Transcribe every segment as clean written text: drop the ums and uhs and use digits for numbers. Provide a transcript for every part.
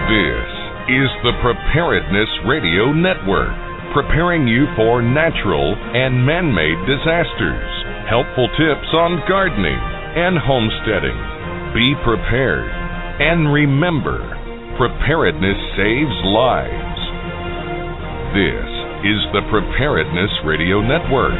This is the Preparedness Radio Network, preparing you for natural and man-made disasters. Helpful tips on gardening and homesteading. Be prepared. And remember, preparedness saves lives. This is the Preparedness Radio Network.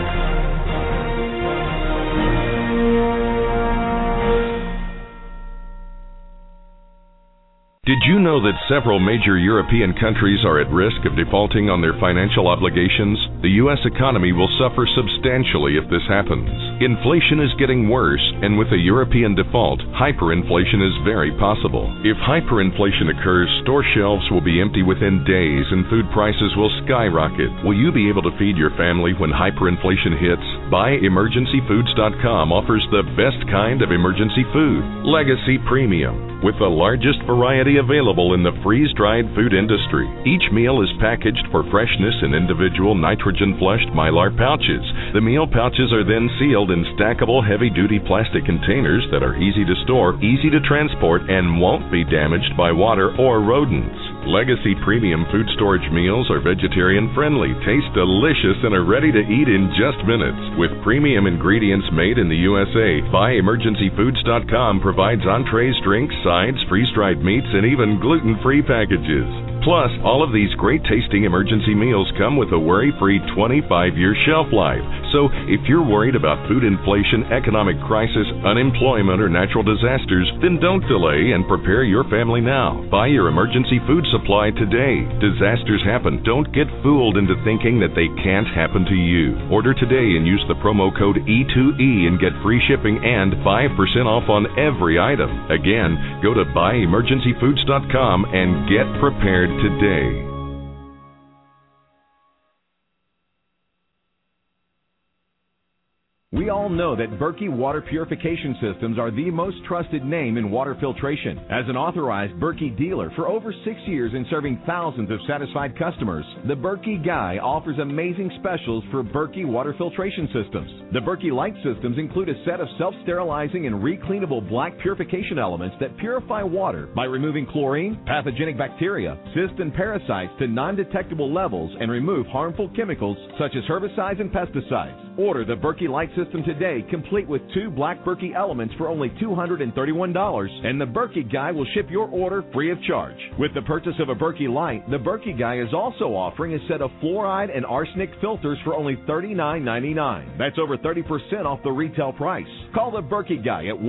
Did you know that several major European countries are at risk of defaulting on their financial obligations? The U.S. economy will suffer substantially if this happens. Inflation is getting worse, and with a European default, hyperinflation is very possible. If hyperinflation occurs, store shelves will be empty within days and food prices will skyrocket. Will you be able to feed your family when hyperinflation hits? BuyEmergencyFoods.com offers the best kind of emergency food, Legacy Premium, with the largest variety available in the freeze-dried food industry. Each meal is packaged for freshness in individual nitrogen-flushed Mylar pouches. The meal pouches are then sealed in stackable heavy-duty plastic containers that are easy to store, easy to transport, and won't be damaged by water or rodents. Legacy Premium food storage meals are vegetarian-friendly, taste delicious, and are ready to eat in just minutes. With premium ingredients made in the USA, BuyEmergencyFoods.com provides entrees, drinks, sides, freeze-dried meats, and even gluten-free packages. Plus, all of these great-tasting emergency meals come with a worry-free 25-year shelf life. So, if you're worried about food inflation, economic crisis, unemployment, or natural disasters, then don't delay and prepare your family now. Buy your emergency food supply today. Disasters happen. Don't get fooled into thinking that they can't happen to you. Order today and use the promo code E2E and get free shipping and 5% off on every item. Again, go to BuyEmergencyFoods.com and get prepared today. We all know that Berkey Water Purification Systems are the most trusted name in water filtration. As an authorized Berkey dealer for over 6 years and serving thousands of satisfied customers, the Berkey Guy offers amazing specials for Berkey water filtration systems. The Berkey Light systems include a set of self-sterilizing and recleanable black purification elements that purify water by removing chlorine, pathogenic bacteria, cysts, and parasites to non-detectable levels and remove harmful chemicals such as herbicides and pesticides. Order the Berkey Light system today, complete with 2 black Berkey elements for only $231, and the Berkey Guy will ship your order free of charge. With the purchase of a Berkey Light, the Berkey Guy is also offering a set of fluoride and arsenic filters for only $39.99. That's over 30% off the retail price. Call the Berkey Guy at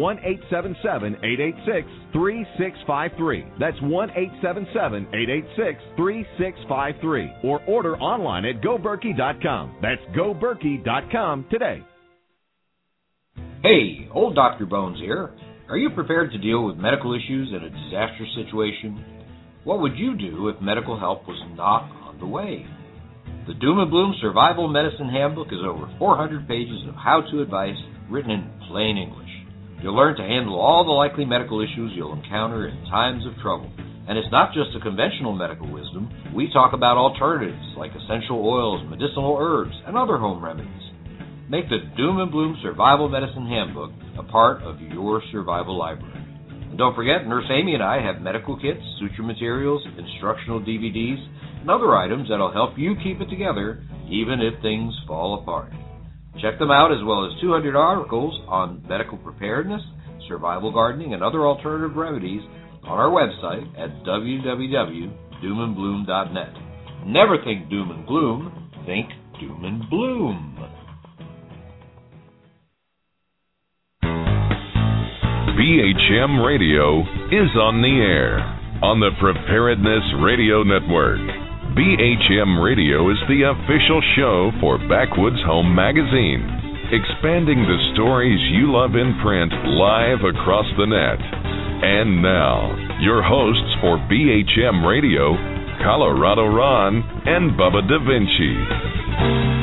1-877-886-3653. That's 1-877-886-3653. Or order online at GoBerkey.com. That's GoBerkey.com today. Hey, old Dr. Bones here. Are you prepared to deal with medical issues in a disastrous situation? What would you do if medical help was not on the way? The Doom and Bloom Survival Medicine Handbook is over 400 pages of how-to advice written in plain English. You'll learn to handle all the likely medical issues you'll encounter in times of trouble. And it's not just a conventional medical wisdom. We talk about alternatives like essential oils, medicinal herbs, and other home remedies. Make the Doom and Bloom Survival Medicine Handbook a part of your survival library. And don't forget, Nurse Amy and I have medical kits, suture materials, instructional DVDs, and other items that'll help you keep it together even if things fall apart. Check them out, as well as 200 articles on medical preparedness, survival gardening, and other alternative remedies on our website at www.doomandbloom.net. Never think doom and gloom, think doom and bloom. BHM Radio is on the air on the Preparedness Radio Network. BHM Radio is the official show for Backwoods Home Magazine, expanding the stories you love in print live across the net. And now, your hosts for BHM Radio, Colorado Ron and Bubba Da Vinci.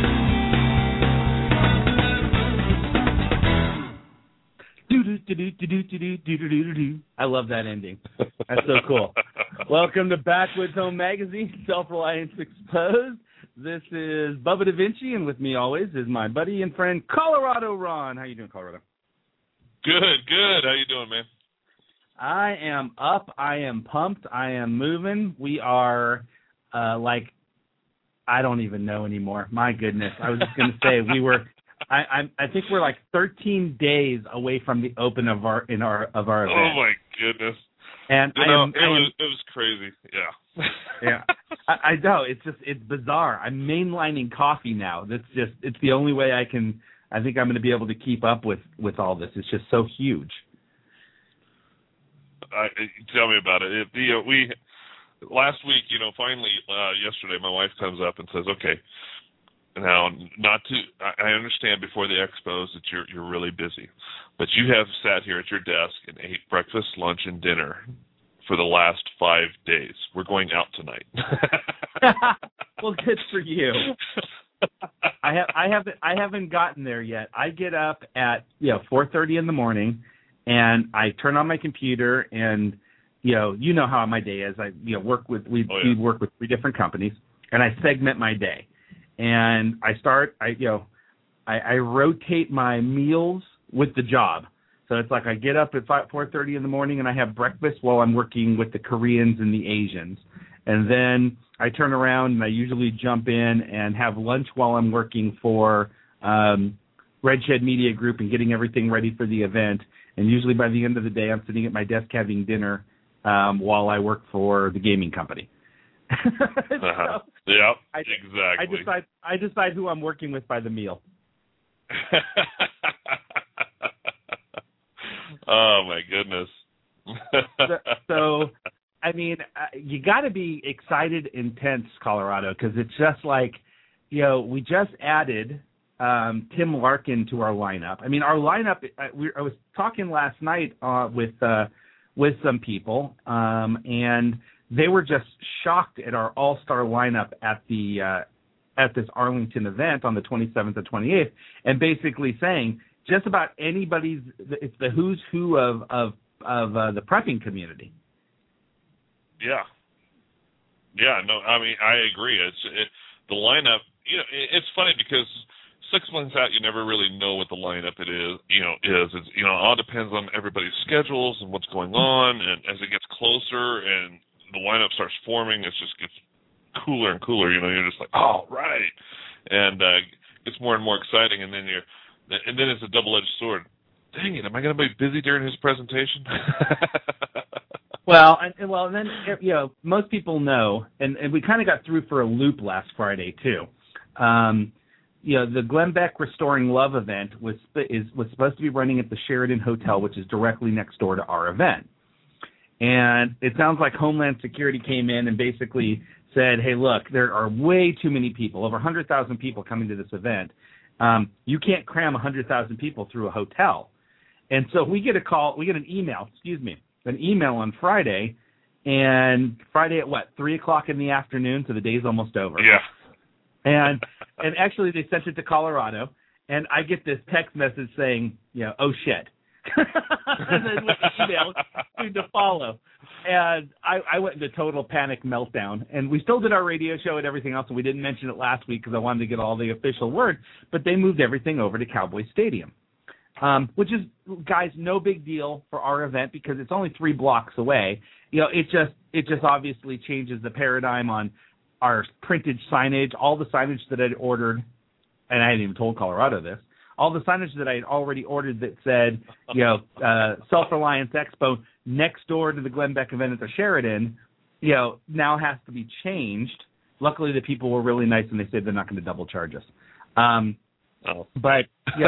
I love that ending. That's so cool. Welcome to Backwoods Home Magazine, Self-Reliance Exposed. This is Bubba Da Vinci, and with me always is my buddy and friend, Colorado Ron. How you doing, Colorado? Good. How you doing, man? I am up. I am pumped. I am moving. We are I don't even know anymore. My goodness. I was just going to say we were. I think we're like 13 days away from the open of our event. Oh my goodness. And it was crazy. Yeah. Yeah. I know. It's bizarre. I'm mainlining coffee now. It's the only way I think I'm going to be able to keep up with all this. It's just so huge. Tell me about it. We last week, finally yesterday, my wife comes up and says, "Okay, now I understand before the expos that you're really busy, but you have sat here at your desk and ate breakfast, lunch, and dinner for the last 5 days. We're going out tonight." Well, good for you. I haven't gotten there yet. I get up at 4:30 in the morning, and I turn on my computer, and you know how my day is. We work with 3 different companies, and I segment my day, and I rotate my meals with the job. So it's like I get up at 4:30 in the morning, and I have breakfast while I'm working with the Koreans and the Asians. And then I turn around, and I usually jump in and have lunch while I'm working for Red Shed Media Group and getting everything ready for the event. And usually by the end of the day, I'm sitting at my desk having dinner while I work for the gaming company. So yeah, exactly. I decide who I'm working with by the meal. Oh my goodness. So, I mean, you got to be excited and tense, Colorado, because it's just like, we just added Tim Larkin to our lineup. I mean, our lineup. I was talking last night with some people, and they were just shocked at our all-star lineup at this Arlington event on the 27th and 28th, and basically saying just about anybody's. It's the who's who of the prepping community. Yeah. Yeah. No, I mean, I agree. The lineup. It's funny because 6 months out, you never really know what the lineup is. It's, it all depends on everybody's schedules and what's going on. And as it gets closer and the lineup starts forming, it just gets cooler and cooler. You're just like, oh, right. And it's more and more exciting. And then it's a double-edged sword. Dang it, am I going to be busy during his presentation? Well, and then most people know, and we kind of got through for a loop last Friday too. The Glenn Beck Restoring Love event was supposed to be running at the Sheraton Hotel, which is directly next door to our event. And it sounds like Homeland Security came in and basically said, hey, look, there are way too many people, over 100,000 people coming to this event. You can't cram 100,000 people through a hotel. And so we get an email on Friday, and Friday at 3 o'clock in the afternoon, so the day's almost over. Yeah. And actually they sent it to Colorado, and I get this text message saying, oh shit. And then with the email to follow. And I went into total panic meltdown. And we still did our radio show and everything else, and we didn't mention it last week because I wanted to get all the official word, but they moved everything over to Cowboy Stadium. Which is, guys, no big deal for our event because it's only 3 blocks away. It just obviously changes the paradigm on our printed signage, all the signage that I'd ordered, and I hadn't even told Colorado this, all the signage that I had already ordered that said, Self-Reliance Expo next door to the Glenn Beck event at the Sheraton, now has to be changed. Luckily, the people were really nice, and they said they're not going to double charge us. But,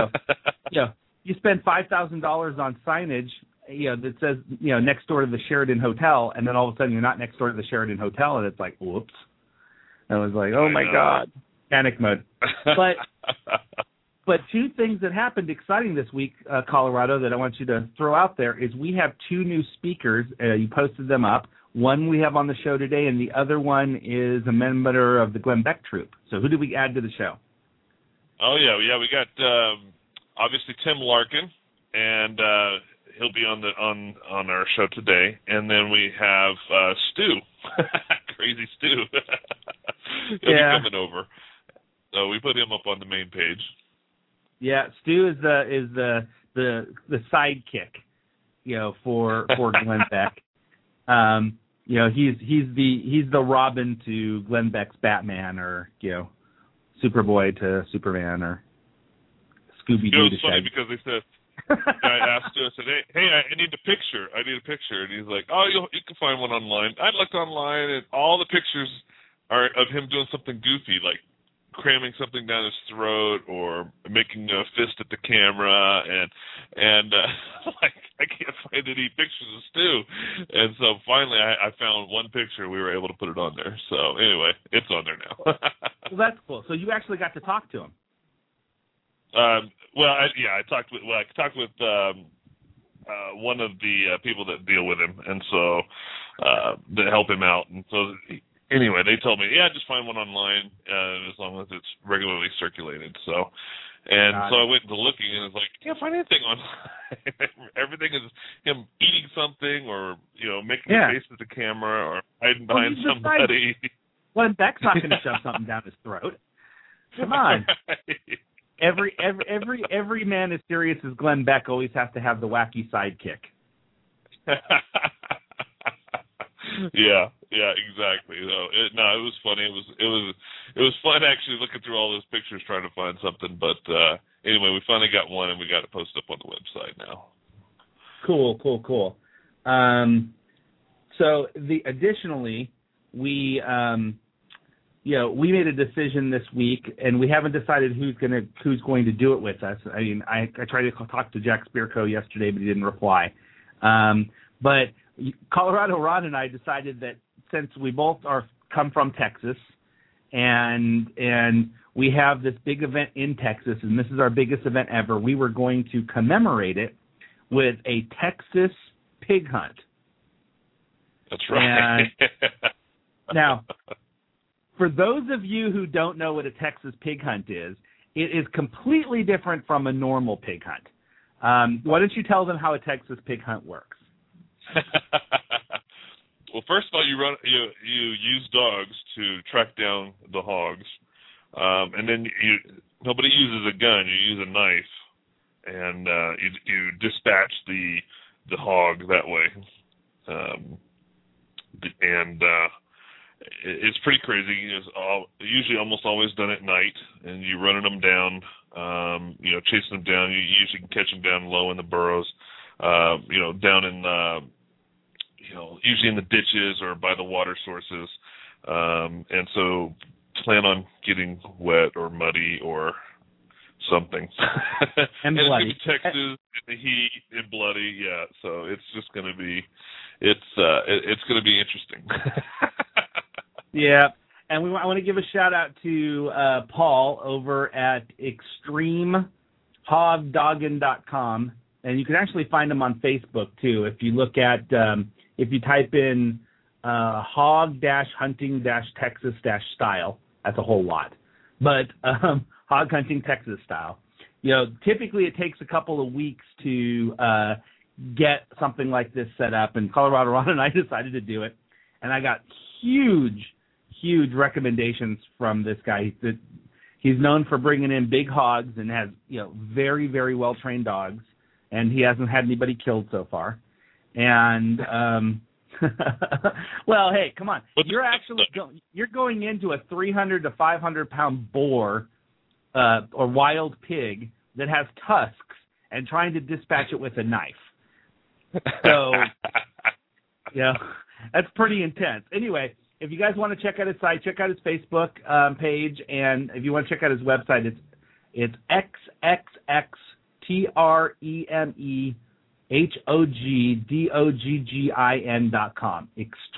you spend $5,000 on signage, that says, next door to the Sheraton Hotel, and then all of a sudden you're not next door to the Sheraton Hotel, and it's like, whoops. And I was like, oh my God, panic mode. But 2 things that happened exciting this week, Colorado, that I want you to throw out there is we have 2 new speakers. You posted them up. One we have on the show today, and the other one is a member of the Glenn Beck Troupe. So who did we add to the show? Oh, yeah. We got, obviously, Tim Larkin, and he'll be on our show today. And then we have Stu, Crazy Stu. He'll be coming over. So we put him up on the main page. Yeah, Stu is the sidekick. for Glenn Beck. He's the Robin to Glenn Beck's Batman, or Superboy to Superman, or Scooby-Doo to It's funny because they said, I asked him, I said, hey, I need a picture. And he's like, oh, you can find one online. I looked online, and all the pictures are of him doing something goofy, like cramming something down his throat or making a fist at the camera, and like I can't find any pictures of Stu. And so finally I found one picture. We were able to put it on there. So anyway, it's on there now. Well, that's cool. So you actually got to talk to him. I talked with one of the people that deal with him, and so that help him out. And so anyway, they told me, just find one online as long as it's regularly circulated. So I went to looking, and it's like, can't find anything online. Everything is him eating something, or making a face at the camera, or hiding behind somebody. Glenn Beck's not going to shove something down his throat. Come on. Every man as serious as Glenn Beck always has to have the wacky sidekick. Yeah, exactly. It was funny. It was fun actually looking through all those pictures trying to find something. But anyway, we finally got one, and we got it posted up on the website now. Cool. So additionally, we we made a decision this week, and we haven't decided who's going to do it with us. I mean, I tried to talk to Jack Spirko yesterday, but he didn't reply. But Colorado Ron and I decided that since we both come from Texas, and we have this big event in Texas, and this is our biggest event ever, we were going to commemorate it with a Texas pig hunt. That's right. Now, for those of you who don't know what a Texas pig hunt is, it is completely different from a normal pig hunt. Why don't you tell them how a Texas pig hunt works? Well, first of all, you use dogs to track down the hogs, and then nobody uses a gun. You use a knife, and you dispatch the hog that way. It's pretty crazy. It's usually almost always done at night, and you're running them down, chasing them down. You usually can catch them down low in the burrows, down in, usually in the ditches or by the water sources. And so plan on getting wet or muddy or something. And bloody. It's Texas, in the heat, and bloody, yeah. So it's just going to be, it's going to be interesting. Yeah, and I want to give a shout out to Paul over at ExtremeHogDogging.com, and you can actually find him on Facebook too. If you look at if you type in hog-hunting-Texas-style, that's a whole lot, but hog hunting Texas style. Typically it takes a couple of weeks to get something like this set up, and Colorado Ron and I decided to do it, and I got huge recommendations from this guy. He's known for bringing in big hogs and has very, very well trained dogs, and he hasn't had anybody killed so far. And well, hey, come on, you're actually you're going into a 300 to 500 pound boar or wild pig that has tusks and trying to dispatch it with a knife. So that's pretty intense. Anyway, if you guys want to check out his site, check out his Facebook page, and if you want to check out his website, it's XXXTREMEHOGDOGGIN.com,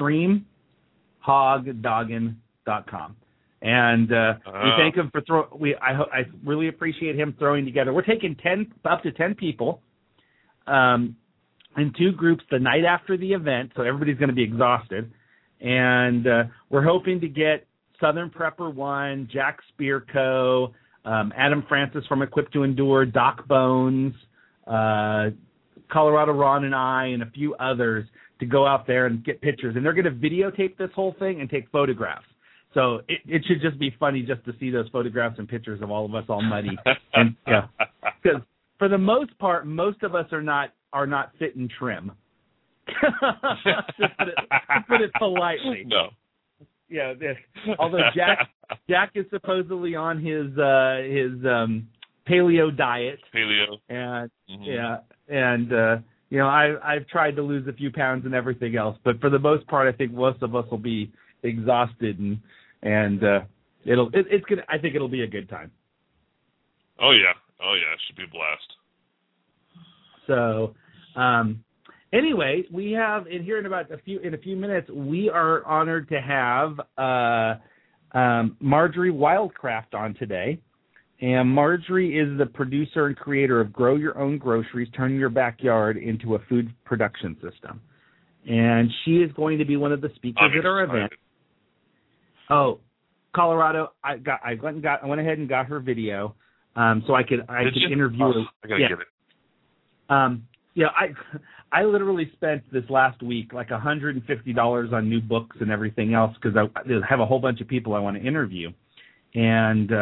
ExtremeHogDogging.com. And we thank him for I really appreciate him throwing together. We're taking up to 10 people in two groups the night after the event, so everybody's going to be exhausted. And we're hoping to get Southern Prepper 1, Jack Spirko, Adam Francis from Equipped to Endure, Doc Bones, Colorado Ron and I, and a few others to go out there and get pictures. And they're going to videotape this whole thing and take photographs. So it should just be funny just to see those photographs and pictures of all of us all muddy. And because for the most part, most of us are not are not fit and trim. to put it politely. No. Yeah. Although Jack is supposedly on his paleo diet. Paleo. And you know, I've tried to lose a few pounds and everything else, but for the most part, I think most of us will be exhausted and I think it'll be a good time. Oh yeah, it should be a blast. So, anyway, we have in here in a few minutes, we are honored to have Marjorie Wildcraft on today. And Marjorie is the producer and creator of Grow Your Own Groceries, Turn Your Backyard into a Food Production System. And she is going to be one of the speakers at our event. Oh, Colorado, I went ahead and got her video, so I could interview her. I gotta get it. Yeah, I literally spent this last week like $150 on new books and everything else because I have a whole bunch of people I want to interview, and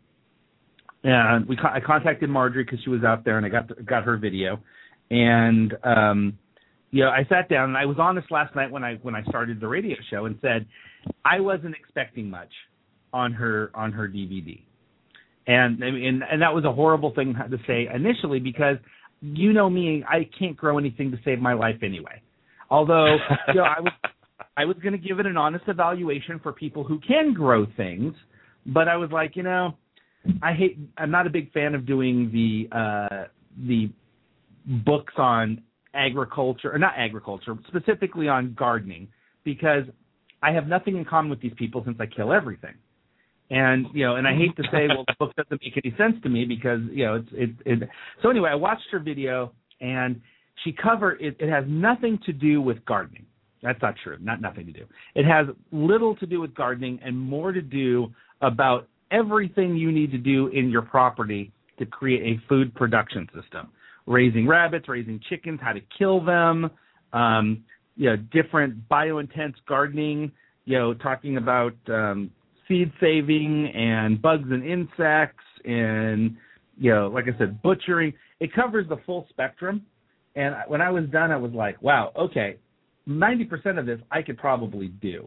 I contacted Marjorie because she was out there, and I got her video, and I sat down and I was honest last night when I started the radio show and said I wasn't expecting much on her DVD, and that was a horrible thing to say initially because you know me, I can't grow anything to save my life anyway. Although I was going to give it an honest evaluation for people who can grow things, but I was like, I'm not a big fan of doing the books on agriculture, or not agriculture, specifically on gardening, because I have nothing in common with these people since I kill everything. And and I hate to say, well, the book doesn't make any sense to me because it. So anyway, I watched her video, and she covered it. It has nothing to do with gardening. That's not true. Nothing to do. It has little to do with gardening and more to do about everything you need to do in your property to create a food production system. Raising rabbits, raising chickens, how to kill them, different biointense gardening, talking about seed saving and bugs and insects and, like I said, butchering. It covers the full spectrum. And when I was done, I was like, wow, okay, 90% of this I could probably do.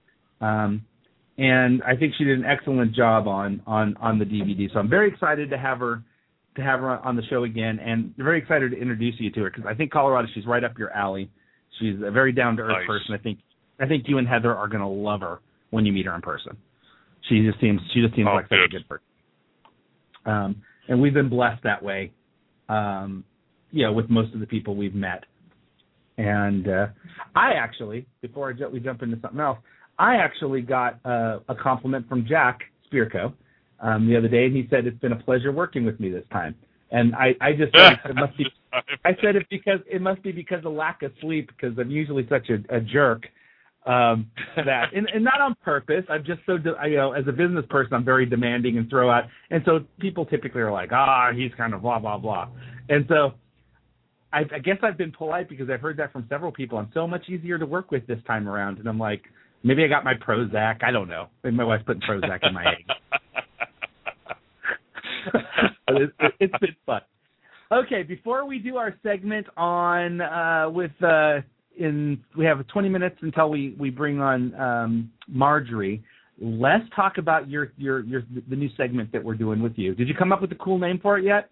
And I think she did an excellent job on the DVD. So I'm very excited to have her on the show again, and very excited to introduce you to her because I think Colorado, she's right up your alley. She's a very down-to-earth person. I think you and Heather are going to love her when you meet her in person. She just seems like such a good person. And we've been blessed that way, with most of the people we've met. And I actually, before we jump into something else, I actually got a compliment from Jack Spirko the other day, and he said it's been a pleasure working with me this time. And I just said it must be. I said it must be because of lack of sleep, because I'm usually such a jerk that, and not on purpose. I'm just so as a business person, I'm very demanding and throw out, and so people typically are like, he's kind of blah blah blah, and so. I guess I've been polite because I've heard that from several people. I'm so much easier to work with this time around, and I'm like, maybe I got my Prozac. I don't know. Maybe my wife's putting Prozac in my eggs. It's been fun. Okay, before we do our segment on we have 20 minutes until we bring on Marjorie. Let's talk about the new segment that we're doing with you. Did you come up with a cool name for it yet?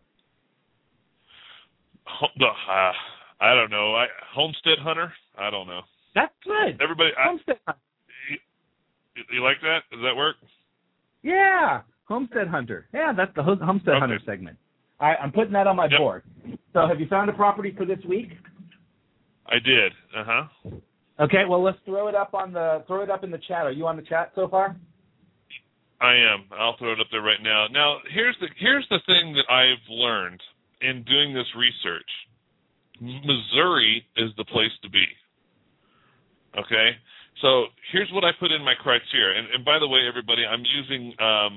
I don't know. Homestead Hunter? I don't know. That's good. Everybody, Homestead Hunter. You like that? Does that work? Yeah, Homestead Hunter. Yeah, that's the Homestead Hunter segment. I'm putting that on my board. So have you found a property for this week? I did. Okay, well, let's throw it up in the chat. Are you on the chat so far? I am. I'll throw it up there right now. Now, here's the thing that I've learned in doing this research. Missouri is the place to be. Okay? So here's what I put in my criteria. And by the way, everybody, I'm using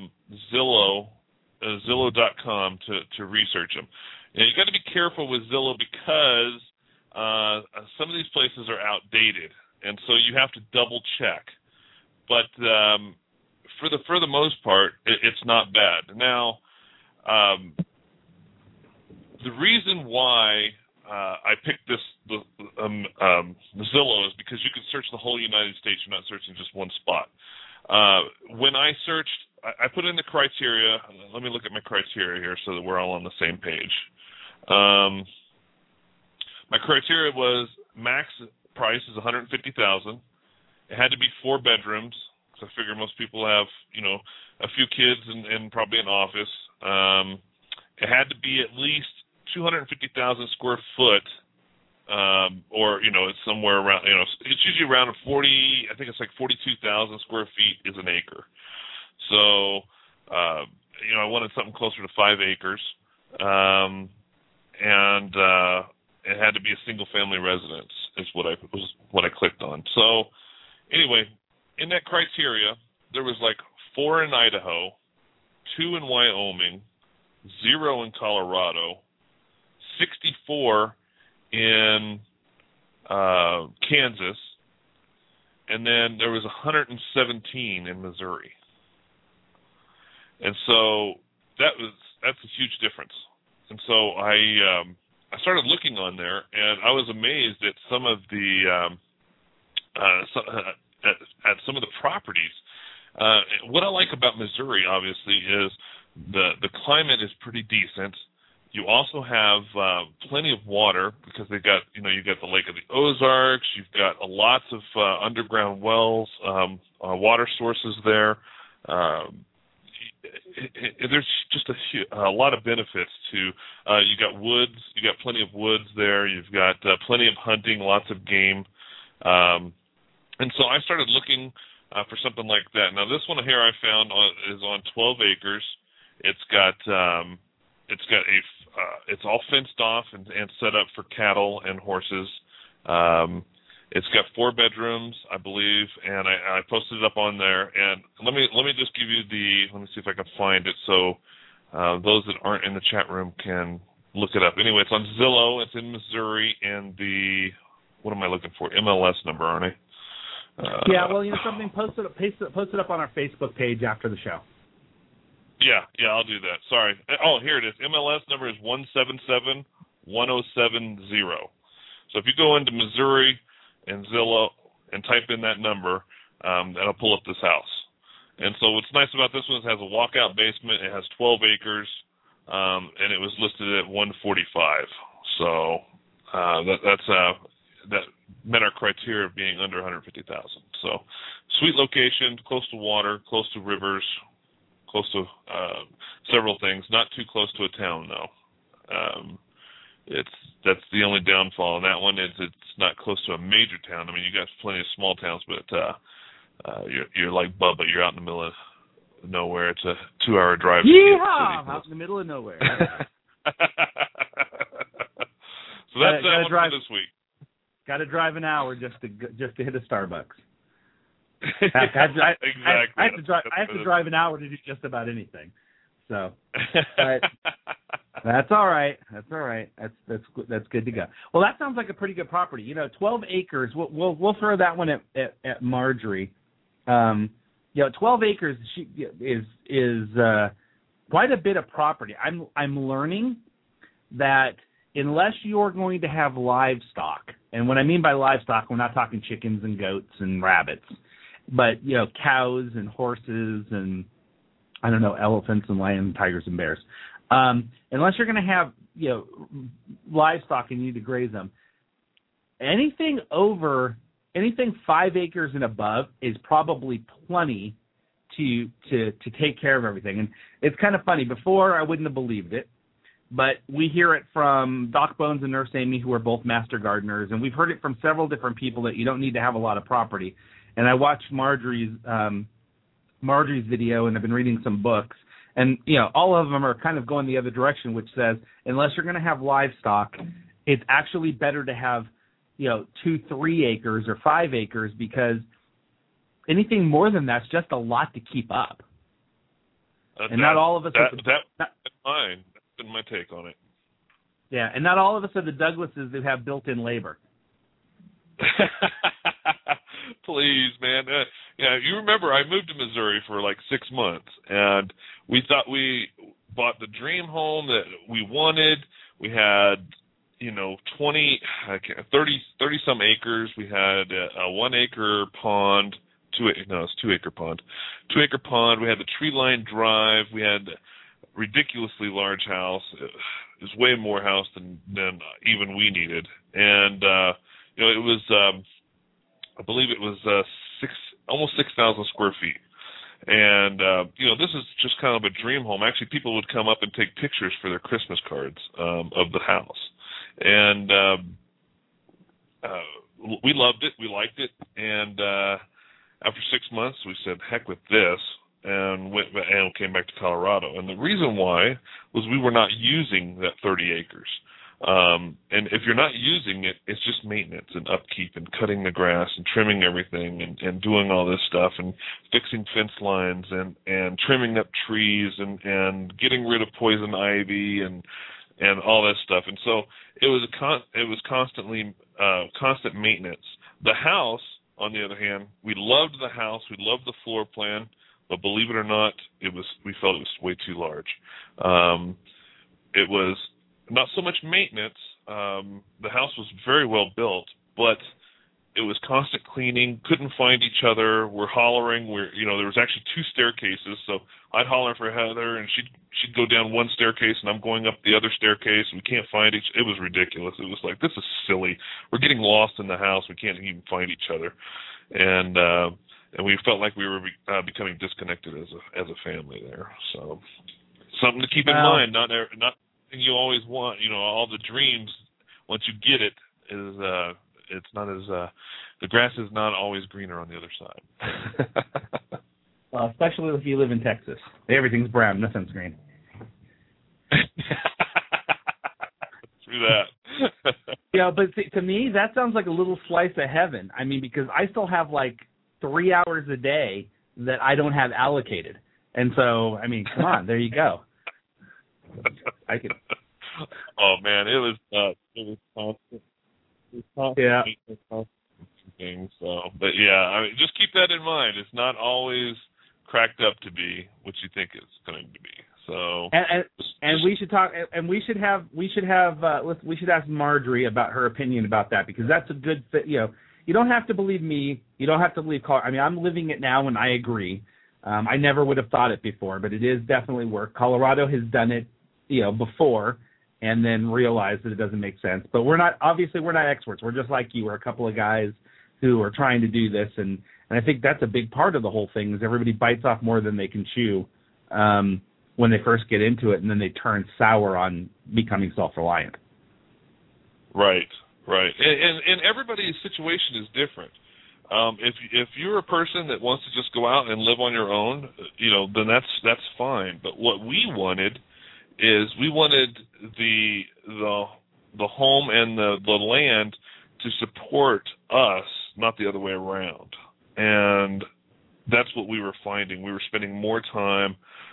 Zillow.com to research them. Now, you got to be careful with Zillow because some of these places are outdated, and so you have to double check. But for the most part, it's not bad. Now, the reason why I picked the Zillow is because you can search the whole United States. You're not searching just one spot. When I searched, I put in the criteria. Let me look at my criteria here so that we're all on the same page. My criteria was max price is $150,000. It had to be 4 bedrooms, because I figure most people have, a few kids and probably an office. It had to be at least 250,000 square foot, or it's somewhere around. It's usually around 40. I think it's like 42,000 square feet is an acre. So, I wanted something closer to 5 acres, and it had to be a single-family residence. Is what I clicked on. So, anyway, in that criteria, there was like 4 in Idaho, 2 in Wyoming, 0 in Colorado, 64 in Kansas, and then there was 117 in Missouri. And so that's a huge difference. And so I started looking on there, and I was amazed at some of the at some of the properties. What I like about Missouri, obviously, is the climate is pretty decent. You also have plenty of water because they've got, you got the Lake of the Ozarks. You've got lots of underground wells, water sources there. There's just a lot of benefits to. You got woods. You got plenty of woods there. You've got plenty of hunting, lots of game, and so I started looking for something like that. Now this one here I found is on 12 acres. It's got it's all fenced off and set up for cattle and horses. It's got 4 bedrooms, I believe, and I posted it up on there. And let me just give you let me see if I can find it so those that aren't in the chat room can look it up. Anyway, it's on Zillow. It's in Missouri, and what am I looking for? MLS number, aren't I? Yeah, well, something, post it up on our Facebook page after the show. Yeah, I'll do that. Sorry. Oh, here it is. MLS number is 177-1070. So if you go into Missouri and Zillow and type in that number, that'll pull up this house. And so what's nice about this one is it has a walkout basement. It has 12 acres, and it was listed at $145. So that met our criteria of being under $150,000. So sweet location, close to water, close to rivers, close to several things. Not too close to a town, though. That's the only downfall on that one is it's not close to a major town. I mean, you got plenty of small towns, but you're like Bubba. You're out in the middle of nowhere. It's a 2-hour drive. Yeehaw! Out in the middle of nowhere. So that's that one for this week. Got to drive an hour just to hit a Starbucks. Exactly. I have to drive an hour to do just about anything. So, but that's all right. That's all right. That's good to go. Well, that sounds like a pretty good property. 12 acres. We'll throw that one at Marjorie. 12 acres is quite a bit of property. I'm learning that unless you're going to have livestock, and what I mean by livestock, we're not talking chickens and goats and rabbits, but cows and horses and elephants and lions and tigers and bears. Unless you're going to have livestock and you need to graze them, anything 5 acres and above is probably plenty to take care of everything. And it's kind of funny. Before I wouldn't have believed it, but we hear it from Doc Bones and Nurse Amy, who are both master gardeners, and we've heard it from several different people that you don't need to have a lot of property. And I watched Marjorie's video, and I've been reading some books, and all of them are kind of going the other direction, which says unless you're going to have livestock, it's actually better to have 2, 3 acres or 5 acres, because anything more than that's just a lot to keep up. And not all of us. That's fine. That's been my take on it. Yeah, and not all of us are the Douglases who have built-in labor. Please, man. You remember I moved to Missouri for like 6 months, and we thought we bought the dream home that we wanted. We had, 30 some acres. We had a 1 acre pond. It's 2 acre pond. 2 acre pond. We had the tree line drive. We had a ridiculously large house. It was way more house than even we needed. And it was I believe it was almost 6,000 square feet. And this is just kind of a dream home. Actually, people would come up and take pictures for their Christmas cards of the house. And we loved it. We liked it. And after 6 months, we said, heck with this, and came back to Colorado. And the reason why was we were not using that 30 acres. And if you're not using it, it's just maintenance and upkeep and cutting the grass and trimming everything and doing all this stuff and fixing fence lines and trimming up trees and getting rid of poison ivy and all that stuff. And so it was constantly constant maintenance. The house, on the other hand, we loved the house, we loved the floor plan, but believe it or not, we felt it was way too large. It was not so much maintenance. The house was very well built, but it was constant cleaning. Couldn't find each other. We're hollering. There was actually 2 staircases, so I'd holler for Heather, and she'd go down one staircase, and I'm going up the other staircase. We can't find each. It was ridiculous. It was like, this is silly. We're getting lost in the house. We can't even find each other, and we felt like we were becoming disconnected as a family there. So something to keep in mind. Not you always want, all the dreams. Once you get it, is it's not as the grass is not always greener on the other side. Well, especially if you live in Texas, everything's brown, nothing's green. Through that. But to me, that sounds like a little slice of heaven. I mean, because I still have like 3 hours a day that I don't have allocated, and so I mean, come on, there you go. I could. Oh man, it was constant. Yeah. Things. So, but yeah, I mean, just keep that in mind. It's not always cracked up to be what you think it's going to be. So, and we should talk, and we should ask Marjorie about her opinion about that, because that's a good fit. You don't have to believe me. You don't have to believe Carl. I mean, I'm living it now, and I agree. I never would have thought it before, but it is definitely work. Colorado has done it, before, and then realized that it doesn't make sense. But we're not experts. We're just like you. We're a couple of guys who are trying to do this, and I think that's a big part of the whole thing is everybody bites off more than they can chew when they first get into it, and then they turn sour on becoming self-reliant. Right. And everybody's situation is different. If you're a person that wants to just go out and live on your own, then that's fine. But what we wanted is we wanted the home and the land to support us, not the other way around. And that's what we were finding. We were spending more time,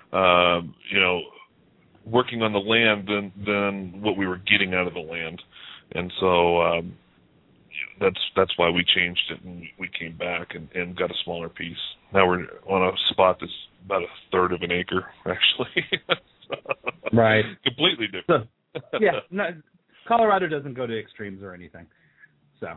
working on the land than what we were getting out of the land. And so that's why we changed it, and we came back and got a smaller piece. Now we're on a spot that's about a third of an acre, actually. Right. Completely different. So, yeah. No, Colorado doesn't go to extremes or anything. So.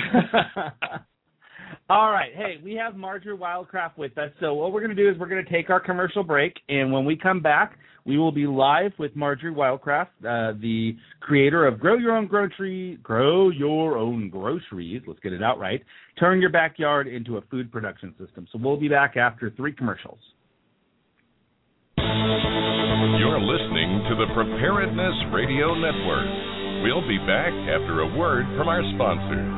All right. Hey, we have Marjorie Wildcraft with us. So what we're going to do is we're going to take our commercial break, and when we come back, we will be live with Marjorie Wildcraft, the creator of Grow Your Own Groceries. Let's get it out right. Turn your backyard into a food production system. So we'll be back after 3 commercials. You're listening to the Preparedness Radio Network. We'll be back after a word from our sponsor.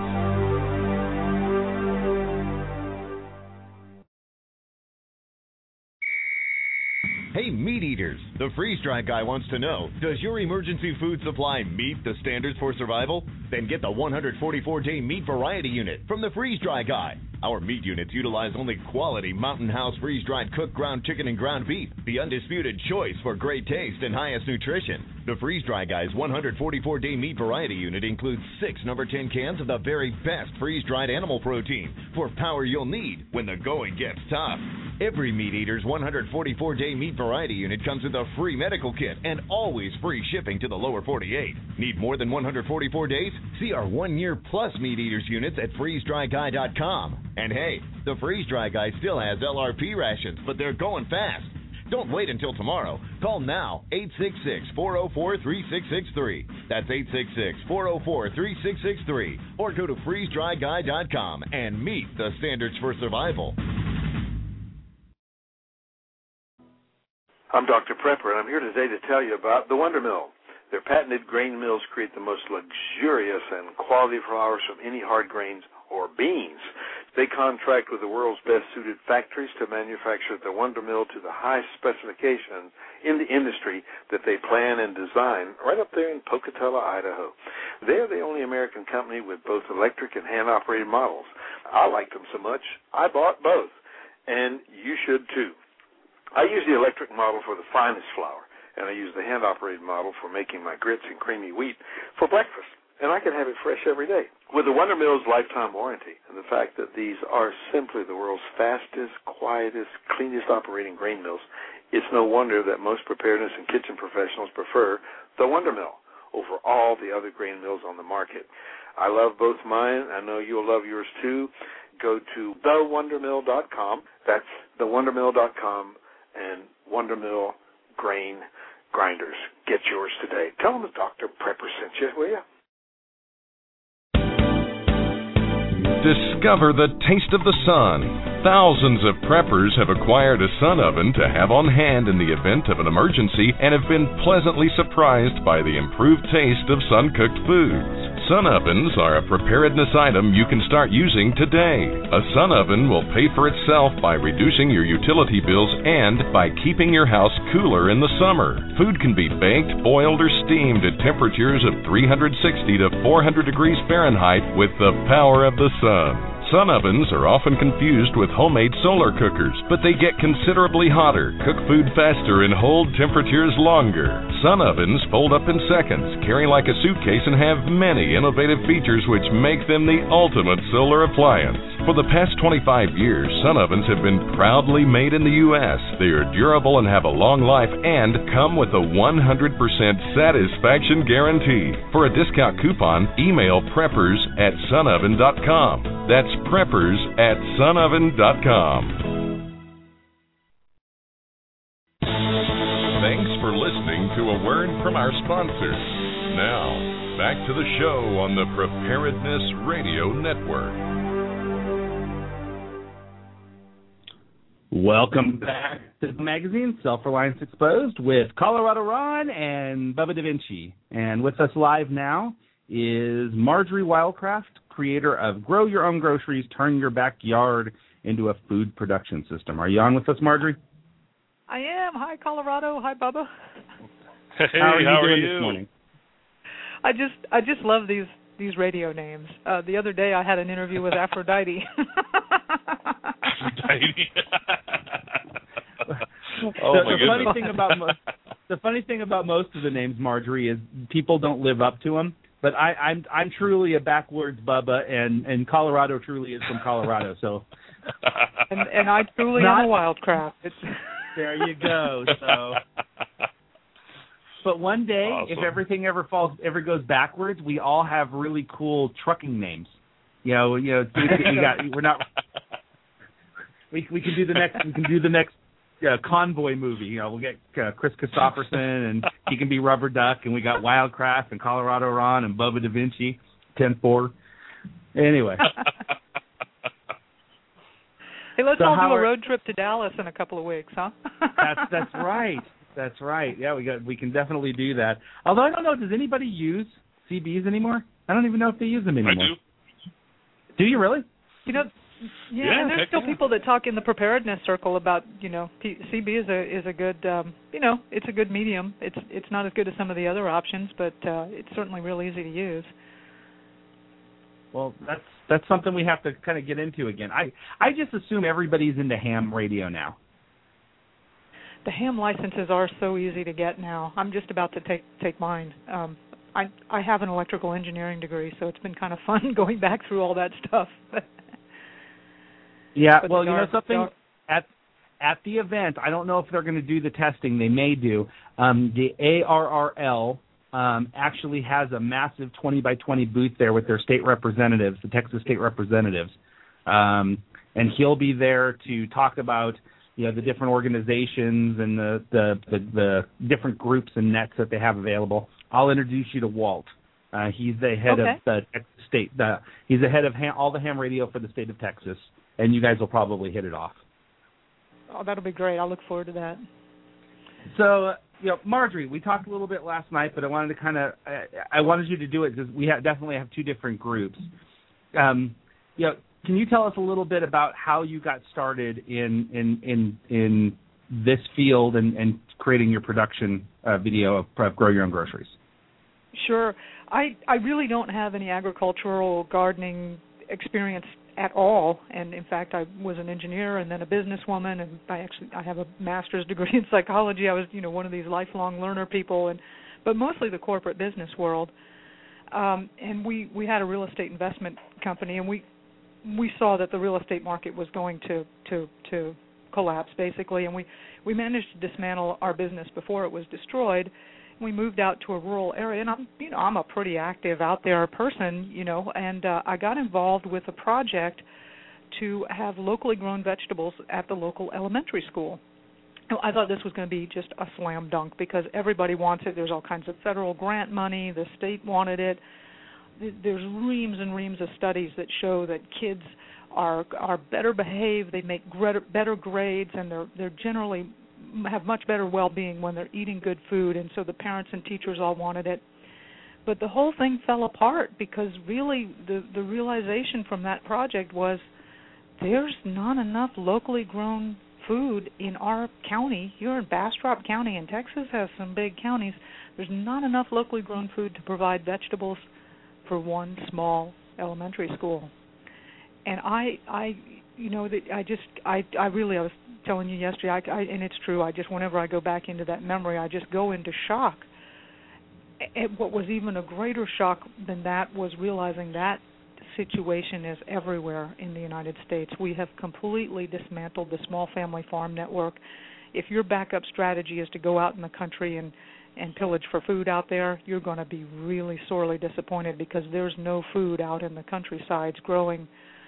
Hey, meat eaters, the freeze-dried guy wants to know, does your emergency food supply meet the standards for survival? Then get the 144-day meat variety unit from the freeze-dry guy. Our meat units utilize only quality Mountain House freeze-dried cooked ground chicken and ground beef, the undisputed choice for great taste and highest nutrition. The freeze-dry guy's 144-day meat variety unit includes 6 number 10 cans of the very best freeze-dried animal protein for power you'll need when the going gets tough. Every Meat Eater's 144-day meat variety unit comes with a free medical kit and always free shipping to the lower 48. Need more than 144 days? See our 1-year plus Meat Eaters units at freezedryguy.com. And hey, the Freeze Dry Guy still has LRP rations, but they're going fast. Don't wait until tomorrow. Call now, 866-404-3663. That's 866-404-3663. Or go to freezedryguy.com and meet the standards for survival. I'm Dr. Prepper, and I'm here today to tell you about the Wonder Mill. Their patented grain mills create the most luxurious and quality flours from any hard grains or beans. They contract with the world's best-suited factories to manufacture the Wonder Mill to the highest specifications in the industry that they plan and design right up there in Pocatello, Idaho. They're the only American company with both electric and hand-operated models. I like them so much, I bought both, and you should too. I use the electric model for the finest flour, and I use the hand-operated model for making my grits and creamy wheat for breakfast, and I can have it fresh every day. With the Wonder Mill's lifetime warranty and the fact that these are simply the world's fastest, quietest, cleanest operating grain mills, it's no wonder that most preparedness and kitchen professionals prefer the Wonder Mill over all the other grain mills on the market. I love both mine. I know you'll love yours too. Go to thewondermill.com. That's thewondermill.com. and Wonder Mill grain grinders. Get yours today. Tell them that Dr. Prepper sent you, will you? Discover the taste of the sun. Thousands of preppers have acquired a sun oven to have on hand in the event of an emergency and have been pleasantly surprised by the improved taste of sun-cooked foods. Sun ovens are a preparedness item you can start using today. A sun oven will pay for itself by reducing your utility bills and by keeping your house cooler in the summer. Food can be baked, boiled, or steamed at temperatures of 360 to 400 degrees Fahrenheit with the power of the sun. Sun ovens are often confused with homemade solar cookers, but they get considerably hotter, cook food faster, and hold temperatures longer. Sun ovens fold up in seconds, carry like a suitcase, and have many innovative features which make them the ultimate solar appliance. For the past 25 years, sun ovens have been proudly made in the U.S. They are durable and have a long life and come with a 100% satisfaction guarantee. For a discount coupon, email preppers@sunoven.com. That's preppers@sunoven.com. Thanks for listening to a word from our sponsors. Now, back to the show on the Preparedness Radio Network. Welcome back to the magazine, Self-Reliance Exposed, with Colorado Ron and Bubba Da Vinci. And with us live now is Marjorie Wildcraft, creator of Grow Your Own Groceries, Turn Your Backyard into a Food Production System. Are you on with us, Marjorie? I am. Hi, Colorado. Hi, Bubba. Hey, how are you doing you? this morning? I just love these radio names. The other day I had an interview with Aphrodite. Aphrodite. The funny thing about most of the names, Marjorie, is people don't live up to them. But I'm truly a backwards Bubba, and Colorado truly is from Colorado. So, and I truly am a wildcraft. There you go. So, but one day, awesome. If everything ever goes backwards, we all have really cool trucking names. We can do the next convoy movie. We'll get Chris Christopherson, and he can be Rubber Duck, and we got Wildcraft and Colorado Ron and Bubba Da Vinci, 10-4. Anyway. Hey, let's all do a road trip to Dallas in a couple of weeks, huh? That's right. That's right. Yeah, we can definitely do that. Although I don't know, does anybody use CBs anymore? I don't even know if they use them anymore. I do. Do you really? Yeah, and there's still people that talk in the preparedness circle about, CB is a good, it's a good medium. It's not as good as some of the other options, but it's certainly real easy to use. Well, that's something we have to kind of get into again. I just assume everybody's into ham radio now. The ham licenses are so easy to get now. I'm just about to take mine. I have an electrical engineering degree, so it's been kind of fun going back through all that stuff. Yeah, well, something at the event, I don't know if they're going to do the testing. They may do. The ARRL actually has a massive 20 by 20 booth there with their state representatives, the Texas state representatives. And he'll be there to talk about, the different organizations and the different groups and nets that they have available. I'll introduce you to Walt. He's the head of the Texas state. He's the head of all the ham radio for the state of Texas, and you guys will probably hit it off. Oh, that'll be great. I'll look forward to that. So, Marjorie, we talked a little bit last night, but I wanted to I wanted you to do it because we definitely have two different groups. Can you tell us a little bit about how you got started in this field and creating your production video of Grow Your Own Groceries? Sure. I really don't have any agricultural gardening experience at all, and in fact I was an engineer and then a businesswoman, and I have a master's degree in psychology. I was one of these lifelong learner people, but mostly the corporate business world. And we had a real estate investment company, and we saw that the real estate market was going to collapse basically, and we managed to dismantle our business before it was destroyed. We moved out to a rural area, and I'm a pretty active out there person, and I got involved with a project to have locally grown vegetables at the local elementary school. I thought this was going to be just a slam dunk because everybody wants it. There's all kinds of federal grant money. The state wanted it. There's reams and reams of studies that show that kids are better behaved. They make better grades, and they're generally have much better well-being when they're eating good food, and so the parents and teachers all wanted it. But the whole thing fell apart because really the realization from that project was there's not enough locally grown food in our county. You're in Bastrop County, and Texas has some big counties. There's not enough locally grown food to provide vegetables for one small elementary school. And I was telling you yesterday, and it's true, whenever I go back into that memory, I just go into shock. And what was even a greater shock than that was realizing that situation is everywhere in the United States. We have completely dismantled the small family farm network. If your backup strategy is to go out in the country and pillage for food out there, you're going to be really sorely disappointed because there's no food out in the countrysides growing.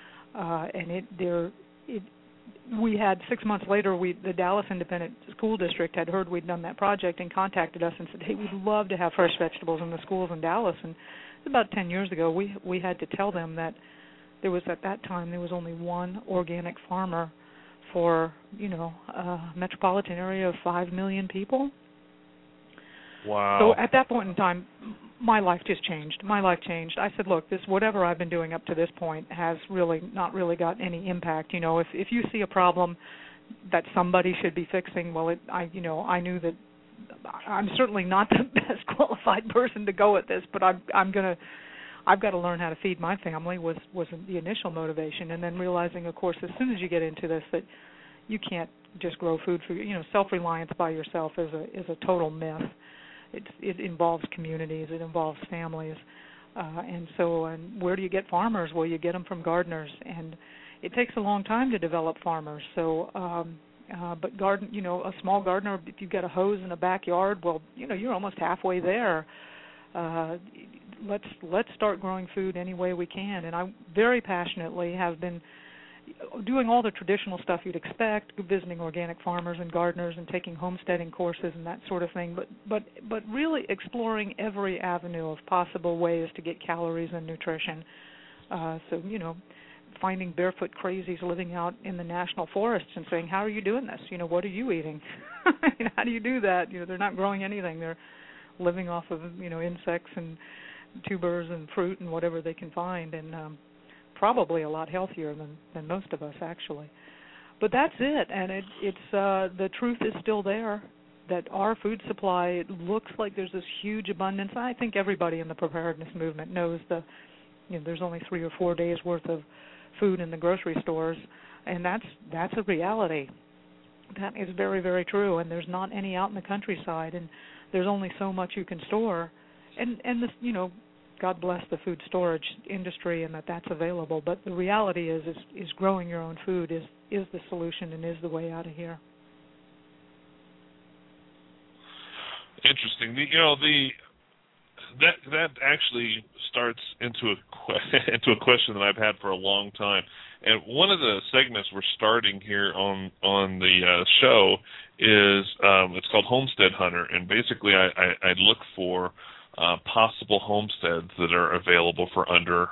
We had 6 months later, the Dallas Independent School District had heard we'd done that project and contacted us and said, hey, we'd love to have fresh vegetables in the schools in Dallas. And about 10 years ago, we had to tell them that at that time there was only one organic farmer for, a metropolitan area of 5 million people. Wow. So at that point in time, my life just changed. I said, look, whatever I've been doing up to this point has really not really got any impact. If you see a problem that somebody should be fixing, well, I knew that I'm certainly not the best qualified person to go at this, but I've got to learn how to feed my family was the initial motivation, and then realizing, of course, as soon as you get into this, that you can't just grow food for self-reliance by yourself is a total myth. It involves communities, it involves families, and where do you get farmers? Well, you get them from gardeners, and it takes a long time to develop farmers. So, but a small gardener, if you've got a hose in a backyard, well, you're almost halfway there. Let's start growing food any way we can, and I very passionately have been doing all the traditional stuff you'd expect, visiting organic farmers and gardeners and taking homesteading courses and that sort of thing, but really exploring every avenue of possible ways to get calories and nutrition. Finding barefoot crazies living out in the national forests and saying, how are you doing this? What are you eating? How do you do that? They're not growing anything. They're living off of, insects and tubers and fruit and whatever they can find, and probably a lot healthier than most of us, actually. But that's it, and it's the truth is still there that our food supply, it looks like there's this huge abundance. I think everybody in the preparedness movement knows there's only 3 or 4 days worth of food in the grocery stores, and that's a reality. That is very, very true, and there's not any out in the countryside, and there's only so much you can store. And this, God bless the food storage industry and that's available. But the reality is growing your own food is the solution and is the way out of here. Interesting. That actually starts into a question that I've had for a long time. And one of the segments we're starting here on the show is it's called Homestead Hunter, and basically I look for possible homesteads that are available for under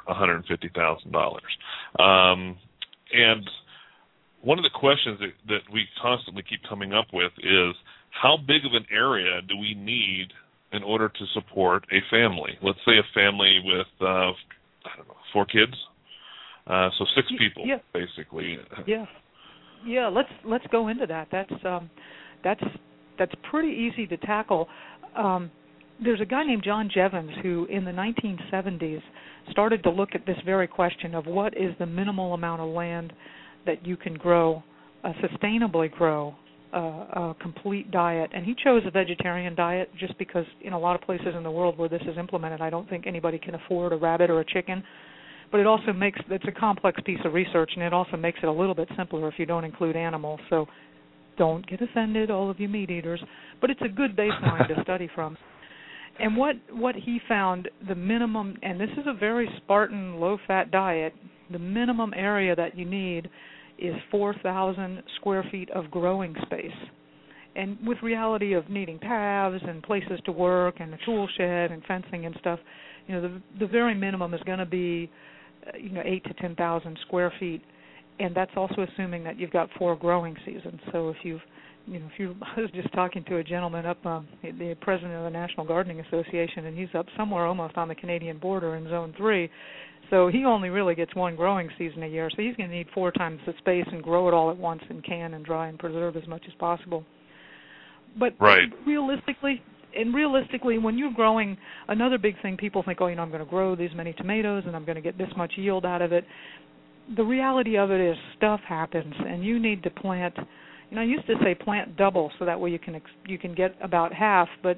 $150,000. And one of the questions that we constantly keep coming up with is, how big of an area do we need in order to support a family? Let's say a family with 4 kids, so 6 people, basically. Yeah. Let's go into that. That's pretty easy to tackle. There's a guy named John Jevons who, in the 1970s, started to look at this very question of what is the minimal amount of land that you can grow, sustainably grow a complete diet. And he chose a vegetarian diet just because in a lot of places in the world where this is implemented, I don't think anybody can afford a rabbit or a chicken. But it also it's a complex piece of research, and it also makes it a little bit simpler if you don't include animals. So don't get offended, all of you meat eaters. But it's a good baseline to study from. And what he found, the minimum, and this is a very Spartan, low-fat diet, the minimum area that you need is 4,000 square feet of growing space. And with reality of needing paths and places to work and a tool shed and fencing and stuff, the very minimum is going to be 8,000 to 10,000 square feet, and that's also assuming that you've got 4 growing seasons. So if I was just talking to a gentleman up, the president of the National Gardening Association, and he's up somewhere almost on the Canadian border in Zone 3. So he only really gets 1 growing season a year. So he's going to need 4 times the space and grow it all at once and can and dry and preserve as much as possible. But realistically, when you're growing, another big thing, people think, I'm going to grow these many tomatoes and I'm going to get this much yield out of it. The reality of it is stuff happens, and you need to plant. I used to say plant double so that way you can get about half, but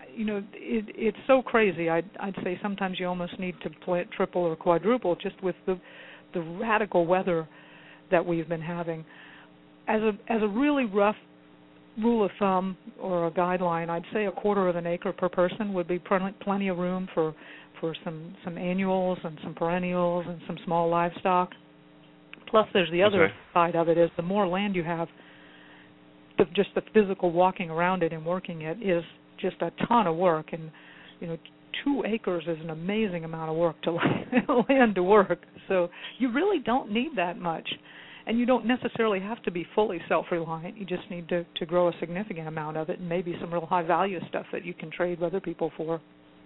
it's so crazy. I'd say sometimes you almost need to plant triple or quadruple just with the radical weather that we've been having. As a really rough rule of thumb or a guideline, I'd say 1/4 of an acre per person would be plenty of room for some annuals and some perennials and some small livestock. Plus, there's the other side of it is the more land you have, just the physical walking around it and working it is just a ton of work. And 2 acres is an amazing amount of work to land to work. So you really don't need that much. And you don't necessarily have to be fully self-reliant. You just need to grow a significant amount of it and maybe some real high-value stuff that you can trade with other people for.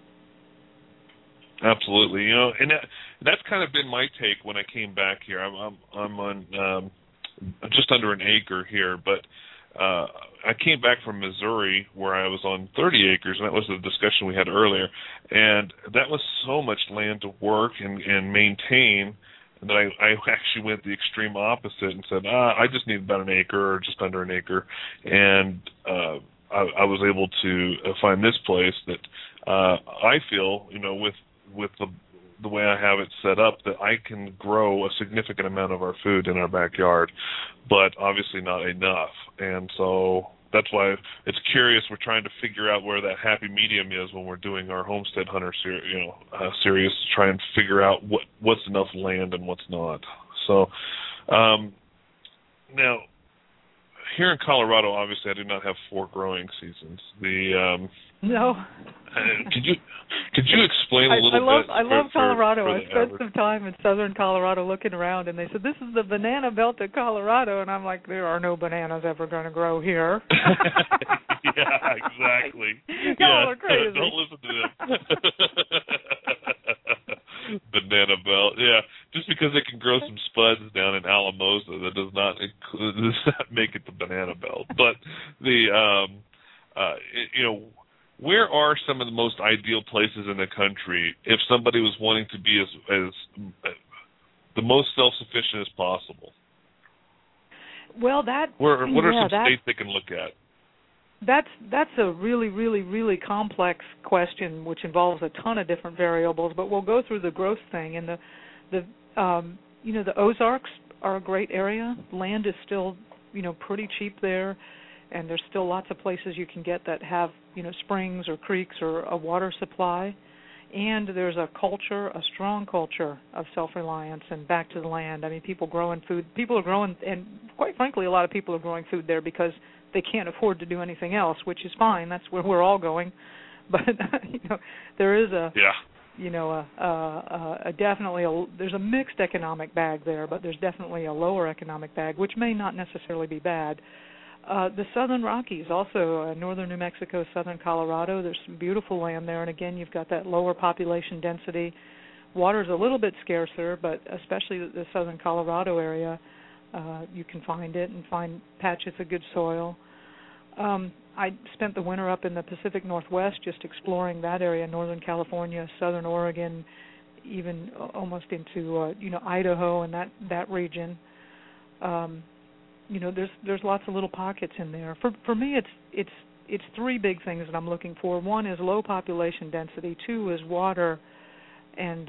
Absolutely. And that's kind of been my take when I came back here. I'm on just under an acre here, but I came back from Missouri where I was on 30 acres, and that was the discussion we had earlier. And that was so much land to work and maintain that I actually went the extreme opposite and said, I just need about an acre or just under an acre. And I was able to find this place that I feel, with the way I have it set up, that I can grow a significant amount of our food in our backyard, but obviously not enough. And so that's why it's curious. We're trying to figure out where that happy medium is when we're doing our Homestead Hunter series, to try and figure out what's enough land and what's not. So now, here in Colorado, obviously, I do not have 4 growing seasons. No. Could you explain a little bit? I love Colorado. I spent some time in southern Colorado looking around, and they said, this is the banana belt of Colorado. And I'm like, there are no bananas ever going to grow here. Yeah, exactly. Y'all are crazy. Don't listen to them. Banana belt. Yeah, just because they can grow some spuds down in Alamosa, that does not make it the banana belt. But where are some of the most ideal places in the country if somebody was wanting to be as the most self-sufficient as possible? Well, what are some states they can look at? Yeah, exactly. That's a really, really, really complex question, which involves a ton of different variables. But we'll go through the growth thing. And the Ozarks are a great area. Land is still, pretty cheap there, and there's still lots of places you can get that have, springs or creeks or a water supply. And there's a strong culture of self-reliance and back to the land. I mean, people growing food. People are growing, and quite frankly, a lot of people are growing food there because they can't afford to do anything else, which is fine. That's where we're all going. But there is there's a mixed economic bag there, but there's definitely a lower economic bag, which may not necessarily be bad. The Southern Rockies, also northern New Mexico, southern Colorado, there's some beautiful land there, and again, you've got that lower population density. Water's a little bit scarcer, but especially the southern Colorado area, you can find it and find patches of good soil. I spent the winter up in the Pacific Northwest just exploring that area, northern California, southern Oregon, even almost into Idaho and that region. There's lots of little pockets in there. For me, it's three big things that I'm looking for. One is low population density. Two is water, and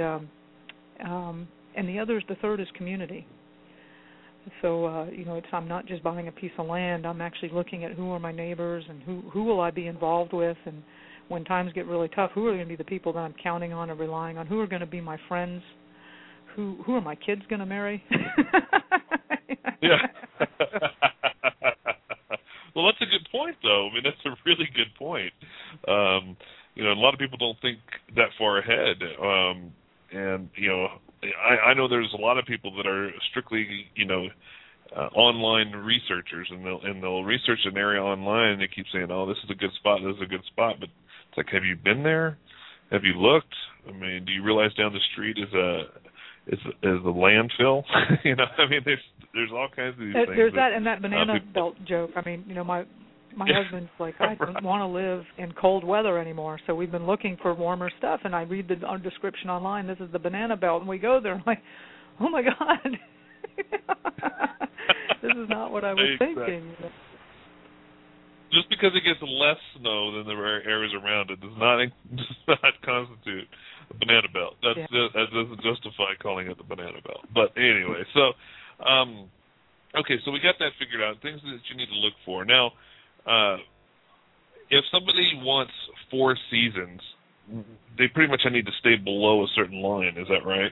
the third is community. So I'm not just buying a piece of land. I'm actually looking at who are my neighbors and who will I be involved with, and when times get really tough, who are going to be the people that I'm counting on or relying on? Who are going to be my friends? Who are my kids going to marry? Yeah. Well, that's a good point, though. I mean, that's a really good point. A lot of people don't think that far ahead. I know there's a lot of people that are strictly, online researchers, and they'll research an area online, and they keep saying, "Oh, this is a good spot. This is a good spot." But it's like, have you been there? Have you looked? I mean, do you realize down the street is a landfill? There's all kinds of these things. There's that and that banana belt joke. I mean, my husband's like, I don't want to live in cold weather anymore, so we've been looking for warmer stuff, and I read the description online, this is the banana belt, and we go there, and I'm like, oh my God, this is not what I was thinking. Just because it gets less snow than the areas around it does not constitute a banana belt. That doesn't justify calling it the banana belt. But anyway, so so we got that figured out. Things that you need to look for. Now, if somebody wants 4 seasons, they pretty much need to stay below a certain line. Is that right?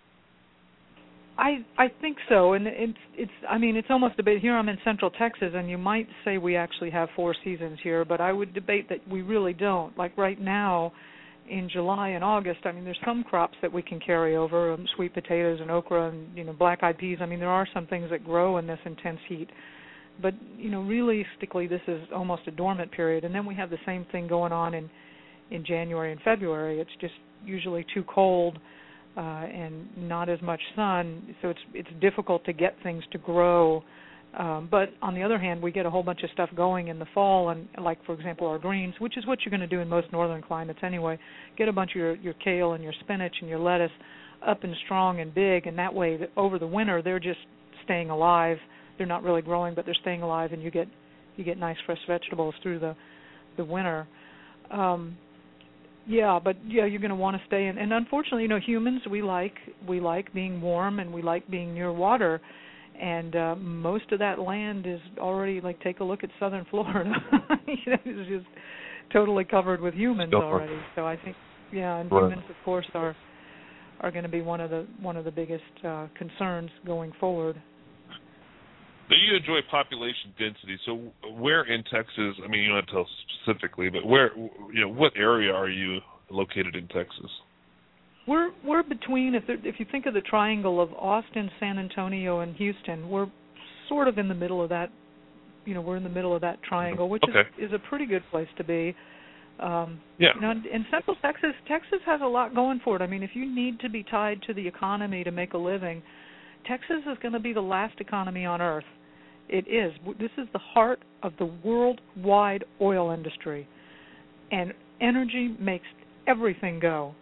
I think so, and it's almost a bit. Here I'm in Central Texas, and you might say we actually have 4 seasons here, but I would debate that we really don't. Like right now, in July and August, there's some crops that we can carry over, sweet potatoes and okra and black-eyed peas. There are some things that grow in this intense heat, but realistically, this is almost a dormant period. And then we have the same thing going on in January and February. It's just usually too cold. And not as much sun, so it's difficult to get things to grow. But on the other hand, we get a whole bunch of stuff going in the fall, and like, for example, our greens, which is what you're going to do in most northern climates anyway. Get a bunch of your kale and your spinach and your lettuce up and strong and big, and that way over the winter they're just staying alive. They're not really growing, but they're staying alive, and you get nice fresh vegetables through the winter. You're going to want to stay in. And unfortunately, humans, we like being warm, and we like being near water. And most of that land is already, like, take a look at southern Florida. It's just totally covered with humans already. So I think, and right. Humans, of course, are going to be one of the biggest concerns going forward. So you enjoy population density. So where in Texas, you don't have to tell specifically, but where, what area are you located in Texas? We're between, if you think of the triangle of Austin, San Antonio, and Houston, we're sort of in the middle of that. We're in the middle of that triangle, which is a pretty good place to be. In Central Texas has a lot going for it. If you need to be tied to the economy to make a living, Texas is going to be the last economy on earth. It is. This is the heart of the worldwide oil industry, and energy makes everything go.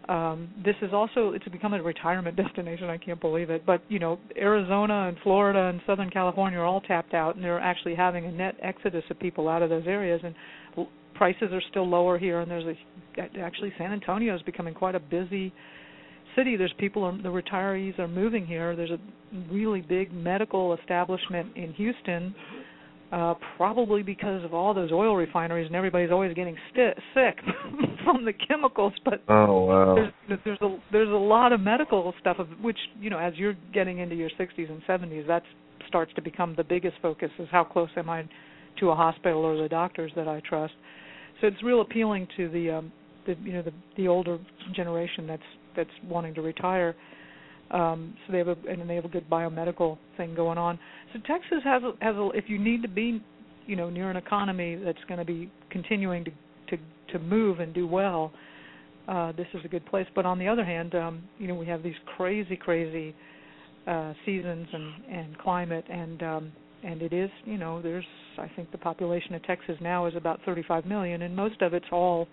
This is also, it's become a retirement destination. I can't believe it. But, Arizona and Florida and Southern California are all tapped out, and they're actually having a net exodus of people out of those areas. And prices are still lower here, and actually San Antonio is becoming quite a busy city. There's the retirees are moving here. There's a really big medical establishment in Houston, probably because of all those oil refineries, and everybody's always getting sick from the chemicals. But there's a lot of medical stuff, which, as you're getting into your 60s and 70s, that starts to become the biggest focus, is how close am I to a hospital or the doctors that I trust. So it's real appealing to the older generation that's wanting to retire. So they have a good biomedical thing going on. So Texas has if you need to be, near an economy that's going to be continuing to move and do well, this is a good place. But on the other hand, we have these crazy seasons and climate, and it is, there's, I think the population of Texas now is about 35 million, and most of it's all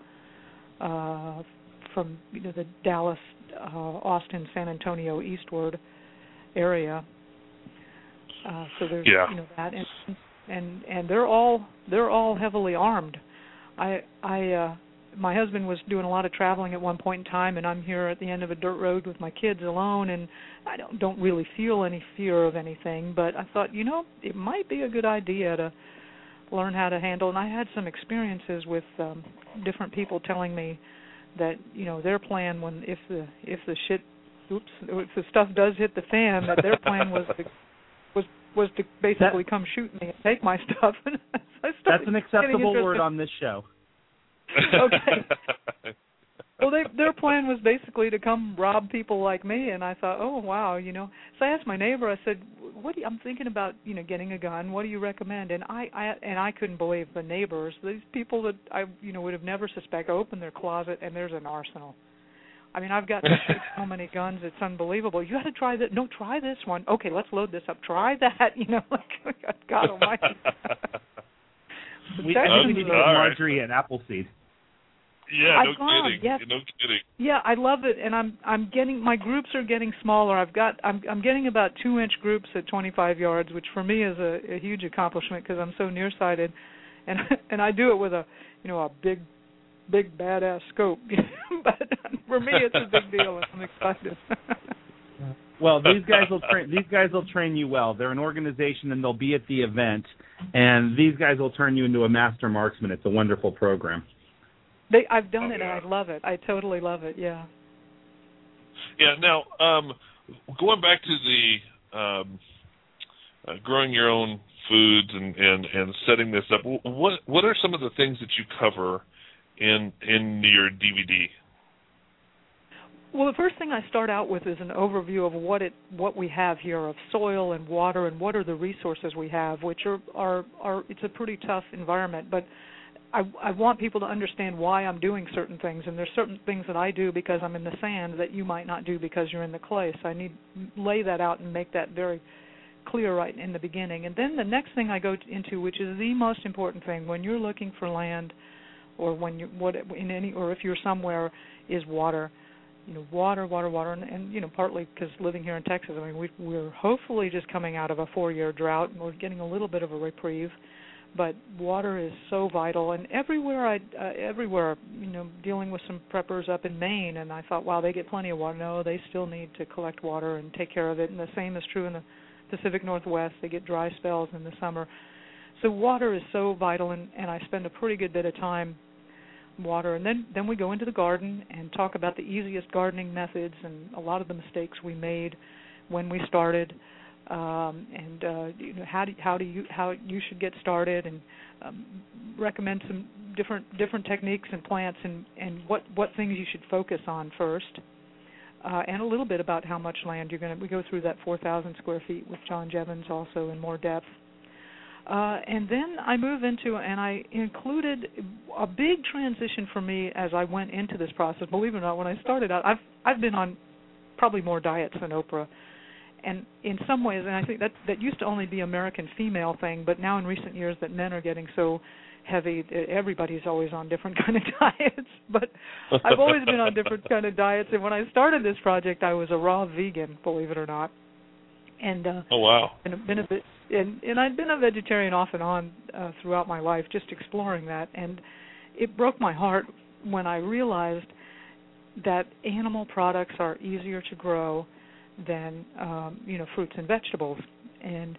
from the Dallas, Austin, San Antonio eastward area. So there's that, and they're all heavily armed. My husband was doing a lot of traveling at one point in time, and I'm here at the end of a dirt road with my kids alone, and I don't really feel any fear of anything. But I thought, it might be a good idea to learn how to handle. And I had some experiences with different people telling me that their plan if the stuff does hit the fan, that their plan was to basically come shoot me and take my stuff. That's an acceptable word on this show. Okay. Well, their plan was basically to come rob people like me, and I thought, oh wow, So I asked my neighbor. I said, I'm thinking about getting a gun. What do you recommend? And I couldn't believe the neighbors. These people that I would have never suspected open their closet, and there's an arsenal. I mean, I've got so many guns, it's unbelievable. You got to try that. No, try this one. Okay, let's load this up. Try that. God almighty. We need to get Marjorie and Appleseed. Yeah, no kidding. Yes. No kidding. Yeah, I love it, and I'm getting, my groups are getting smaller. I'm getting about 2-inch groups at 25 yards, which for me is a huge accomplishment because I'm so nearsighted, and I do it with a big badass scope. But for me, it's a big deal, and I'm excited. Well, these guys will train you well. They're an organization, and they'll be at the event, and these guys will turn you into a master marksman. It's a wonderful program. I've done it, and I love it. I totally love it, yeah. Yeah, now, going back to the growing your own foods and setting this up, what are some of the things that you cover in your DVD? Well, the first thing I start out with is an overview of what we have here of soil and water, and what are the resources we have, which are it's a pretty tough environment, but I want people to understand why I'm doing certain things, and there's certain things that I do because I'm in the sand that you might not do because you're in the clay. So I need to lay that out and make that very clear right in the beginning. And then the next thing I go into, which is the most important thing when you're looking for land, or or if you're somewhere, is water. Water, and partly because living here in Texas, I mean, we're hopefully just coming out of a 4-year drought, and we're getting a little bit of a reprieve. But water is so vital, and everywhere, dealing with some preppers up in Maine, and I thought, wow, they get plenty of water. No, they still need to collect water and take care of it, and the same is true in the Pacific Northwest. They get dry spells in the summer. So water is so vital, and I spend a pretty good bit of time water. And then we go into the garden and talk about the easiest gardening methods and a lot of the mistakes we made when we started. How you should get started, and recommend some different techniques and plants, and what things you should focus on first, and a little bit about how much land we go through that 4,000 square feet with John Jevons also in more depth. And then I move into, and I included a big transition for me as I went into this process. Believe it or not, when I started out, I've been on probably more diets than Oprah. And in some ways, and I think that used to only be American female thing, but now in recent years that men are getting so heavy, everybody's always on different kind of diets. But I've always been on different kind of diets. And when I started this project, I was a raw vegan, believe it or not. And oh wow! And I'd been a vegetarian off and on throughout my life, just exploring that. And it broke my heart when I realized that animal products are easier to grow than fruits and vegetables, and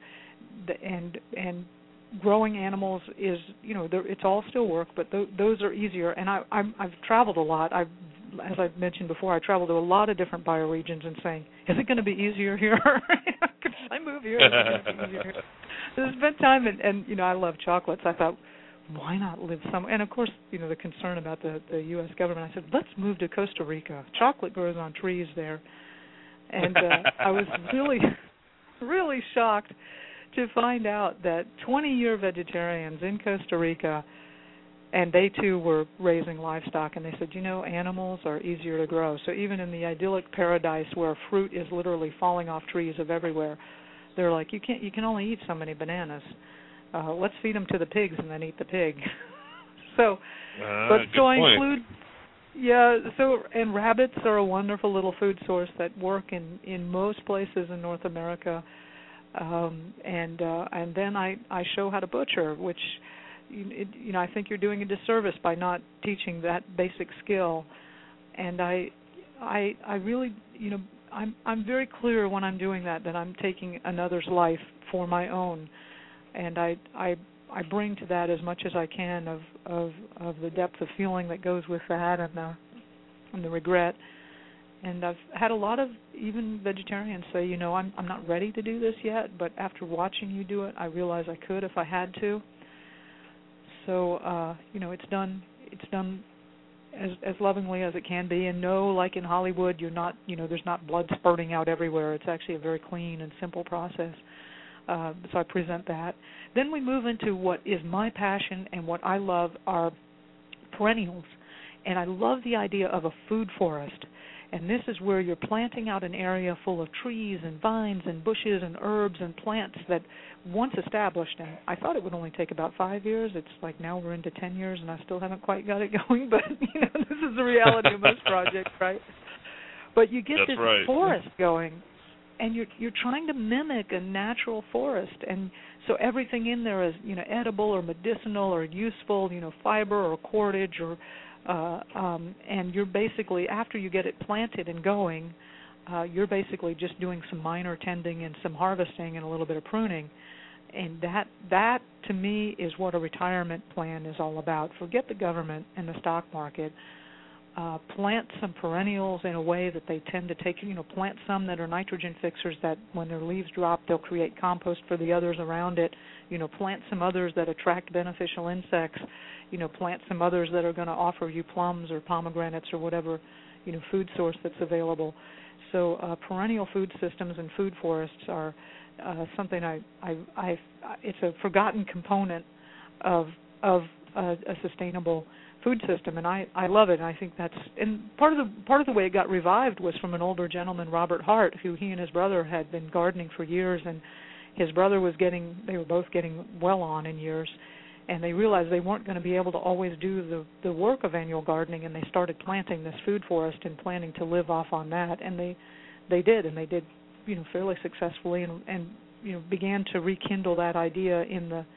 growing animals is it's all still work, but those are easier. And I've traveled a lot. As I mentioned before, I traveled to a lot of different bioregions and saying, is it going to be easier here? Could I move here? Is it going to be easier here? So I spent time, and I love chocolates. I thought, why not live somewhere? And of course, the concern about the U.S. government. I said, let's move to Costa Rica. Chocolate grows on trees there. And I was really, really shocked to find out that 20-year vegetarians in Costa Rica, and they too were raising livestock, and they said, animals are easier to grow. So even in the idyllic paradise where fruit is literally falling off trees of everywhere, they're like, you can only eat so many bananas. Let's feed them to the pigs and then eat the pig. So I include. Yeah, and rabbits are a wonderful little food source that work in most places in North America, and then I show how to butcher, which I think you're doing a disservice by not teaching that basic skill, and I really I'm very clear when I'm doing that I'm taking another's life for my own, and I bring to that as much as I can of the depth of feeling that goes with that and the regret. And I've had a lot of even vegetarians say, I'm not ready to do this yet, but after watching you do it, I realize I could if I had to. So it's done as lovingly as it can be, and no, like in Hollywood, you're not there's not blood spurting out everywhere. It's actually a very clean and simple process. So I present that. Then we move into what is my passion and what I love are perennials. And I love the idea of a food forest. And this is where you're planting out an area full of trees and vines and bushes and herbs and plants that once established, and I thought it would only take about 5 years. It's like now we're into 10 years and I still haven't quite got it going. But, this is the reality of most projects, right? But you get this forest going. And you're trying to mimic a natural forest, and so everything in there is edible or medicinal or useful, fiber or cordage or and you're basically, after you get it planted and going, you're basically just doing some minor tending and some harvesting and a little bit of pruning, and that to me is what a retirement plan is all about. Forget the government and the stock market. Plant some perennials in a way that they tend to take, plant some that are nitrogen fixers that when their leaves drop, they'll create compost for the others around it. Plant some others that attract beneficial insects. Plant some others that are going to offer you plums or pomegranates or whatever, food source that's available. So perennial food systems and food forests are something it's a forgotten component of a sustainable food system, and I love it. And I think that's, and part of the way it got revived was from an older gentleman, Robert Hart, who he and his brother had been gardening for years, and his brother they were both getting well on in years, and they realized they weren't going to be able to always do the work of annual gardening, and they started planting this food forest and planning to live off on that, and they did fairly successfully, and began to rekindle that idea in the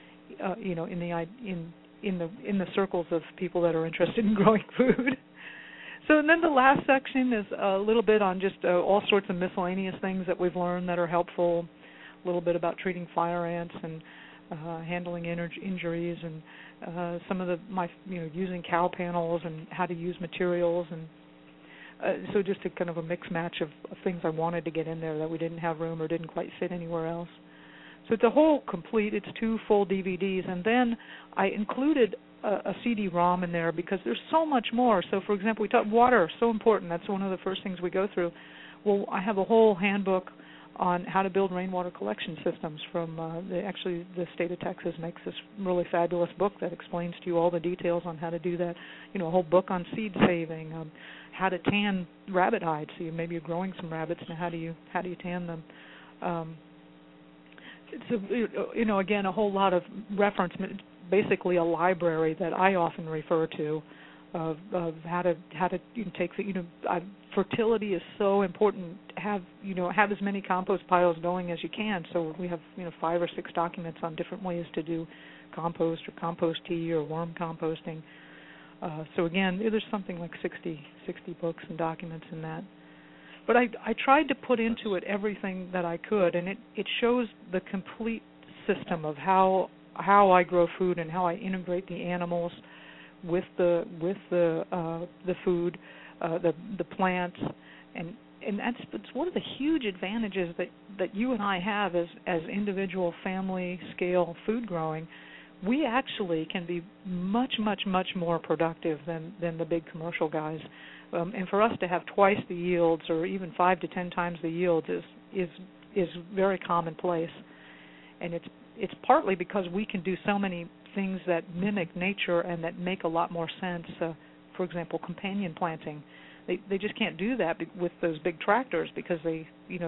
in the circles of people that are interested in growing food. So, and then the last section is a little bit on just all sorts of miscellaneous things that we've learned that are helpful, a little bit about treating fire ants and handling injuries, and some of using cow panels and how to use materials, and so just a kind of a mixed match of things I wanted to get in there that we didn't have room or didn't quite fit anywhere else. So it's a whole complete, it's 2 full DVDs, and then I included a CD-ROM in there because there's so much more. So, for example, we talked water, so important. That's one of the first things we go through. Well, I have a whole handbook on how to build rainwater collection systems. From the state of Texas makes this really fabulous book that explains to you all the details on how to do that. You know, a whole book on seed saving, how to tan rabbit hides. So maybe you're growing some rabbits, now how do you tan them? It's you know, again, a whole lot of reference, basically a library that I often refer to of how to take fertility is so important. Have as many compost piles going as you can. So we have 5 or 6 documents on different ways to do compost or compost tea or worm composting. So again, there's something like 60 books and documents in that. But I tried to put into it everything that I could, and it shows the complete system of how I grow food and how I integrate the animals with the food, the plants, and it's one of the huge advantages that you and I have as individual family scale food growing. We actually can be much more productive than the big commercial guys, and for us to have twice the yields or even 5 to 10 times the yields is very commonplace, and it's partly because we can do so many things that mimic nature and that make a lot more sense. For example, companion planting. They just can't do that with those big tractors because they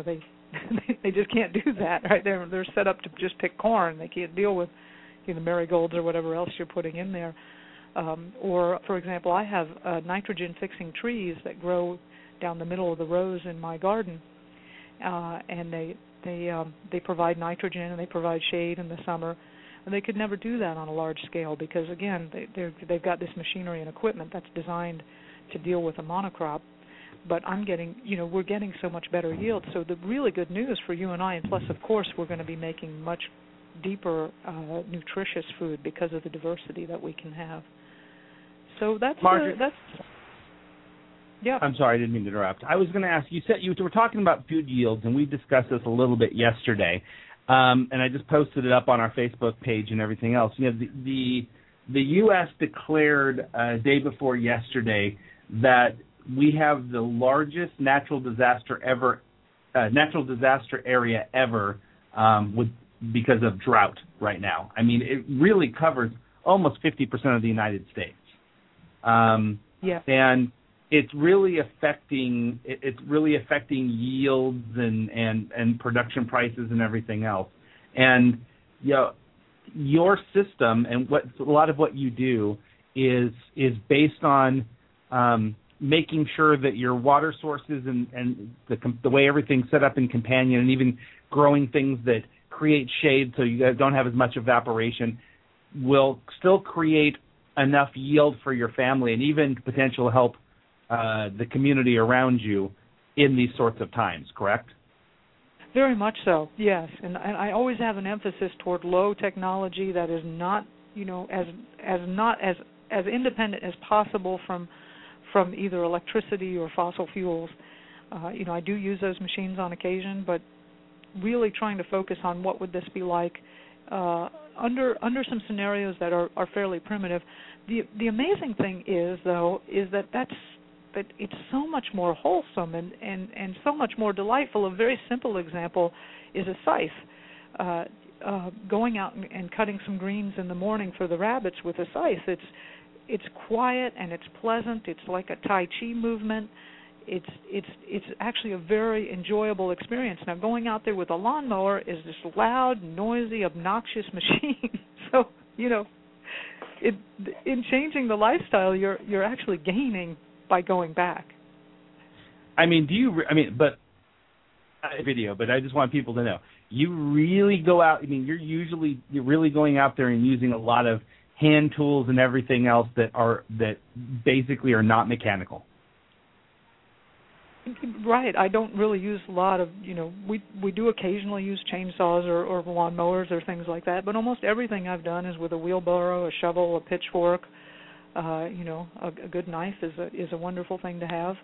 just can't do that. Right? They're set up to just pick corn. They can't deal with marigolds or whatever else you're putting in there. Or, for example, I have nitrogen-fixing trees that grow down the middle of the rows in my garden, and they provide nitrogen and they provide shade in the summer. And they could never do that on a large scale because, again, they've got this machinery and equipment that's designed to deal with a monocrop. But we're getting so much better yield. So the really good news for you and I, and plus, of course, we're going to be making much deeper, nutritious food because of the diversity that we can have. So that's Margaret, yeah. I'm sorry, I didn't mean to interrupt. I was going to ask, you were talking about food yields, and we discussed this a little bit yesterday. And I just posted it up on our Facebook page and everything else. The U.S. declared day before yesterday that we have the largest natural disaster area ever because of drought right now. I mean, it really covers almost 50% of the United States. Yeah. And it's really affecting yields and production prices and everything else. And your system and a lot of what you do is based on making sure that your water sources and the way everything's set up in Companion, and even growing things that create shade so you guys don't have as much evaporation, will still create enough yield for your family and even potential help the community around you in these sorts of times, correct? Very much so, yes. And I always have an emphasis toward low technology that is not, as independent as possible from either electricity or fossil fuels. I do use those machines on occasion, but really trying to focus on what would this be like under some scenarios that are fairly primitive. The amazing thing is that it's so much more wholesome and so much more delightful. A very simple example is a scythe. Going out and cutting some greens in the morning for the rabbits with a scythe. It's quiet and it's pleasant. It's like a Tai Chi movement. It's actually a very enjoyable experience. Now, going out there with a lawnmower is this loud, noisy, obnoxious machine. So, in changing the lifestyle, you're actually gaining by going back. But I just want people to know, you really go out, you're really going out there and using a lot of hand tools and everything else that basically are not mechanical. Right. I don't really use a lot of, we do occasionally use chainsaws or lawn mowers or things like that, but almost everything I've done is with a wheelbarrow, a shovel, a pitchfork. A good knife is a wonderful thing to have.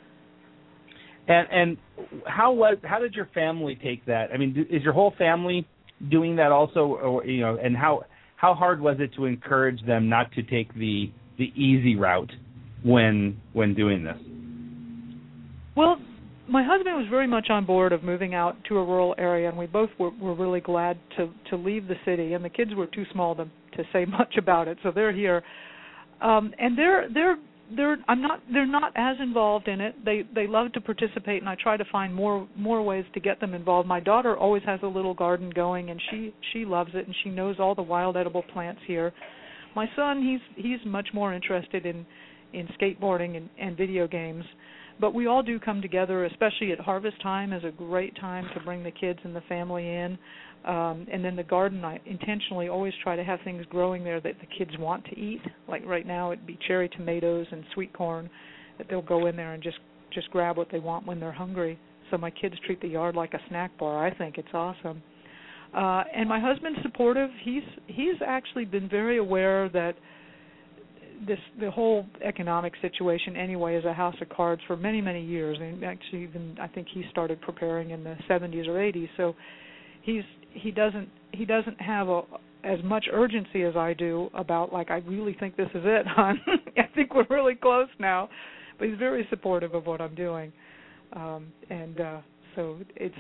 And how did your family take that? I mean, is your whole family doing that also, or and how hard was it to encourage them not to take the easy route when doing this? Well, my husband was very much on board of moving out to a rural area, and we both were really glad to leave the city. And the kids were too small to say much about it, so they're here. And they're not as involved in it. They love to participate, and I try to find more ways to get them involved. My daughter always has a little garden going, and she loves it, and she knows all the wild edible plants here. My son, he's much more interested in skateboarding and video games. But we all do come together, especially at harvest time is a great time to bring the kids and the family in. And then the garden, I intentionally always try to have things growing there that the kids want to eat. Like right now it'd be cherry tomatoes and sweet corn that they'll go in there and just grab what they want when they're hungry. So my kids treat the yard like a snack bar. I think it's awesome. And my husband's supportive. He's actually been very aware that the whole economic situation anyway is a house of cards for many, many years. And actually even I think he started preparing in the 70s or 80s. So he doesn't have as much urgency as I do about, like, I really think this is it, hon. I think we're really close now. But he's very supportive of what I'm doing. So it's,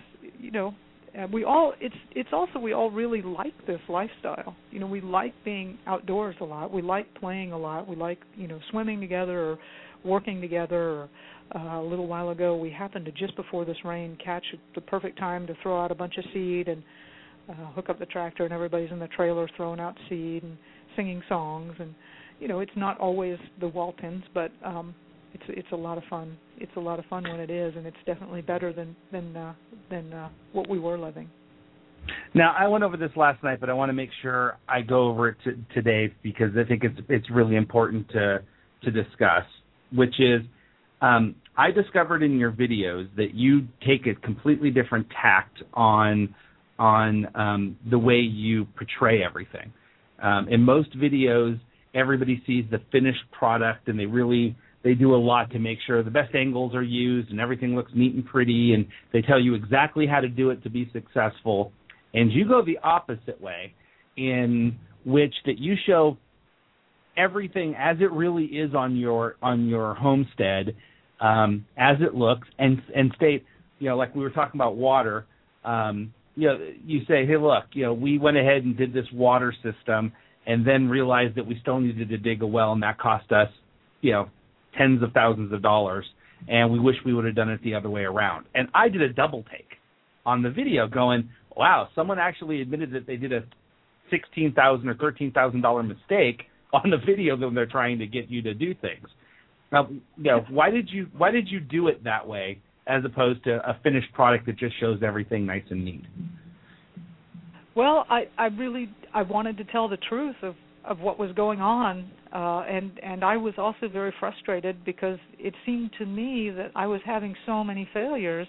we all really like this lifestyle. We like being outdoors a lot. We like playing a lot. We like, swimming together or working together. A little while ago, we happened to, just before this rain, catch the perfect time to throw out a bunch of seed and hook up the tractor, and everybody's in the trailer throwing out seed and singing songs. And, it's not always the Waltons, but it's a lot of fun. It's a lot of fun when it is, and it's definitely better than what we were living. Now, I went over this last night, but I want to make sure I go over it today because I think it's really important to discuss, which is I discovered in your videos that you take a completely different tact on the way you portray everything. In most videos, everybody sees the finished product, and they do a lot to make sure the best angles are used and everything looks neat and pretty, and they tell you exactly how to do it to be successful. And you go the opposite way, in which that you show everything as it really is on your homestead, as it looks, and state, like we were talking about water, you say, hey, look, we went ahead and did this water system and then realized that we still needed to dig a well, and that cost us, tens of thousands of dollars, and we wish we would have done it the other way around. And I did a double take on the video going, wow, someone actually admitted that they did a $16,000 or $13,000 mistake on the video when they're trying to get you to do things. Now, why did you do it that way as opposed to a finished product that just shows everything nice and neat? Well, I wanted to tell the truth of what was going on, and I was also very frustrated because it seemed to me that I was having so many failures.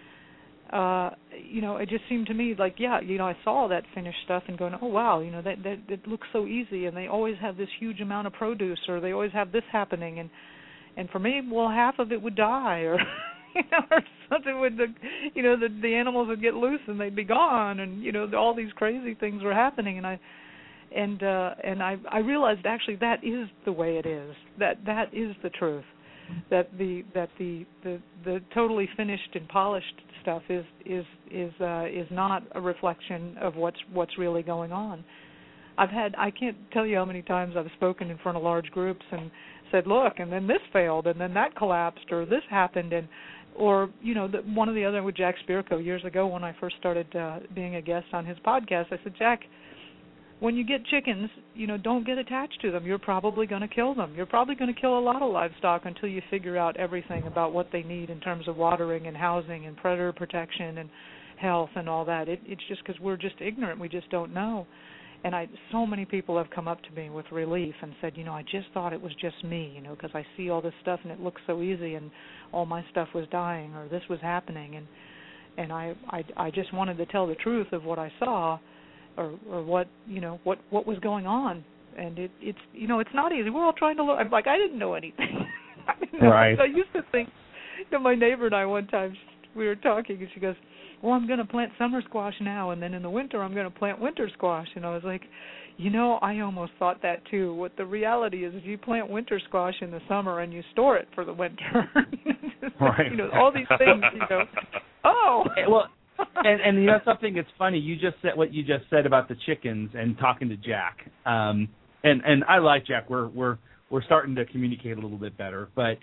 It just seemed to me like, I saw that finished stuff and going, oh wow, that looks so easy, and they always have this huge amount of produce, or they always have this happening, and for me, well, half of it would die, or or something would, the animals would get loose and they'd be gone, and all these crazy things were happening, and I realized actually that is the way it is. That is the truth. That the totally finished and polished stuff is not a reflection of what's really going on. I can't tell you how many times I've spoken in front of large groups and said, look, and then this failed, and then that collapsed, or this happened, or one of the other with Jack Spirko years ago when I first started being a guest on his podcast. I said, Jack, when you get chickens, don't get attached to them. You're probably going to kill them. You're probably going to kill a lot of livestock until you figure out everything about what they need in terms of watering and housing and predator protection and health and all that. It's just because we're just ignorant. We just don't know. And so many people have come up to me with relief and said, I just thought it was just me, because I see all this stuff and it looks so easy, and all my stuff was dying, or this was happening, and I just wanted to tell the truth of what I saw, or what was going on. And it's not easy. We're all trying to look. I'm like, I didn't know anything. Right. I used to think, my neighbor and I one time, we were talking, and she goes, well, I'm going to plant summer squash now, and then in the winter I'm going to plant winter squash. And I was like, I almost thought that too. What the reality is you plant winter squash in the summer and you store it for the winter. Right. All these things. Oh. Well, and something that's funny. You just said what you just said about the chickens and talking to Jack. And I like Jack. We're starting to communicate a little bit better. But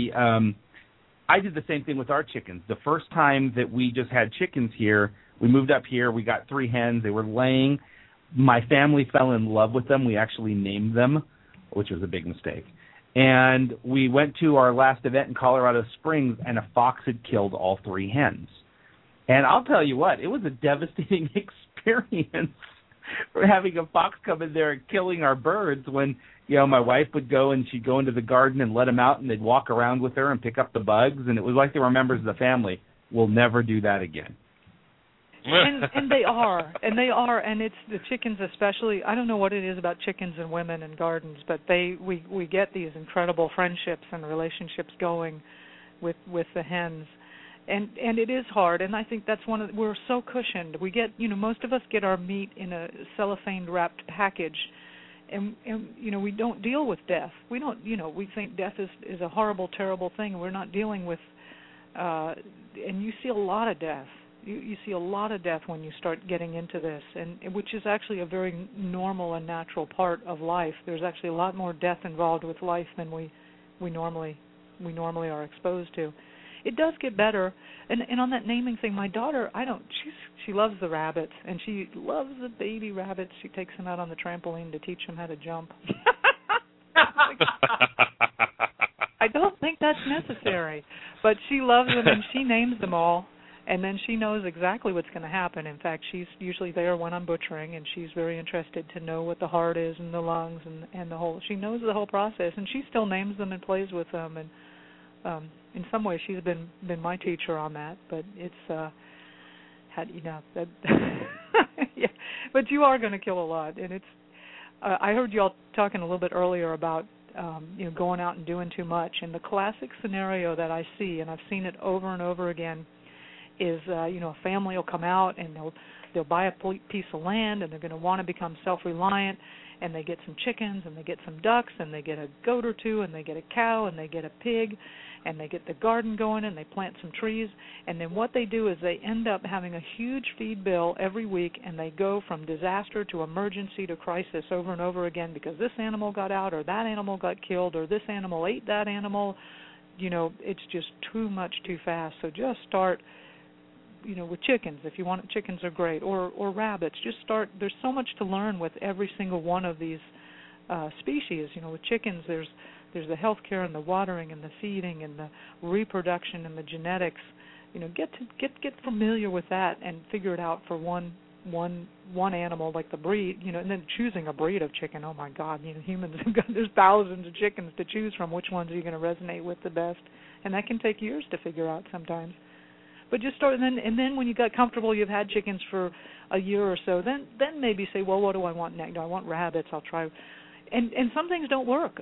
I did the same thing with our chickens. The first time that we just had chickens here, we moved up here. We got 3 hens. They were laying. My family fell in love with them. We actually named them, which was a big mistake. And we went to our last event in Colorado Springs, and a fox had killed all 3 hens. And I'll tell you what, it was a devastating experience for having a fox come in there and killing our birds when, my wife would go and she'd go into the garden and let them out, and they'd walk around with her and pick up the bugs, and it was like they were members of the family. We'll never do that again. And they are, and it's the chickens especially. I don't know what it is about chickens and women and gardens, but we get these incredible friendships and relationships going with the hens, and it is hard. And I think that's we're so cushioned. We get most of us get our meat in a cellophane wrapped package, and we don't deal with death. We don't we think death is a horrible, terrible thing. We're not dealing with, and you see a lot of death. You see a lot of death when you start getting into this, and which is actually a very normal and natural part of life. There's actually a lot more death involved with life than we normally are exposed to. It does get better, and on that naming thing, my daughter, she loves the rabbits, and she loves the baby rabbits. She takes them out on the trampoline to teach them how to jump. I don't think that's necessary, but she loves them, and she names them all. And then she knows exactly what's going to happen. In fact, she's usually there when I'm butchering, and she's very interested to know what the heart is and the lungs and the whole. She knows the whole process, and she still names them and plays with them. And in some ways, she's been my teacher on that. But it's that. Yeah. But you are going to kill a lot, and it's. I heard y'all talking a little bit earlier about going out and doing too much. And the classic scenario that I see, and I've seen it over and over again, is a family will come out and they'll buy a piece of land, and they're going to want to become self-reliant, and they get some chickens and they get some ducks and they get a goat or two and they get a cow and they get a pig and they get the garden going and they plant some trees, and then what they do is they end up having a huge feed bill every week, and they go from disaster to emergency to crisis over and over again because this animal got out or that animal got killed or this animal ate that animal. It's just too much too fast. So just start with chickens. If you want, chickens are great, or rabbits. Just start. There's so much to learn with every single one of these species. With chickens, there's the healthcare and the watering and the feeding and the reproduction and the genetics. Get familiar with that and figure it out for one animal, like the breed. And then choosing a breed of chicken. Oh my God, humans have got, there's thousands of chickens to choose from. Which ones are you going to resonate with the best? And that can take years to figure out sometimes. But just start, and then when you got comfortable, you've had chickens for a year or so, then maybe say, well, what do I want next? Do I want rabbits? I'll try. And some things don't work.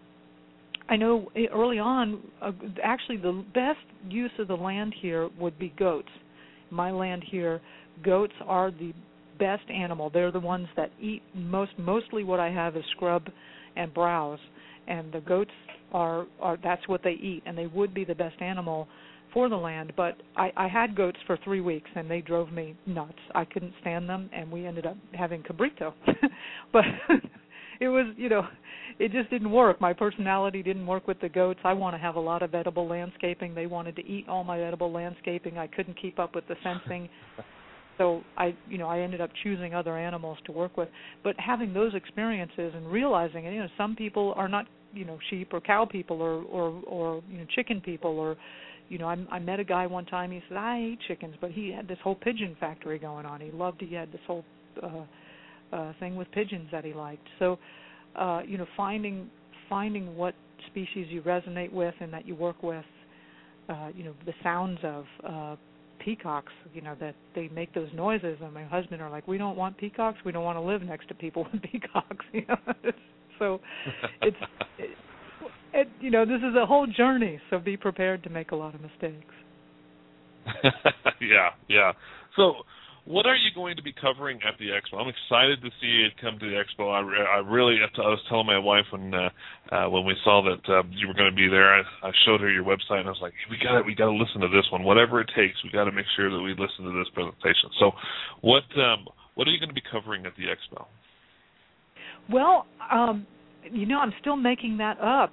I know early on, actually the best use of the land here would be goats. My land here, goats are the best animal. They're the ones that eat mostly what I have is scrub and browse, and the goats are that's what they eat, and they would be the best animal for the land. But I had goats for 3 weeks, and they drove me nuts. I couldn't stand them, and we ended up having cabrito. But it was, it just didn't work. My personality didn't work with the goats. I want to have a lot of edible landscaping. They wanted to eat all my edible landscaping. I couldn't keep up with the fencing. So I ended up choosing other animals to work with. But having those experiences and realizing, some people are not, sheep or cow people or chicken people or, I met a guy one time. He said, I ate chickens, but he had this whole pigeon factory going on. He had this whole thing with pigeons that he liked. So, finding what species you resonate with and that you work with, the sounds of peacocks, that they make those noises. And my husband are like, we don't want peacocks. We don't want to live next to people with peacocks. So this is a whole journey, so be prepared to make a lot of mistakes. Yeah. So What are you going to be covering at the expo? I'm excited to see it come to the expo. I was telling my wife when we saw that you were going to be there, I showed her your website, and I was like, we got to listen to this one. Whatever it takes, we got to make sure that we listen to this presentation. So, what are you going to be covering at the expo? Well, I'm still making that up.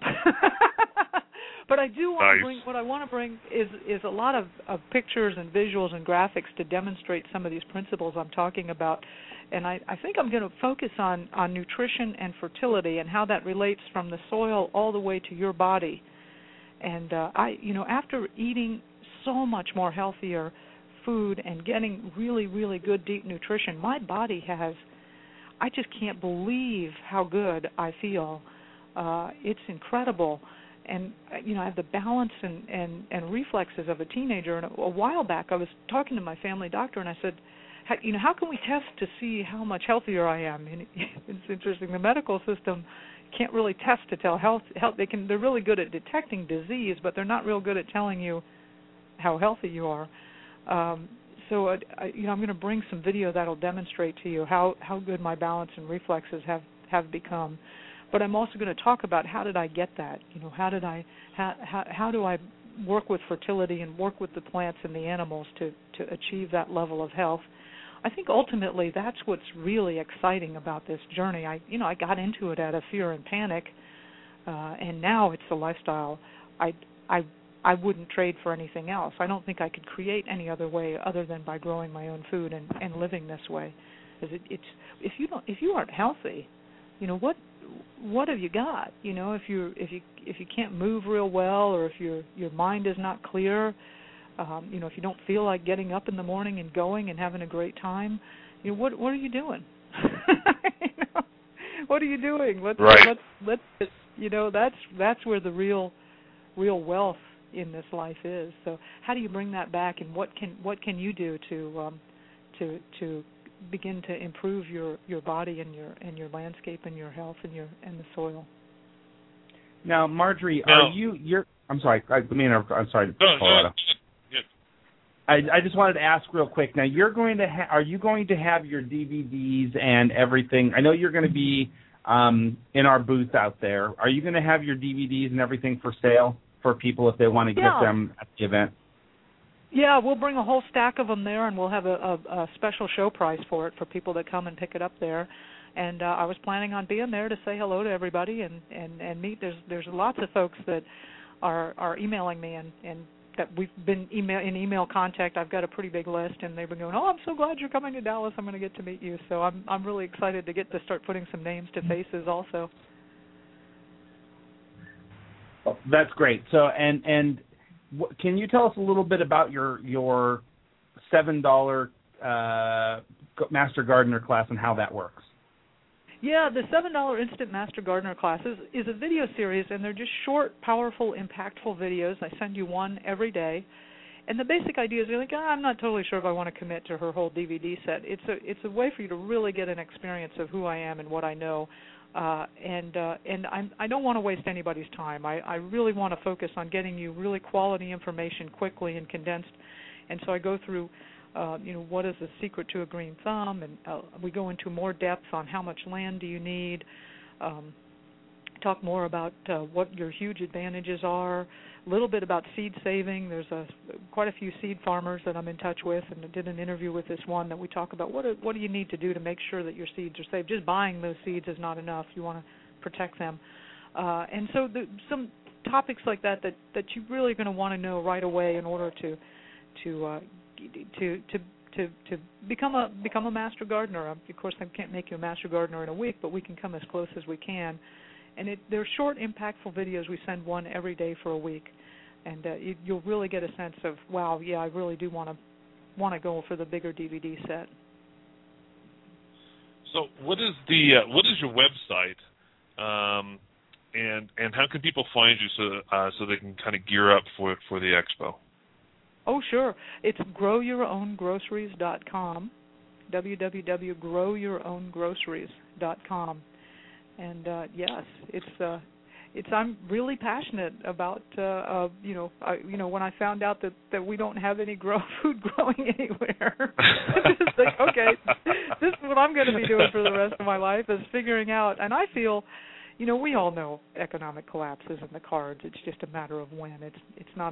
But I do want to bring, what I want to bring is a lot of pictures and visuals and graphics to demonstrate some of these principles I'm talking about. And I think I'm going to focus on nutrition and fertility and how that relates from the soil all the way to your body. And after eating so much more healthier food and getting really, really good deep nutrition, my body I just can't believe how good I feel. It's incredible. And, I have the balance and reflexes of a teenager. And a while back I was talking to my family doctor, and I said, how can we test to see how much healthier I am? And it's interesting. The medical system can't really test to tell health. They're really good at detecting disease, but they're not real good at telling you how healthy you are. So I'm going to bring some video that'll demonstrate to you how good my balance and reflexes have become. But I'm also going to talk about how did I get that? How do I work with fertility and work with the plants and the animals to achieve that level of health? I think ultimately that's what's really exciting about this journey. I got into it out of fear and panic, and now it's a lifestyle I wouldn't trade for anything else. I don't think I could create any other way other than by growing my own food and living this way. Because if you aren't healthy, what have you got? If you can't move real well, or if your mind is not clear, if you don't feel like getting up in the morning and going and having a great time, what are you doing? What are you doing? Let's that's where the real wealth in this life is. So how do you bring that back, and what can you do to begin to improve your body and your landscape and your health and the soil? Now, Marjorie, I'm sorry. I'm sorry, Colorado. I just wanted to ask real quick. Now, are you going to have your DVDs and everything? I know you're going to be in our booth out there. Are you going to have your DVDs and everything for sale for people if they want to get them at the event? Yeah, we'll bring a whole stack of them there, and we'll have a special show price for it for people that come and pick it up there. And I was planning on being there to say hello to everybody and meet. There's lots of folks that are emailing me and that we've been in email contact. I've got a pretty big list, and they've been going, I'm so glad you're coming to Dallas. I'm going to get to meet you. So I'm really excited to get to start putting some names to faces also. That's great. So and can you tell us a little bit about your $7 Master Gardener class and how that works? Yeah, the $7 Instant Master Gardener class is a video series, and they're just short, powerful, impactful videos. I send you one every day. And the basic idea is you're like, I'm not totally sure if I want to commit to her whole DVD set. It's a way for you to really get an experience of who I am and what I know. And I don't want to waste anybody's time. I really want to focus on getting you really quality information quickly and condensed. And so I go through, what is the secret to a green thumb, and we go into more depth on how much land do you need, talk more about what your huge advantages are, a little bit about seed saving. There's quite a few seed farmers that I'm in touch with, and I did an interview with this one that we talk about what do you need to do to make sure that your seeds are safe. Just buying those seeds is not enough. You want to protect them. And so some topics like that you're really going to want to know right away in order to become a master gardener. Of course, I can't make you a master gardener in a week, but we can come as close as we can. And they're short, impactful videos. We send one every day for a week, and you'll really get a sense of, wow, yeah, I really do want to go for the bigger DVD set. So, what is your website, and how can people find you so they can kind of gear up for the expo? Oh, sure. It's growyourowngroceries.com, www.growyourowngroceries.com. And yes, I'm really passionate about when I found out that we don't have any food growing anywhere. It's like, okay, this is what I'm going to be doing for the rest of my life, is figuring out. And I feel, we all know economic collapse is in the cards. It's just a matter of when. It's not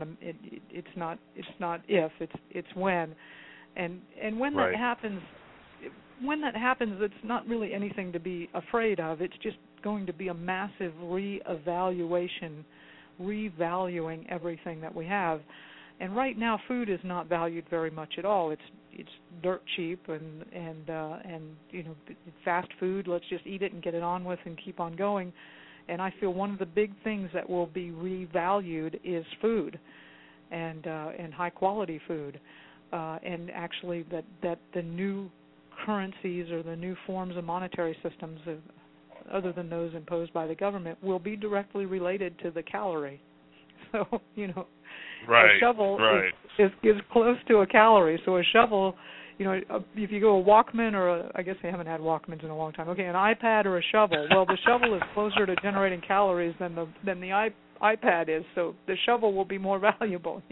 if, it's when. And when that happens, it's not really anything to be afraid of. It's just going to be a massive reevaluation, revaluing everything that we have. And right now, food is not valued very much at all. It's dirt cheap and fast food. Let's just eat it and get it on with and keep on going. And I feel one of the big things that will be revalued is food, and high quality food, and actually that the new currencies or the new forms of monetary systems, other than those imposed by the government, will be directly related to the calorie. So, a shovel is close to a calorie. So a shovel, if you go a Walkman or I guess they haven't had Walkmans in a long time. Okay, an iPad or a shovel. Well, the shovel is closer to generating calories than the iPad is. So the shovel will be more valuable.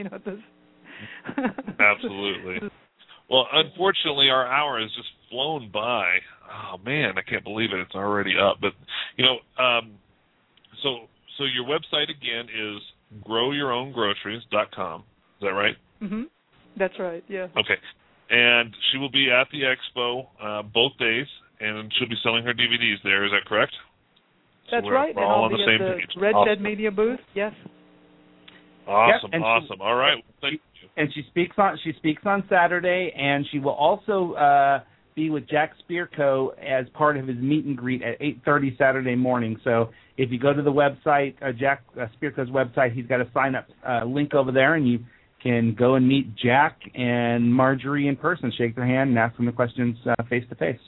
Absolutely. Well, unfortunately, our hour has just flown by. Oh man, I can't believe it. It's already up. But so your website again is growyourowngroceries.com. Is that right? Mhm. That's right. Yeah. Okay. And she will be at the expo both days, and she'll be selling her DVDs there. Is that correct? That's so right. We're all on the same at page. the Red Shed Media booth. Yes. Awesome. Yep, awesome. All right. Thank you. And she speaks on Saturday, and she will also be with Jack Spirko as part of his meet and greet at 8:30 Saturday morning. So if you go to the website, Jack Spirko's website, he's got a sign up link over there, and you can go and meet Jack and Marjorie in person, shake their hand, and ask them the questions face to face.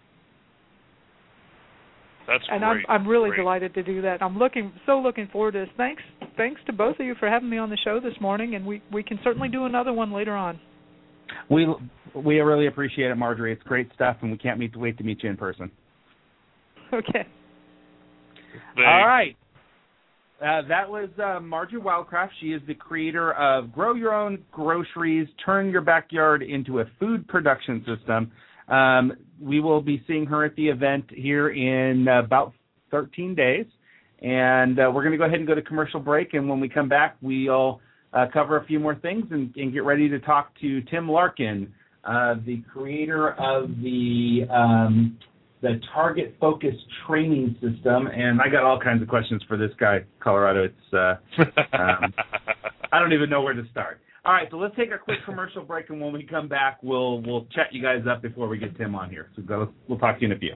That's and great. I'm really delighted to do that. I'm looking forward to this. Thanks to both of you for having me on the show this morning, and we can certainly do another one later on. We really appreciate it, Marjorie. It's great stuff, and we can't wait to meet you in person. Okay. Thanks. All right. That was Marjorie Wildcraft. She is the creator of Grow Your Own Groceries, Turn Your Backyard into a Food Production System. We will be seeing her at the event here in about 13 days. And we're going to go ahead and go to commercial break. And when we come back, we'll cover a few more things and get ready to talk to Tim Larkin, the creator of the Target Focus Training System. And I got all kinds of questions for this guy, Colorado. It's I don't even know where to start. All right, so let's take a quick commercial break, and when we come back, we'll chat you guys up before we get Tim on here. So we'll talk to you in a few.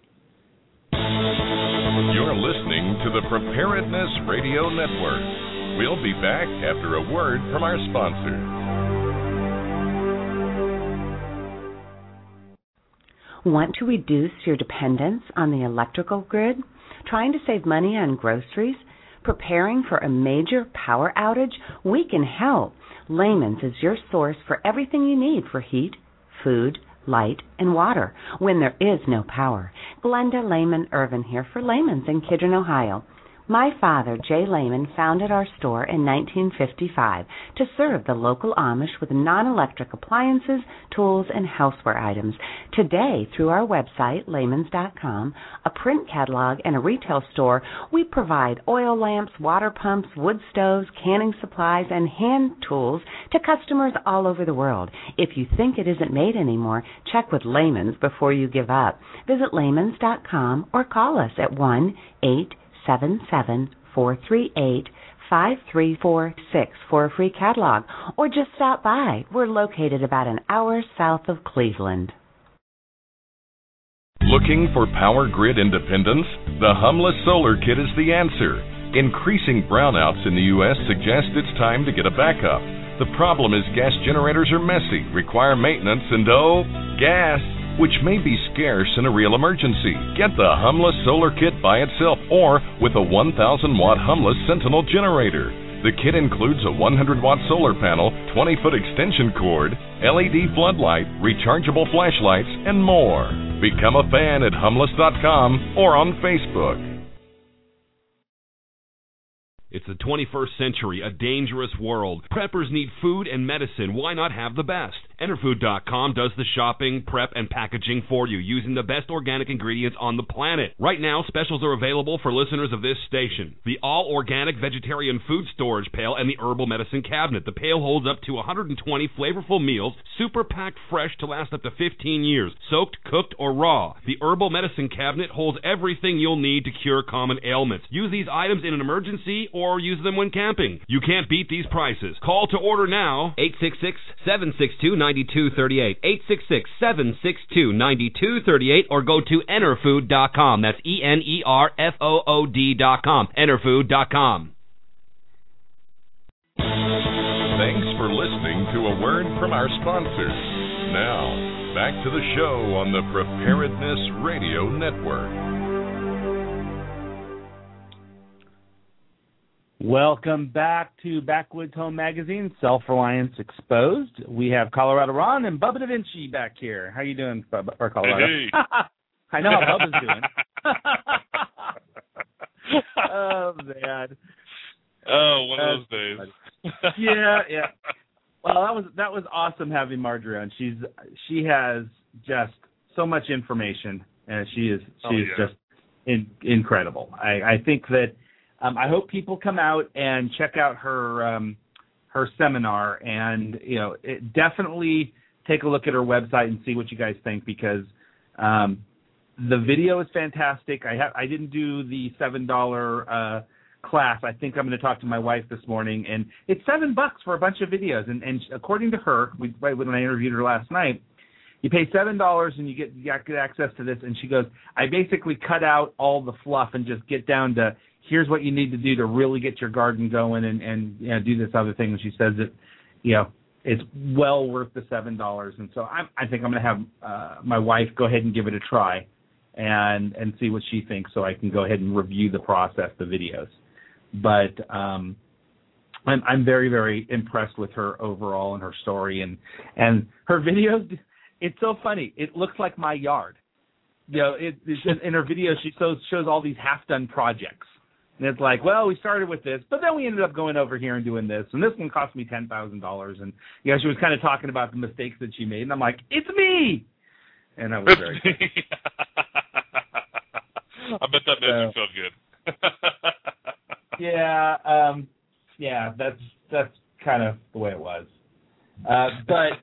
You're listening to the Preparedness Radio Network. We'll be back after a word from our sponsor. Want to reduce your dependence on the electrical grid? Trying to save money on groceries? Preparing for a major power outage? We can help. Layman's is your source for everything you need for heat, food, light, and water when there is no power. Glenda Lehman Irvin here for Layman's in Kidron, Ohio. My father, Jay Lehman, founded our store in 1955 to serve the local Amish with non-electric appliances, tools, and houseware items. Today, through our website, Layman's.com, a print catalog, and a retail store, we provide oil lamps, water pumps, wood stoves, canning supplies, and hand tools to customers all over the world. If you think it isn't made anymore, check with Layman's before you give up. Visit Layman's.com or call us at 1-877-438-5346 for a free catalog, or just stop by. We're located about an hour south of Cleveland. Looking for power grid independence? The Humless Solar Kit is the answer. Increasing brownouts in the U.S. suggest it's time to get a backup. The problem is gas generators are messy, require maintenance, and gas, which may be scarce in a real emergency. Get the Humless Solar Kit by itself or with a 1,000-watt Humless Sentinel generator. The kit includes a 100-watt solar panel, 20-foot extension cord, LED floodlight, rechargeable flashlights, and more. Become a fan at Humless.com or on Facebook. It's the 21st century, a dangerous world. Preppers need food and medicine. Why not have the best? Enterfood.com does the shopping, prep, and packaging for you using the best organic ingredients on the planet. Right now, specials are available for listeners of this station. The all-organic vegetarian food storage pail and the herbal medicine cabinet. The pail holds up to 120 flavorful meals, super packed fresh to last up to 15 years, soaked, cooked, or raw. The herbal medicine cabinet holds everything you'll need to cure common ailments. Use these items in an emergency or use them when camping. You can't beat these prices. Call to order now, 866-762-9238, 866-762-9238, or go to Enterfood.com. That's ENERFOOD.com, Enterfood.com. Thanks for listening to a word from our sponsors. Now, back to the show on the Preparedness Radio Network. Welcome back to Backwoods Home Magazine, Self-Reliance Exposed. We have Colorado Ron and Bubba Da Vinci back here. How you doing, Bubba, or Colorado? Hey. I know how Bubba's doing. Oh, man. Oh, one of those days. Yeah. Well, that was awesome having Marjorie on. She has just so much information, and she is just incredible. I think that I hope people come out and check out her seminar, and definitely take a look at her website and see what you guys think, because the video is fantastic. I didn't do the $7 class. I think I'm going to talk to my wife this morning, and it's $7 for a bunch of videos. And according to her, when I interviewed her last night, you pay $7 and you get access to this. And she goes, I basically cut out all the fluff and just get down to here's what you need to do to really get your garden going and do this other thing. And she says that it's well worth the $7. And so I think I'm going to have my wife go ahead and give it a try and see what she thinks, so I can go ahead and review the process, the videos. But I'm very, very impressed with her overall and her story and her videos. It's so funny. It looks like my yard. It's just, in her videos she shows all these half-done projects. And it's like, well, we started with this, but then we ended up going over here and doing this, and this one cost me $10,000. And she was kind of talking about the mistakes that she made, and I'm like, it's me. And I was very good. I bet that made you feel good. Yeah, that's kind of the way it was. But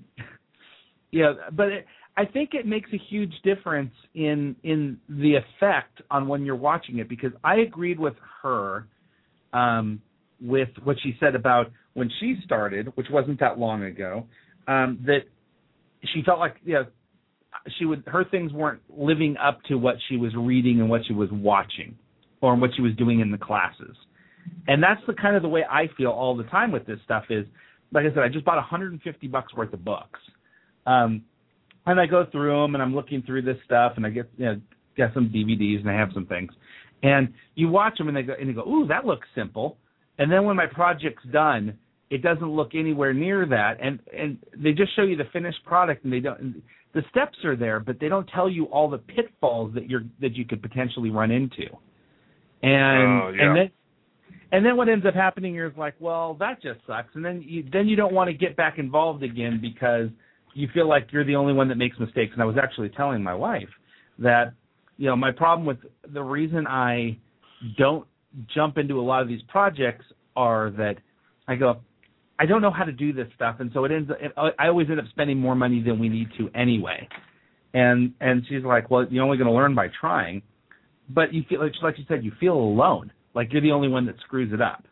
I think it makes a huge difference in the effect on when you're watching it, because I agreed with her with what she said about when she started, which wasn't that long ago, that she felt like her things weren't living up to what she was reading and what she was watching or what she was doing in the classes. And that's the kind of the way I feel all the time with this stuff is, like I said, I just bought $150 worth of books. And I go through them and I'm looking through this stuff and I get some DVDs and I have some things. And you watch them and you go, ooh, that looks simple. And then when my project's done, it doesn't look anywhere near that. And they just show you the finished product, and the steps are there, but they don't tell you all the pitfalls that you could potentially run into. And then what ends up happening is like, well, that just sucks. And then you don't want to get back involved again because you feel like you're the only one that makes mistakes. And I was actually telling my wife that, my problem with the reason I don't jump into a lot of these projects are that I go, I don't know how to do this stuff. And so I always end up spending more money than we need to anyway. And she's like, well, you're only going to learn by trying. But you feel, like you said, you feel alone. Like you're the only one that screws it up.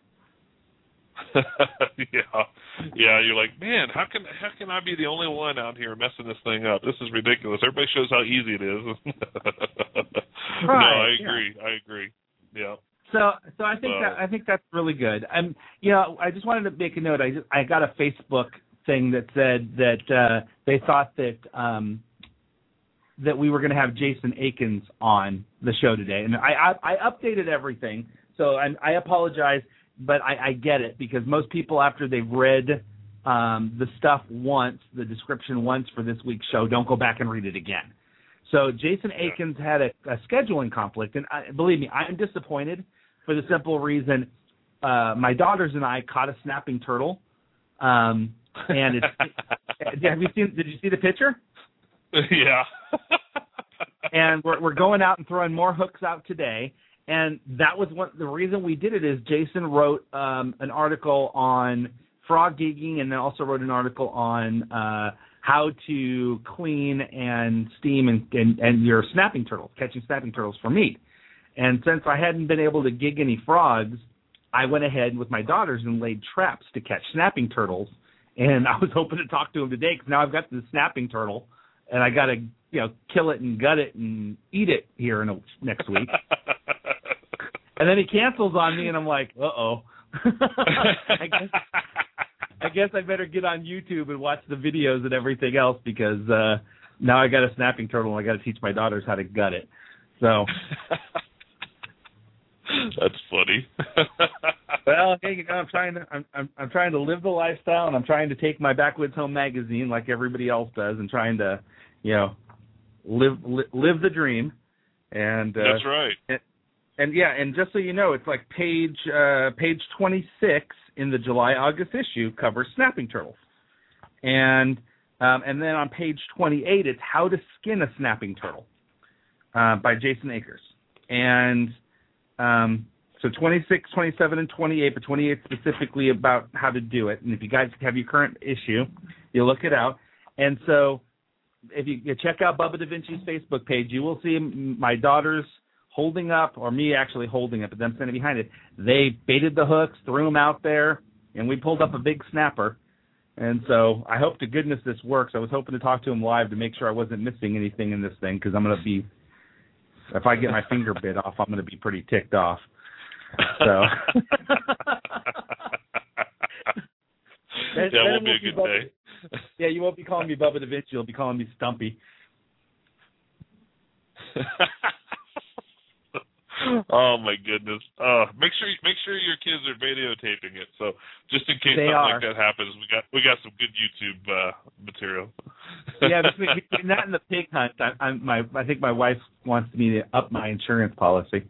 Yeah. You're like, man, how can I be the only one out here messing this thing up? This is ridiculous. Everybody shows how easy it is. Right, no, I agree. Yeah. So I think that's really good. And I just wanted to make a note. I got a Facebook thing that said that they thought that we were going to have Jason Akins on the show today, and I updated everything. So I apologize, but I get it, because most people, after they've read the stuff once, the description once for this week's show, don't go back and read it again. So Jason Akins had a scheduling conflict, and believe me, I'm disappointed for the simple reason my daughters and I caught a snapping turtle, and it's. Did you see the picture? Yeah. And we're going out and throwing more hooks out today. And that was the reason we did it is Jason wrote an article on frog gigging, and then also wrote an article on how to clean and steam and your snapping turtles, catching snapping turtles for meat. And since I hadn't been able to gig any frogs, I went ahead with my daughters and laid traps to catch snapping turtles. And I was hoping to talk to them today because now I've got the snapping turtle, and I got to kill it and gut it and eat it here next week. And then he cancels on me, and I'm like, uh-oh. I guess I better get on YouTube and watch the videos and everything else because now I got a snapping turtle and I got to teach my daughters how to gut it. So that's funny. Well, hey, I'm trying to live the lifestyle, and I'm trying to take my Backwoods Home magazine like everybody else does, and trying to live the dream. And that's right. And just so you know, it's like page 26 in the July-August issue covers snapping turtles, and then on page 28 it's How to Skin a Snapping Turtle by Jason Akers, and so 26, 27, and 28, but 28 specifically about how to do it. And if you guys have your current issue, you look it out. And so if you check out Bubba Da Vinci's Facebook page, you will see my daughters holding up, or me actually holding it, but them standing behind it. They baited the hooks, threw them out there, and we pulled up a big snapper. And so I hope to goodness this works. I was hoping to talk to him live to make sure I wasn't missing anything in this thing, because I'm going to be, if I get my finger bit off, I'm going to be pretty ticked off. So that will be a good day. Yeah, you won't be calling me Bubba Da Vinci. You'll be calling me Stumpy. Oh my goodness! Make sure your kids are videotaping it. So just in case like that happens, we got some good YouTube material. Yeah, between that and the pig hunt, I think my wife wants me to up my insurance policy.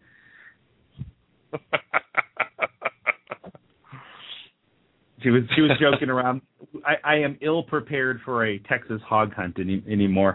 She was joking around. I am ill prepared for a Texas hog hunt anymore.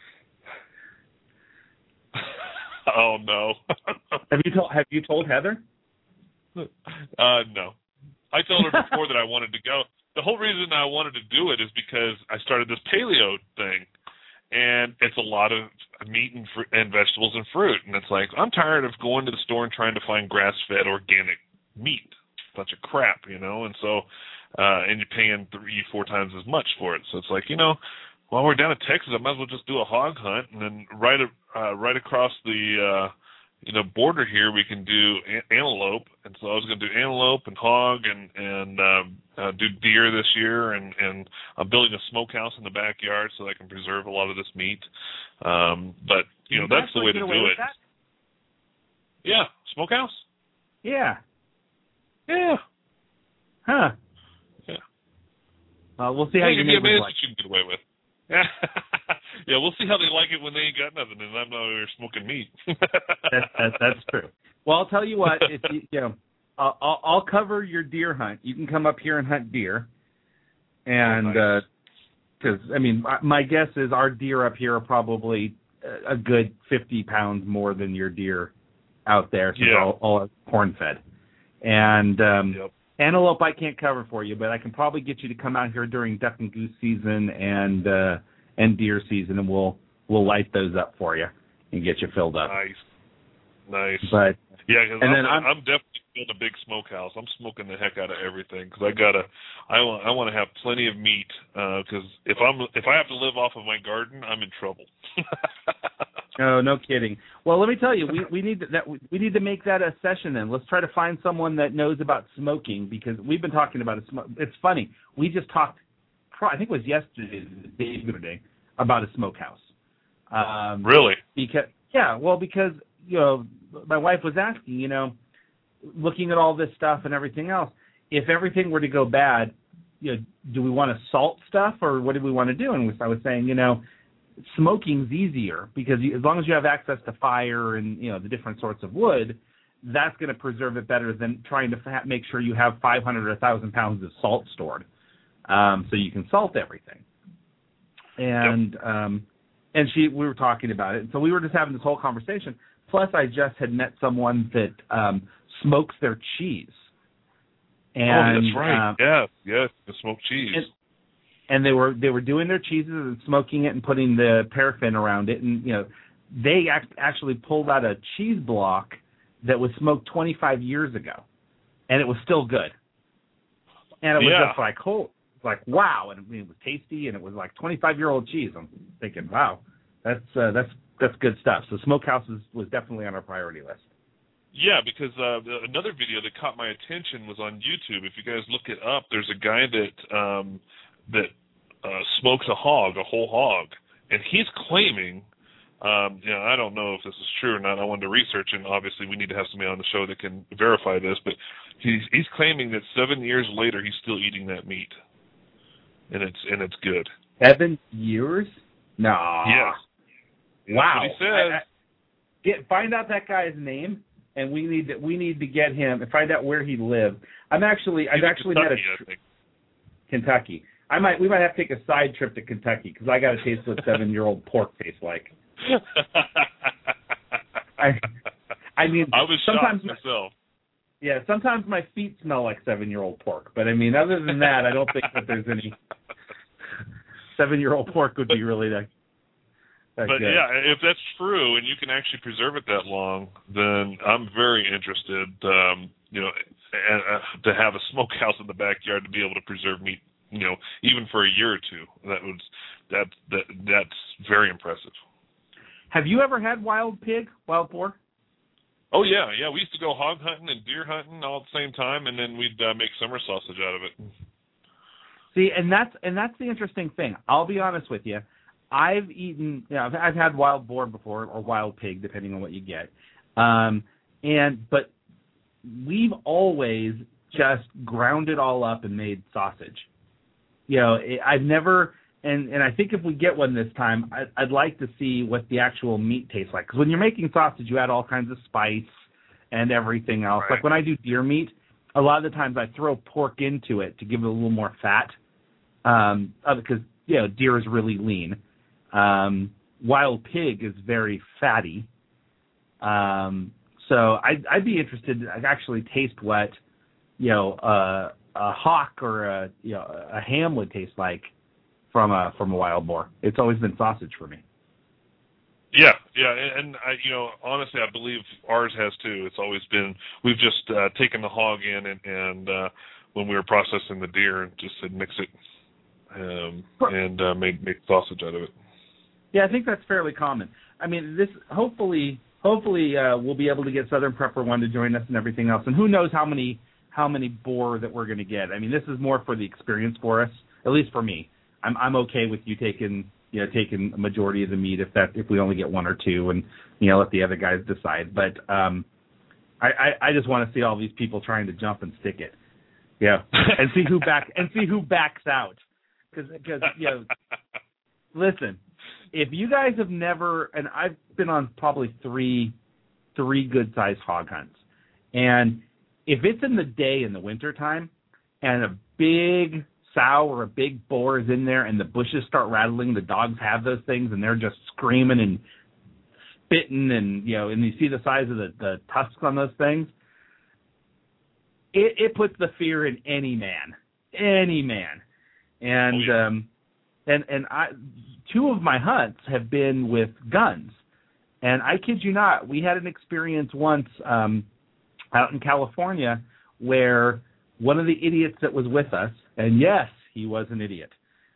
Oh no! Have you told Heather? No. I told her before that I wanted to go. The whole reason I wanted to do it is because I started this paleo thing, and it's a lot of meat and vegetables and fruit, and it's like I'm tired of going to the store and trying to find grass-fed organic meat. Bunch of crap, and so and you're paying 3-4 times as much for it. So it's like, while we're down in Texas, I might as well just do a hog hunt, and then right across the border here we can do antelope. And so I was going to do antelope and hog and do deer this year, and I'm building a smokehouse in the backyard so that I can preserve a lot of this meat. But that's the way to do it. Yeah, smokehouse. Yeah. Yeah. Huh. Yeah. We'll see how your neighbors like. You can get away with. Yeah, we'll see how they like it when they ain't got nothing, and I'm not over smoking meat. That's true. Well, I'll tell you what. If I'll cover your deer hunt. You can come up here and hunt deer, and because my guess is our deer up here are probably a good 50 pounds more than your deer out there. So they're all corn fed. And antelope I can't cover for you, but I can probably get you to come out here during duck and goose season and deer season, and we'll light those up for you and get you filled up. Nice. But yeah, because I'm definitely building a big smokehouse. I'm smoking the heck out of everything because I want to have plenty of meat. Because if I have to live off of my garden, I'm in trouble. No kidding. Well, let me tell you, we need we need to make that a session then. Let's try to find someone that knows about smoking, because we've been talking about it. It's funny. We just talked, I think it was yesterday, the day today, about a smokehouse. Really? Because my wife was asking, looking at all this stuff and everything else, if everything were to go bad, do we want to salt stuff or what do we want to do? And I was saying, smoking's easier because as long as you have access to fire and the different sorts of wood, that's going to preserve it better than trying to make sure you have 500 or 1,000 pounds of salt stored, so you can salt everything. And we were talking about it, and so we were just having this whole conversation. Plus, I just had met someone that smokes their cheese. And, that's right. Yes, the smoked cheese. And they were doing their cheeses and smoking it and putting the paraffin around it, and they actually pulled out a cheese block that was smoked 25 years ago, and it was still good. And it was just like wow, and it was tasty, and it was like 25-year-old cheese. I'm thinking, wow, that's good stuff. So Smokehouse was definitely on our priority list. Yeah, because another video that caught my attention was on YouTube. If you guys look it up, there's a guy that smokes a whole hog, and he's claiming, I don't know if this is true or not. I wanted to research, and obviously we need to have somebody on the show that can verify this, but he's claiming that 7 years later he's still eating that meat, and it's good. 7 years? No. Yeah. Wow. That's what he says. Find out that guy's name, and we need to get him and find out where he lived. I've actually met Kentucky. We might have to take a side trip to Kentucky because I got to taste what 7-year-old pork tastes like. I mean, I was sometimes shocked myself. Yeah, sometimes my feet smell like 7-year-old pork, but I mean, other than that, I don't think that there's any 7-year-old pork would be really that but good. Yeah, if that's true and you can actually preserve it that long, then I'm very interested. To have a smokehouse in the backyard to be able to preserve meat, even for a year or two. That's very impressive. Have you ever had wild boar? Oh yeah. We used to go hog hunting and deer hunting all at the same time, and then we'd make summer sausage out of it. See, and that's the interesting thing. I'll be honest with you. I've eaten, I've had wild boar before, or wild pig, depending on what you get. But we've always just ground it all up and made sausage. I've never, and I think if we get one this time, I'd like to see what the actual meat tastes like. Because when you're making sausage, you add all kinds of spice and everything else. Right. Like when I do deer meat, a lot of the times I throw pork into it to give it a little more fat, because deer is really lean. Wild pig is very fatty. So I'd be interested to actually taste what a hawk or a ham would taste like from a wild boar. It's always been sausage for me. Yeah, and honestly, I believe ours has too. It's always been, we've just taken the hog in and when we were processing the deer, and just said mix it and made sausage out of it. Yeah, I think that's fairly common. I mean, this hopefully we'll be able to get Southern Prepper 1 to join us and everything else. And who knows how many boar that we're going to get. I mean, this is more for the experience for us, at least for me. I'm okay with you taking a majority of the meat if we only get one or two, and let the other guys decide. But I just want to see all these people trying to jump and stick it, and see who backs out. Because listen, if you guys have never, and I've been on probably three good-sized hog hunts, and if it's in the day in the wintertime and a big sow or a big boar is in there and the bushes start rattling, the dogs have those things and they're just screaming and spitting and and you see the size of the tusks on those things, it puts the fear in any man. And and I, two of my hunts have been with guns, and I kid you not, we had an experience once out in California where one of the idiots that was with us, and yes, he was an idiot.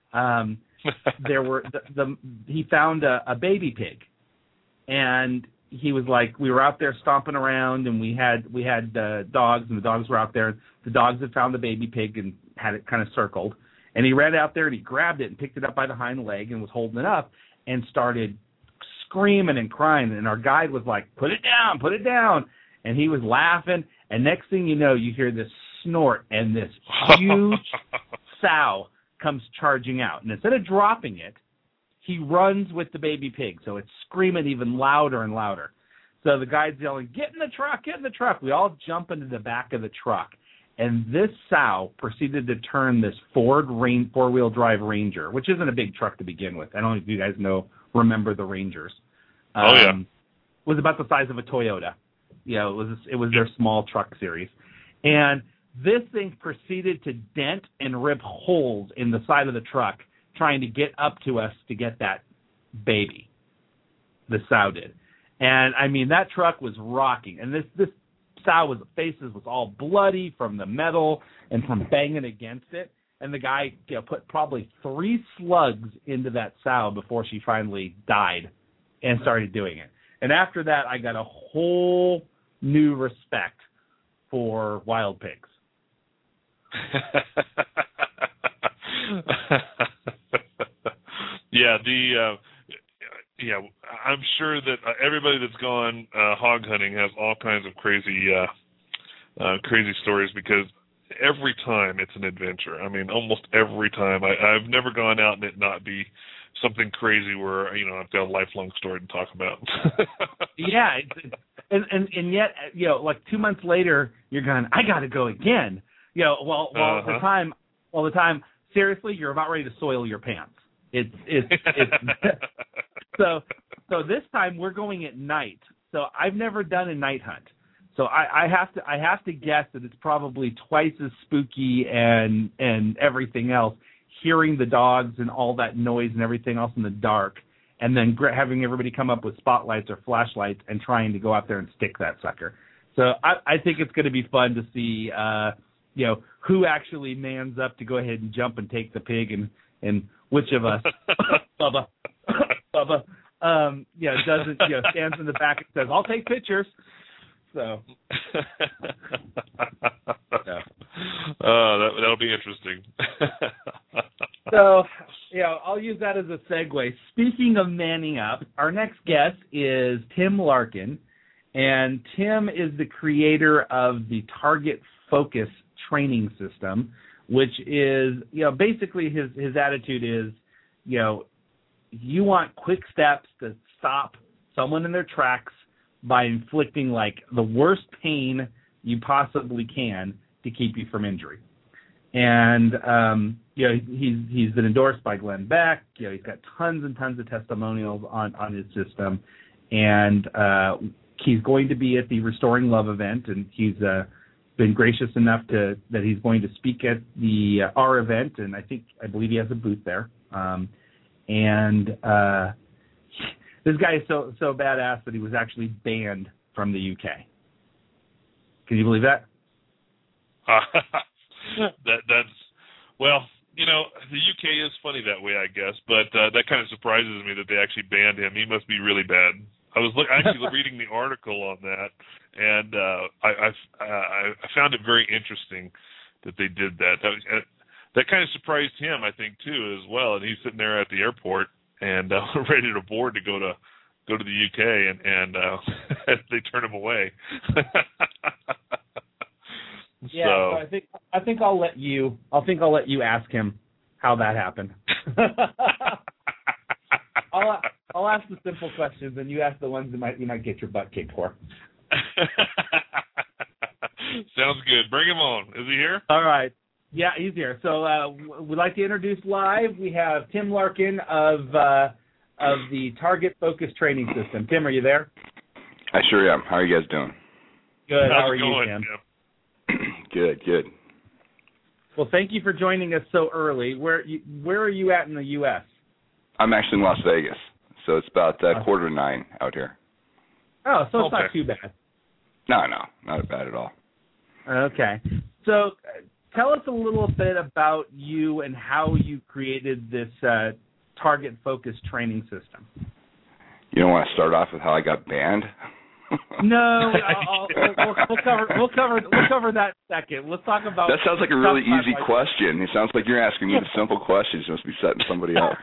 He found a baby pig, and he was like, we were out there stomping around, and we had dogs, and the dogs were out there. The dogs had found the baby pig and had it kind of circled, and he ran out there and he grabbed it and picked it up by the hind leg and was holding it up and started screaming and crying. And our guide was like, put it down. And he was laughing. And next thing you know, you hear this snort and this huge sow comes charging out. And instead of dropping it, he runs with the baby pig. So it's screaming even louder and louder. So the guy's yelling, "Get in the truck, get in the truck." We all jump into the back of the truck. And this sow proceeded to turn this Ford four-wheel drive Ranger, which isn't a big truck to begin with. I don't know if you guys remember the Rangers. Was about the size of a Toyota. It was their small truck series. And this thing proceeded to dent and rip holes in the side of the truck trying to get up to us to get that baby. The sow did. And, I mean, that truck was rocking. And this sow faces was all bloody from the metal and from banging against it. And the guy put probably 3 slugs into that sow before she finally died and started doing it. And after that, I got a whole new respect for wild pigs. I'm sure that everybody that's gone hog hunting has all kinds of crazy stories, because every time it's an adventure. I mean, almost every time. I've never gone out and it not be something crazy where, I've got a lifelong story to talk about. Yeah. And yet, like 2 months later, you're going, I got to go again. The time, seriously, you're about ready to soil your pants. It's so this time we're going at night. So I've never done a night hunt. So I have to guess that it's probably twice as spooky and everything else, hearing the dogs and all that noise and everything else in the dark, and then having everybody come up with spotlights or flashlights and trying to go out there and stick that sucker. So I think it's going to be fun to see who actually mans up to go ahead and jump and take the pig, and which of us, Bubba, doesn't, stands in the back and says, "I'll take pictures." So, that'll be interesting. So, I'll use that as a segue. Speaking of manning up, our next guest is Tim Larkin, and Tim is the creator of the Target Focus training system, which is, basically his attitude is, you want quick steps to stop someone in their tracks by inflicting like the worst pain you possibly can to keep you from injury. And he's been endorsed by Glenn Beck. He's got tons and tons of testimonials on his system, and he's going to be at the Restoring Love event, and he's been gracious enough that he's going to speak at our event, and I believe he has a booth there. This guy is so badass that he was actually banned from the UK. Can you believe that? That's well, the UK is funny that way, I guess, but that kind of surprises me that they actually banned him. He must be really bad. I was actually reading the article on that, and I found it very interesting that they did that. That kind of surprised him, I think, too, as well. And he's sitting there at the airport and ready to board to go to the UK, and they turn him away. Yeah, so I think I'll let you ask him how that happened. I'll ask the simple questions, and you ask the ones that you might get your butt kicked for. Sounds good. Bring him on. Is he here? All right. Yeah, he's here. So we'd like to introduce live. We have Tim Larkin of the Target Focus Training System. Tim, are you there? I sure am. How are you guys doing? Good. How are you, Tim? Good. Well, thank you for joining us so early. Where are you at in the U.S.? I'm actually in Las Vegas, so it's about 8:45 out here. Oh, so it's not too bad. No, not bad at all. Okay. So tell us a little bit about you and how you created this Target Focus training system. You don't want to start off with how I got banned? No, we'll cover that second. Let's talk about. That sounds like a really easy question. It sounds like you're asking me the simple questions. You must be setting somebody up.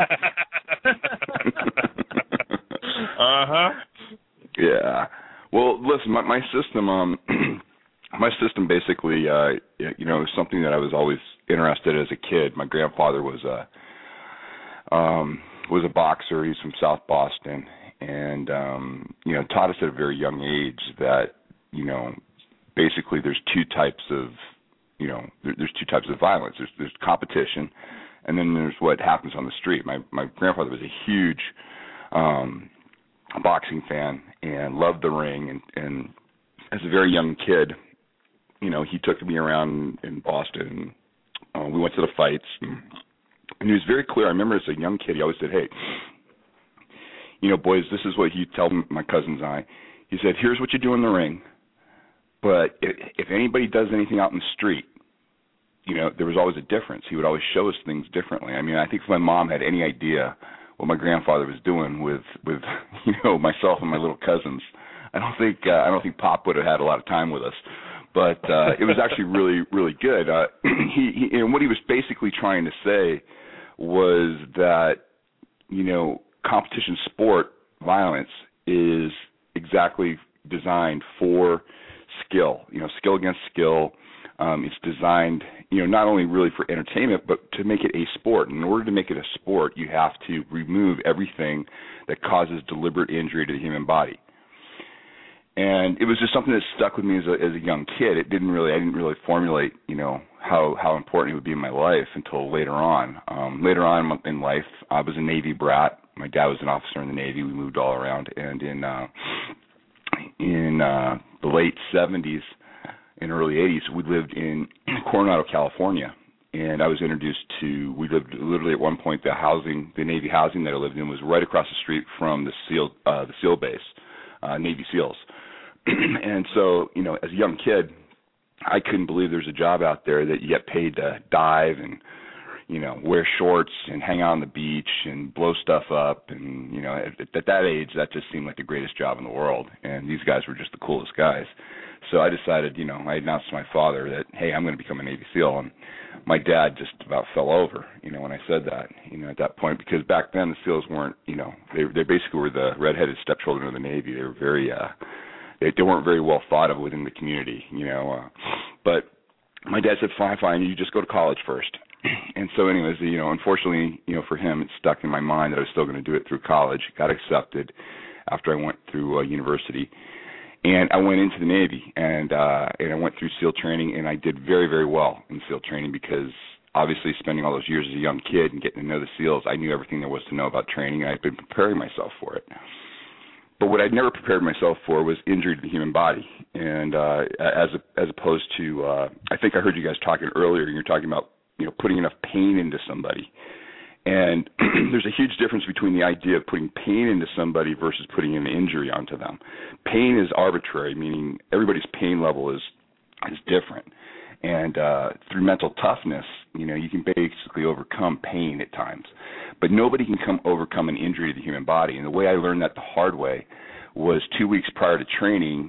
Yeah. Well, listen, my system, basically, is something that I was always interested in as a kid. My grandfather was a boxer. He's from South Boston, and taught us at a very young age that basically there's two types of violence. There's competition, and then there's what happens on the street. My grandfather was a huge boxing fan and loved the ring, and as a very young kid, he took me around in Boston. We went to the fights, and he was very clear. I remember as a young kid, he always said, "Hey, boys, this is what he'd tell my cousins and I." He said, "Here's what you do in the ring, but if anybody does anything out in the street, there was always a difference. He would always show us things differently. I mean, I think if my mom had any idea what my grandfather was doing with myself and my little cousins, I don't think Pop would have had a lot of time with us. But it was actually really, really good. He and what he was basically trying to say was that competition sport violence is exactly designed for skill. Skill against skill. It's designed, not only really for entertainment, but to make it a sport. In order to make it a sport, you have to remove everything that causes deliberate injury to the human body. And it was just something that stuck with me as a young kid. I didn't really formulate, how important it would be in my life until later on. Later on in life, I was a Navy brat. My dad was an officer in the Navy. We moved all around, and in the late 70s and early 80s, we lived in Coronado, California, and I was introduced to. We lived literally at one point. The Navy housing that I lived in was right across the street from the SEAL base, Navy SEALs. And so, as a young kid, I couldn't believe there's a job out there that you get paid to dive and, wear shorts and hang out on the beach and blow stuff up. And, at that age, that just seemed like the greatest job in the world. And these guys were just the coolest guys. So I decided, I announced to my father that, hey, I'm going to become a Navy SEAL. And my dad just about fell over, when I said that, at that point, because back then the SEALs weren't, they basically were the redheaded stepchildren of the Navy. They were very, they weren't very well thought of within the community, but my dad said, fine, you just go to college first. And so anyways, unfortunately, for him, it stuck in my mind that I was still going to do it through college. Got accepted after I went through university. And I went into the Navy, and I went through SEAL training, and I did very, very well in SEAL training because obviously spending all those years as a young kid and getting to know the SEALs, I knew everything there was to know about training, and I'd been preparing myself for it. But what I'd never prepared myself for was injury to the human body, and as opposed to, I think I heard you guys talking earlier. You're talking about putting enough pain into somebody, and there's a huge difference between the idea of putting pain into somebody versus putting an injury onto them. Pain is arbitrary, meaning everybody's pain level is different, and through mental toughness, you can basically overcome pain at times. But nobody can overcome an injury to the human body. And the way I learned that the hard way was 2 weeks prior to training.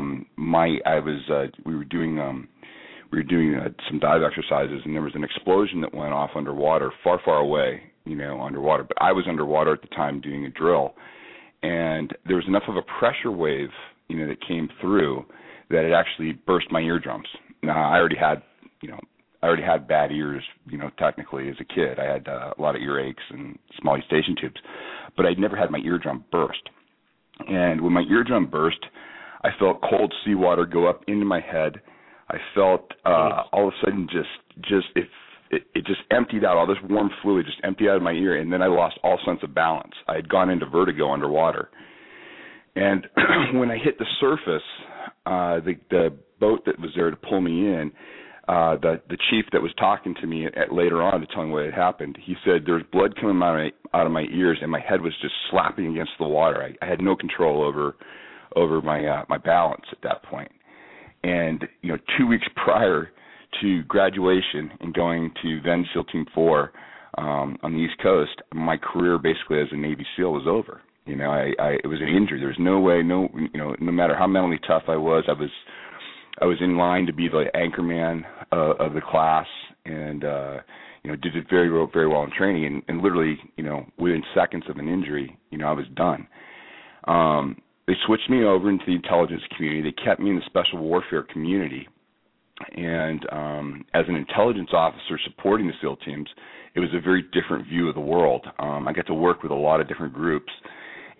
We were doing some dive exercises, and there was an explosion that went off underwater, far, far away, underwater. But I was underwater at the time doing a drill, and there was enough of a pressure wave, that came through that it actually burst my eardrums. Now I already had bad ears, technically as a kid. I had a lot of earaches and small eustachian tubes, but I'd never had my eardrum burst. And when my eardrum burst, I felt cold seawater go up into my head. I felt all of a sudden it just emptied out. All this warm fluid just emptied out of my ear, and then I lost all sense of balance. I had gone into vertigo underwater. And when I hit the surface, the boat that was there to pull me in, the chief that was talking to me later on to tell me what had happened, he said there was blood coming out of my ears, and my head was just slapping against the water. I had no control over my balance at that point. And 2 weeks prior to graduation and going to then SEAL Team 4 on the East Coast, my career basically as a Navy SEAL was over. It was an injury. There was no way, no matter how mentally tough I was in line to be the anchor man of the class, and did it very, very well in training. And literally, within seconds of an injury, I was done. They switched me over into the intelligence community. They kept me in the special warfare community. And as an intelligence officer supporting the SEAL teams, it was a very different view of the world. I got to work with a lot of different groups.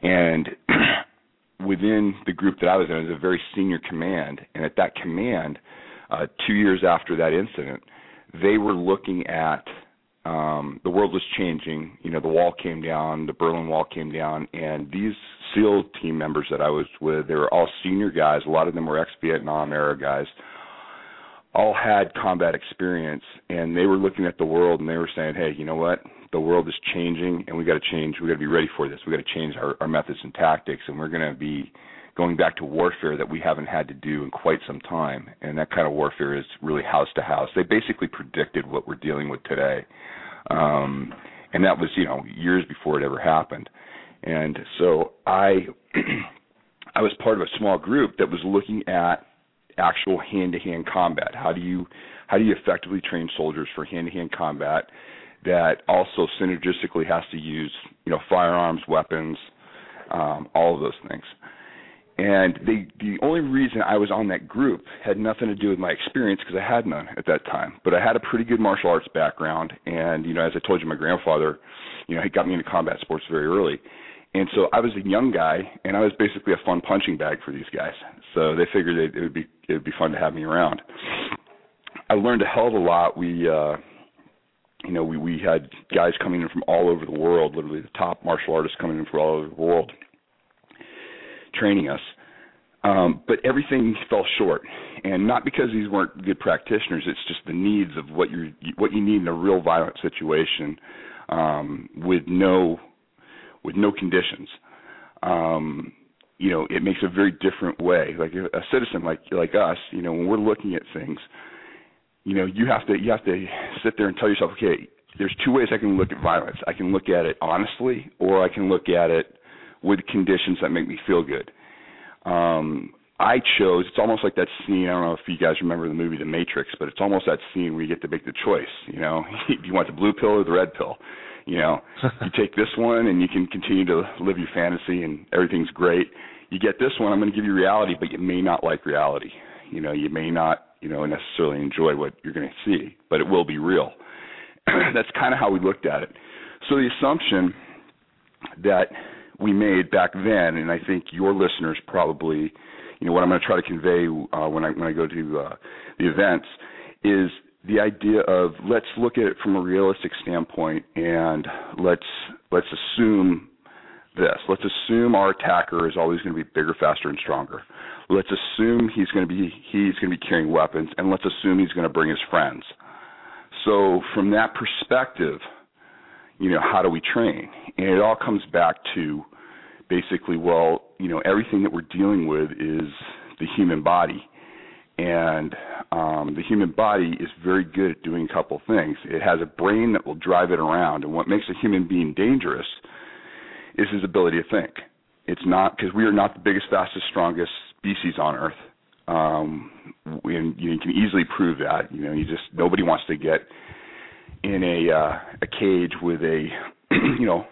And within the group that I was in, it was a very senior command, and at that command, 2 years after that incident, they were looking at the world was changing. You know, the wall came down, the Berlin Wall came down, and these SEAL team members that I was with, they were all senior guys. A lot of them were ex-Vietnam era guys, all had combat experience, and they were looking at the world, and they were saying, hey, you know what? The world is changing, and we got to change. We got to be ready for this. We got to change our methods and tactics, and we're going to be going back to warfare that we haven't had to do in quite some time. And that kind of warfare is really house to house. They basically predicted what we're dealing with today, and that was, you know, years before it ever happened. And so I was part of a small group that was looking at actual hand-to-hand combat. How do you effectively train soldiers for hand-to-hand combat that also synergistically has to use, you know, firearms, weapons, all of those things. And the only reason I was on that group had nothing to do with my experience, because I had none at that time. But I had a pretty good martial arts background, and, you know, as I told you, my grandfather, you know, he got me into combat sports very early. And so I was a young guy, and I was basically a fun punching bag for these guys. So they figured it would be fun to have me around. I learned a hell of a lot. We had guys coming in from all over the world, literally the top martial artists coming in from all over the world, training us. But everything fell short, and not because these weren't good practitioners. It's just the needs of what you need in a real violent situation, with no conditions. You know, it makes a very different way. Like a citizen like us, you know, when we're looking at things, you know, you have to sit there and tell yourself, okay, there's two ways I can look at violence. I can look at it honestly, or I can look at it with conditions that make me feel good. I chose, it's almost like that scene, I don't know if you guys remember the movie The Matrix, but it's almost that scene where you get to make the choice, you know. Do you want the blue pill or the red pill? You know, you take this one and you can continue to live your fantasy and everything's great. You get this one, I'm going to give you reality, but you may not like reality. You know, you may not, you know, necessarily enjoy what you're going to see, but it will be real. That's kind of how we looked at it. So the assumption that we made back then, and I think your listeners probably, you know, what I'm going to try to convey when I go to the events is the idea of let's look at it from a realistic standpoint, and let's assume this. Let's assume our attacker is always going to be bigger, faster, and stronger. Let's assume he's going to be carrying weapons, and let's assume he's going to bring his friends. So from that perspective, you know, how do we train? And it all comes back to basically, well, you know, everything that we're dealing with is the human body. And the human body is very good at doing a couple things. It has a brain that will drive it around. And what makes a human being dangerous is his ability to think. It's not, because we are not the biggest, fastest, strongest species on Earth. And you can easily prove that. You know, nobody wants to get in a cage with a, you know,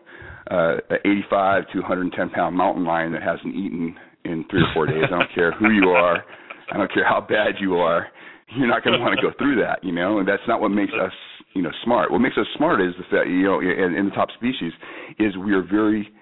85 to 110 pound mountain lion that hasn't eaten in 3 or 4 days. I don't care who you are. I don't care how bad you are. You're not going to want to go through that, you know, and that's not what makes us, you know, smart. What makes us smart is the fact, you know, in the top species is we have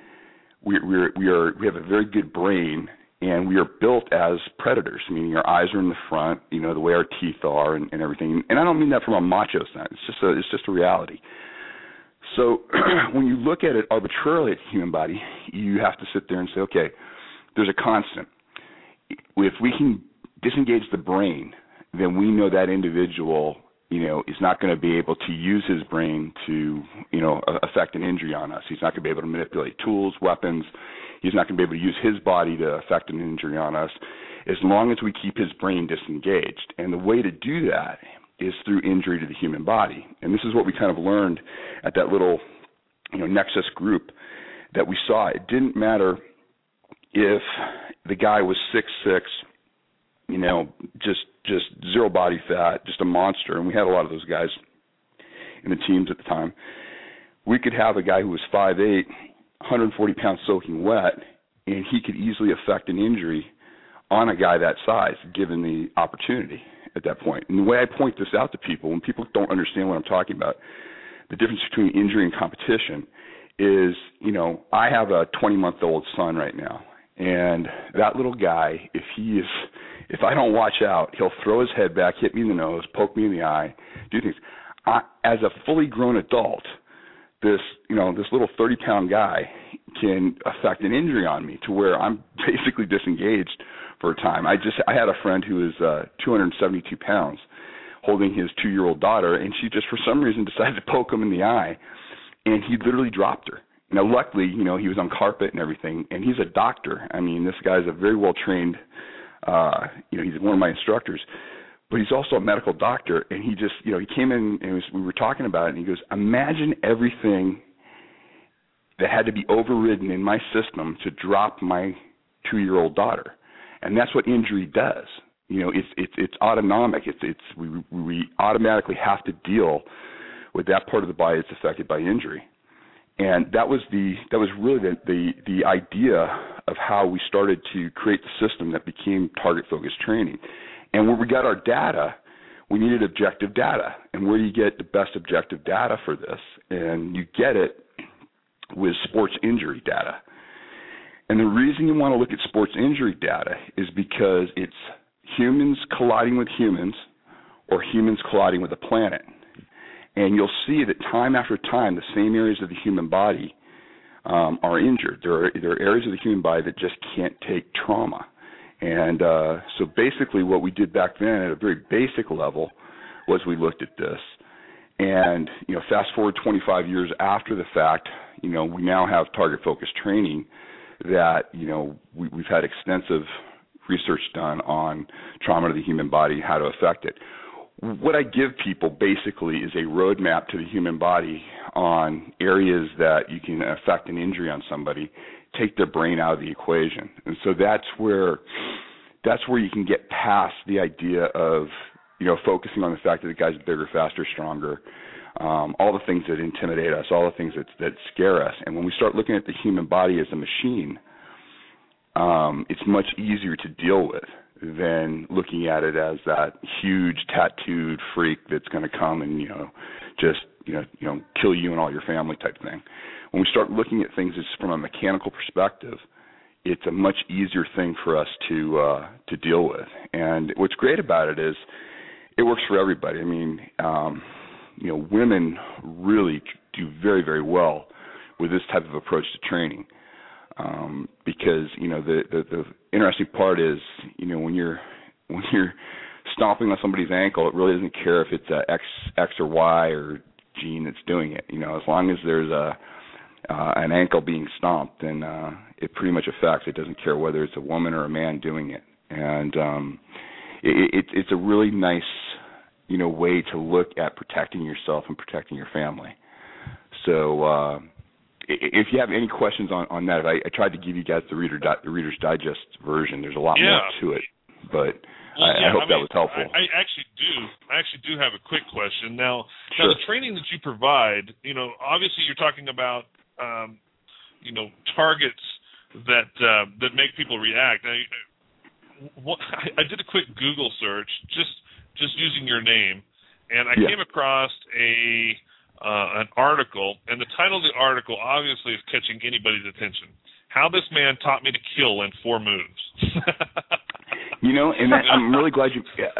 a very good brain, and we are built as predators, meaning our eyes are in the front, you know, the way our teeth are and everything. And I don't mean that from a macho sense. It's just a reality. So when you look at it arbitrarily at the human body, you have to sit there and say, okay, there's a constant. If we can disengage the brain, then we know that individual, you know, is not going to be able to use his brain to, you know, affect an injury on us. He's not going to be able to manipulate tools, weapons. He's not going to be able to use his body to affect an injury on us as long as we keep his brain disengaged. And the way to do that is through injury to the human body. And this is what we kind of learned at that little, you know, Nexus group that we saw. It didn't matter if the guy was 6'6", you know, just zero body fat, just a monster, and we had a lot of those guys in the teams at the time. We could have a guy who was 5'8", 140 pounds soaking wet, and he could easily affect an injury on a guy that size, given the opportunity at that point. And the way I point this out to people, when people don't understand what I'm talking about, the difference between injury and competition is, I have a 20-month-old son right now, and that little guy, if I don't watch out, he'll throw his head back, hit me in the nose, poke me in the eye, do things. As a fully grown adult, this little 30-pound guy can affect an injury on me to where I'm basically disengaged for a time. I had a friend who is 272 pounds holding his 2-year-old daughter, and she just for some reason decided to poke him in the eye, and he literally dropped her. Now, luckily, he was on carpet and everything, and he's a doctor. I mean, this guy's a very well-trained, he's one of my instructors, but he's also a medical doctor, and he just, he came in and we were talking about it, and he goes, imagine everything that had to be overridden in my system to drop my 2-year-old daughter. And that's what injury does. It's autonomic. We automatically have to deal with that part of the body that's affected by injury. And that was really the idea of how we started to create the system that became target-focused training. And when we got our data, we needed objective data. And where do you get the best objective data for this? And you get it with sports injury data. And the reason you want to look at sports injury data is because it's humans colliding with humans or humans colliding with the planet. And you'll see that time after time, the same areas of the human body are injured. There are areas of the human body that just can't take trauma. And so basically what we did back then at a very basic level was we looked at this. And, fast forward 25 years after the fact, we now have target-focused training that, we've had extensive research done on trauma to the human body, how to affect it. What I give people basically is a roadmap to the human body on areas that you can affect an injury on somebody, take their brain out of the equation. And so that's where you can get past the idea of, focusing on the fact that the guy's bigger, faster, stronger, all the things that intimidate us, all the things that scare us. And when we start looking at the human body as a machine, it's much easier to deal with than looking at it as that huge tattooed freak that's going to come and kill you and all your family type thing. When we start looking at things just from a mechanical perspective, it's a much easier thing for us to deal with. And what's great about it is it works for everybody. I mean, women really do very, very well with this type of approach to training. Because the interesting part is when you're stomping on somebody's ankle, it really doesn't care if it's a X or Y or gene that's doing it. As long as there's an ankle being stomped, then it pretty much affects. It doesn't care whether it's a woman or a man doing it, and it's a really nice way to look at protecting yourself and protecting your family. So. If you have any questions on that, I tried to give you guys the Reader's Digest version. There's a lot more to it, but I hope that was helpful. I actually do have a quick question. Now the training that you provide, obviously you're talking about, targets that make people react. Now, I did a quick Google search just using your name, and I came across an article, and the title of the article obviously is catching anybody's attention. How This Man Taught Me to Kill in 4 Moves. And I'm really glad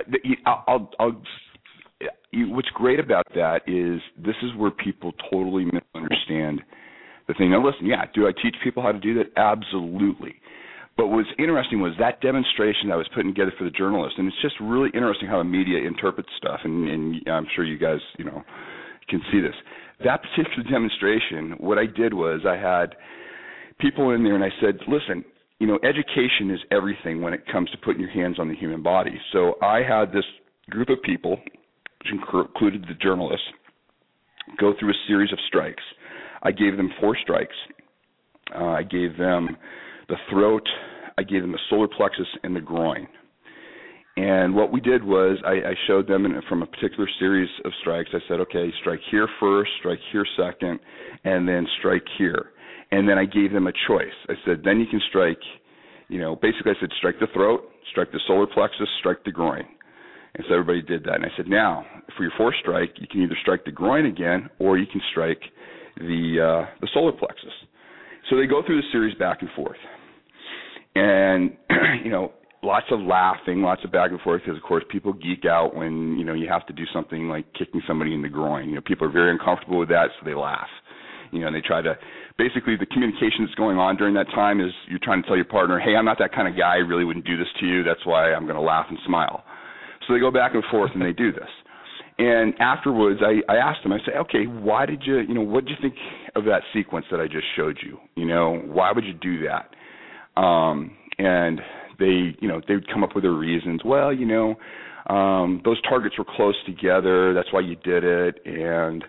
what's great about that is this is where people totally misunderstand the thing. Now listen, do I teach people how to do that? Absolutely. But what's interesting was that demonstration that I was putting together for the journalist, and it's just really interesting how the media interprets stuff, and I'm sure you guys, can see this. That particular demonstration, what I did was I had people in there and I said, listen, education is everything when it comes to putting your hands on the human body. So I had this group of people, which included the journalists, go through a series of strikes. I gave them 4 strikes. I gave them the throat, I gave them the solar plexus, and the groin. And what we did was I showed them from a particular series of strikes. I said, okay, strike here first, strike here second, and then strike here. And then I gave them a choice. I said, then you can strike, basically I said strike the throat, strike the solar plexus, strike the groin. And so everybody did that. And I said, now, for your 4th strike, you can either strike the groin again or you can strike the solar plexus. So they go through the series back and forth. And, lots of laughing, lots of back and forth, because, of course, people geek out when, you have to do something like kicking somebody in the groin. People are very uncomfortable with that, so they laugh. And they try to, basically the communication that's going on during that time is you're trying to tell your partner, hey, I'm not that kind of guy, I really wouldn't do this to you, that's why I'm going to laugh and smile. So they go back and forth and they do this. And afterwards, I asked them, I said, okay, what did you think of that sequence that I just showed you? Why would you do that? And they would come up with their reasons. Well, those targets were close together, that's why you did it. And,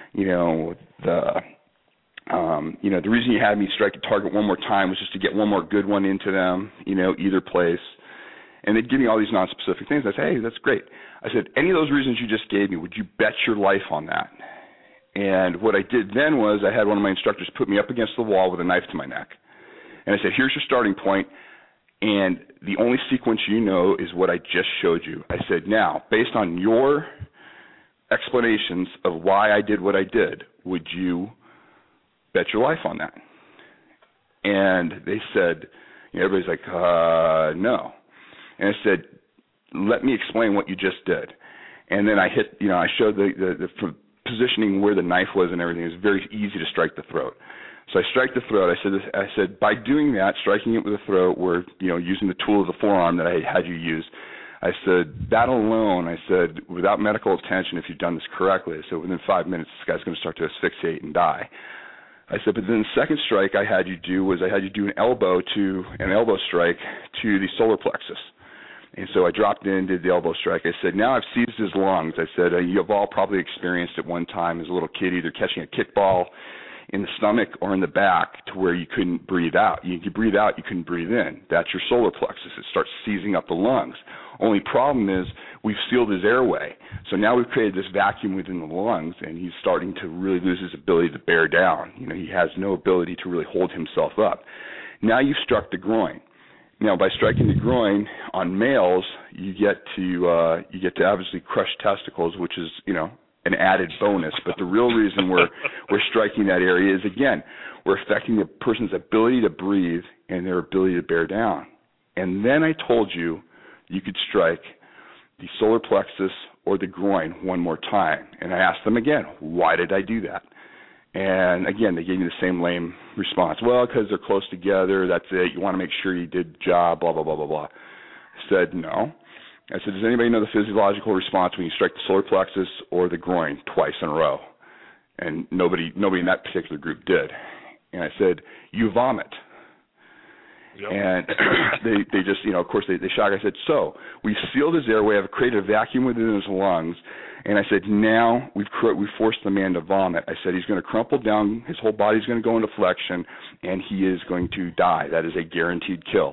the reason you had me strike a target one more time was just to get one more good one into them, either place. And they'd give me all these non-specific things. I said, hey, that's great. I said, any of those reasons you just gave me, would you bet your life on that? And what I did then was I had one of my instructors put me up against the wall with a knife to my neck. And I said, here's your starting point, and the only sequence you know is what I just showed you. I said, now, based on your explanations of why I did what I did, would you bet your life on that? And they said, everybody's like, no. And I said, let me explain what you just did. And then I showed the positioning where the knife was and everything. It was very easy to strike the throat. So I strike the throat. I said, by doing that, striking it with the throat, where using the tool of the forearm that I had you use, I said, that alone, I said, without medical attention, if you've done this correctly, I said, within 5 minutes, this guy's going to start to asphyxiate and die. I said, but then the second strike I had you do was I had you do an elbow strike to the solar plexus. And so I dropped in, did the elbow strike. I said, now I've seized his lungs. I said, you've all probably experienced at one time as a little kid either catching a kickball in the stomach or in the back to where you couldn't breathe out. You breathe out, you couldn't breathe in. That's your solar plexus. It starts seizing up the lungs. Only problem is we've sealed his airway. So now we've created this vacuum within the lungs, and he's starting to really lose his ability to bear down. He has no ability to really hold himself up. Now you've struck the groin. Now, by striking the groin on males, you get to obviously crush testicles, which is an added bonus. But the real reason we're striking that area is, again, we're affecting the person's ability to breathe and their ability to bear down. And then I told you could strike the solar plexus or the groin one more time. And I asked them again, why did I do that? And again, they gave me the same lame response. Well, because they're close together, that's it. You want to make sure you did the job, blah, blah, blah, blah, blah. I said, no. I said, does anybody know the physiological response when you strike the solar plexus or the groin twice in a row? And nobody in that particular group did. And I said, you vomit. Yep. And they just, of course, they shocked. I said, so we've sealed his airway, I've created a vacuum within his lungs, and I said, now we've forced the man to vomit. I said, he's going to crumple down, his whole body's going to go into flexion, and he is going to die. That is a guaranteed kill.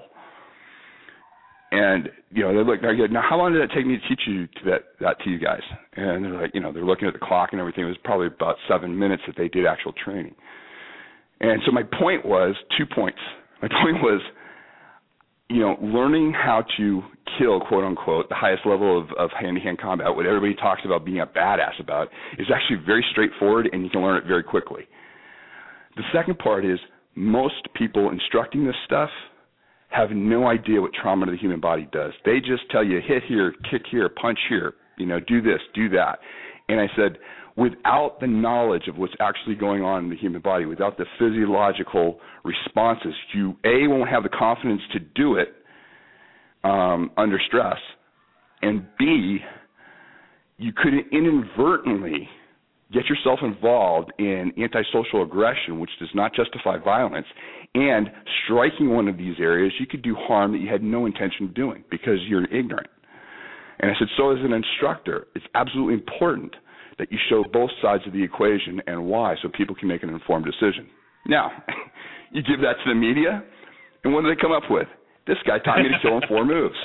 And, they look, I go, now how long did it take me to teach you that to you guys? And they're like, they're looking at the clock and everything. It was probably about 7 minutes that they did actual training. And so my point was 2 points. My point was, learning how to kill, quote unquote, the highest level of hand-to-hand combat, what everybody talks about being a badass about, is actually very straightforward, and you can learn it very quickly. The second part is most people instructing this stuff have no idea what trauma to the human body does. They just tell you, hit here, kick here, punch here, do this, do that. And I said, without the knowledge of what's actually going on in the human body, without the physiological responses, you, A, won't have the confidence to do it under stress, and B, you could inadvertently get yourself involved in antisocial aggression, which does not justify violence, and striking one of these areas, you could do harm that you had no intention of doing because you're ignorant. And I said, so as an instructor, it's absolutely important that you show both sides of the equation and why, so people can make an informed decision. Now, you give that to the media, and what do they come up with? This guy taught me to kill in 4 moves.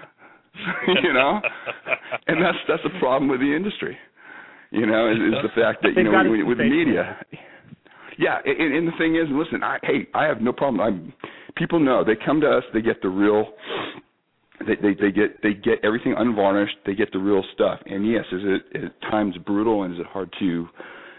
And that's the problem with the industry. Is the fact that with the media. Yeah, and the thing is, listen, I have no problem. People know, they come to us, they get the real. They get everything unvarnished. They get the real stuff. And yes, is it at times brutal, and is it hard to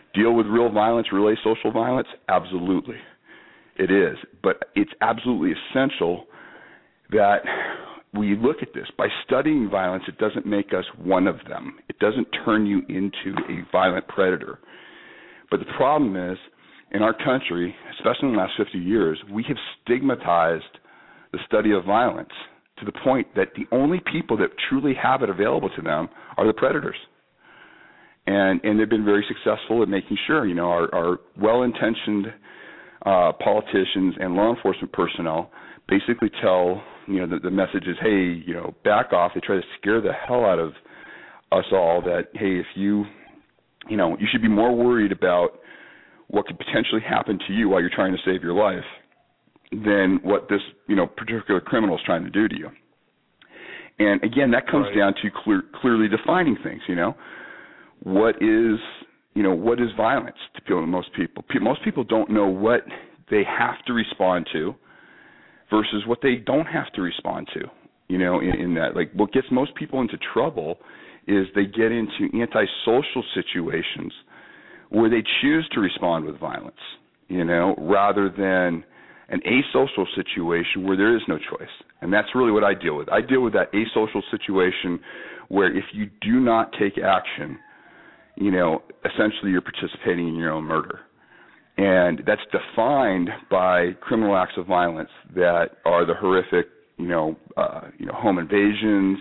deal with real violence, real asocial violence? Absolutely. It is. But it's absolutely essential that we look at this. By studying violence, it doesn't make us one of them. It doesn't turn you into a violent predator. But the problem is, in our country, especially in the last 50 years, we have stigmatized the study of violence to the point that the only people that truly have it available to them are the predators. And they've been very successful at making sure, our well-intentioned politicians and law enforcement personnel basically tell, the message is, hey, back off. They try to scare the hell out of us all that, hey, if you should be more worried about what could potentially happen to you while you're trying to save your life than what this, particular criminal is trying to do to you. And again, that comes down to clearly defining things, What is violence to most people? Most people don't know what they have to respond to versus what they don't have to respond to, in that. Like, what gets most people into trouble is they get into antisocial situations where they choose to respond with violence, rather than an asocial situation where there is no choice. And that's really what I deal with. I deal with that asocial situation where if you do not take action, essentially you're participating in your own murder. And that's defined by criminal acts of violence that are the horrific, home invasions,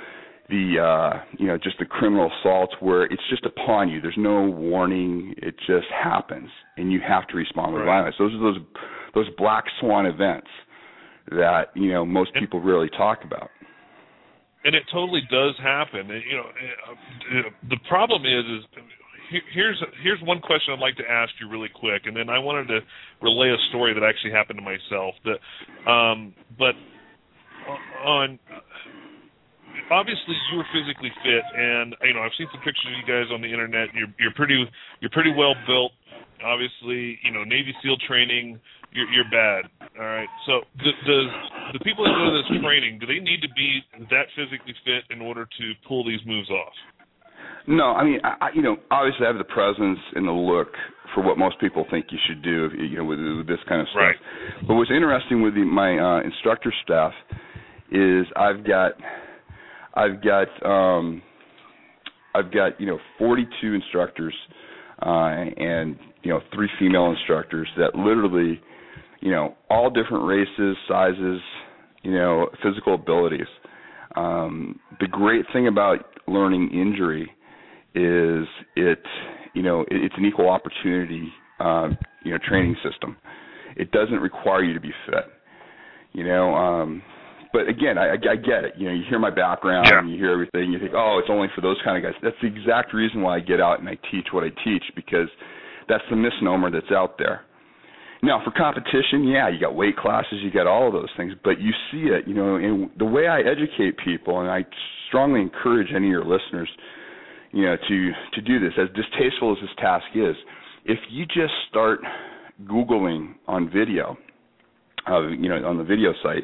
just the criminal assaults where it's just upon you. There's no warning. It just happens, and you have to respond with violence. Those are those black swan events that, most people really talk about. And it totally does happen. The problem is here's one question I'd like to ask you really quick, and then I wanted to relay a story that actually happened to myself. Obviously you were physically fit, and I've seen some pictures of you guys on the internet. You're pretty well built. Obviously, Navy SEAL training. You're bad. All right. So does the people that go to this training, do they need to be that physically fit in order to pull these moves off? No, I mean, obviously I have the presence and the look for what most people think you should do, with this kind of stuff. Right. But what's interesting with my instructor staff is I've got 42 instructors and 3 female instructors that literally, all different races, sizes, physical abilities. The great thing about learning injury is it's an equal opportunity, training system. It doesn't require you to be fit, But again, I get it. You hear my background, and you hear everything. You think, oh, it's only for those kind of guys. That's the exact reason why I get out and I teach what I teach, because that's the misnomer that's out there. Now, for competition, you got weight classes, you got all of those things, but you see it, and the way I educate people, and I strongly encourage any of your listeners, to do this, as distasteful as this task is. If you just start Googling on video, on the video site,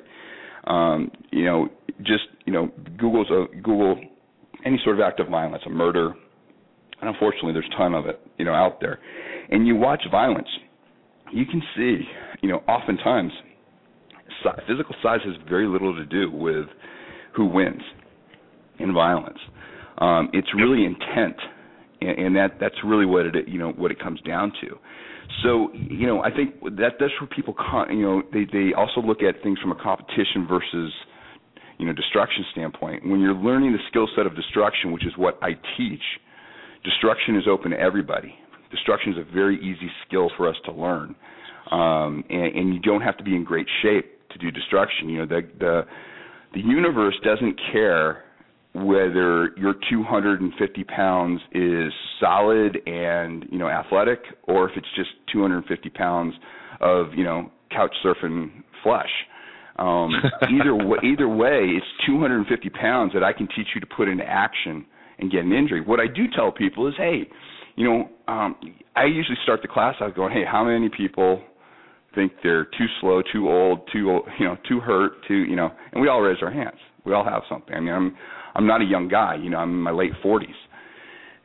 Google any sort of act of violence, a murder, and unfortunately there's a ton of it, out there, and you watch violence, you can see, oftentimes physical size has very little to do with who wins in violence. It's really intent, and that's really what it comes down to. So, I think that's where people, they also look at things from a competition versus, destruction standpoint. When you're learning the skill set of destruction, which is what I teach, destruction is open to everybody. Destruction is a very easy skill for us to learn, and you don't have to be in great shape to do destruction. The universe doesn't care whether your 250 pounds is solid and athletic, or if it's just 250 pounds of couch surfing flesh. Either way, it's 250 pounds that I can teach you to put into action and get an injury. What I do tell people is, hey, I usually start the class out going, hey, how many people think they're too slow, too old, too hurt, and we all raise our hands. We all have something. I mean, I'm not a young guy, I'm in my late 40s.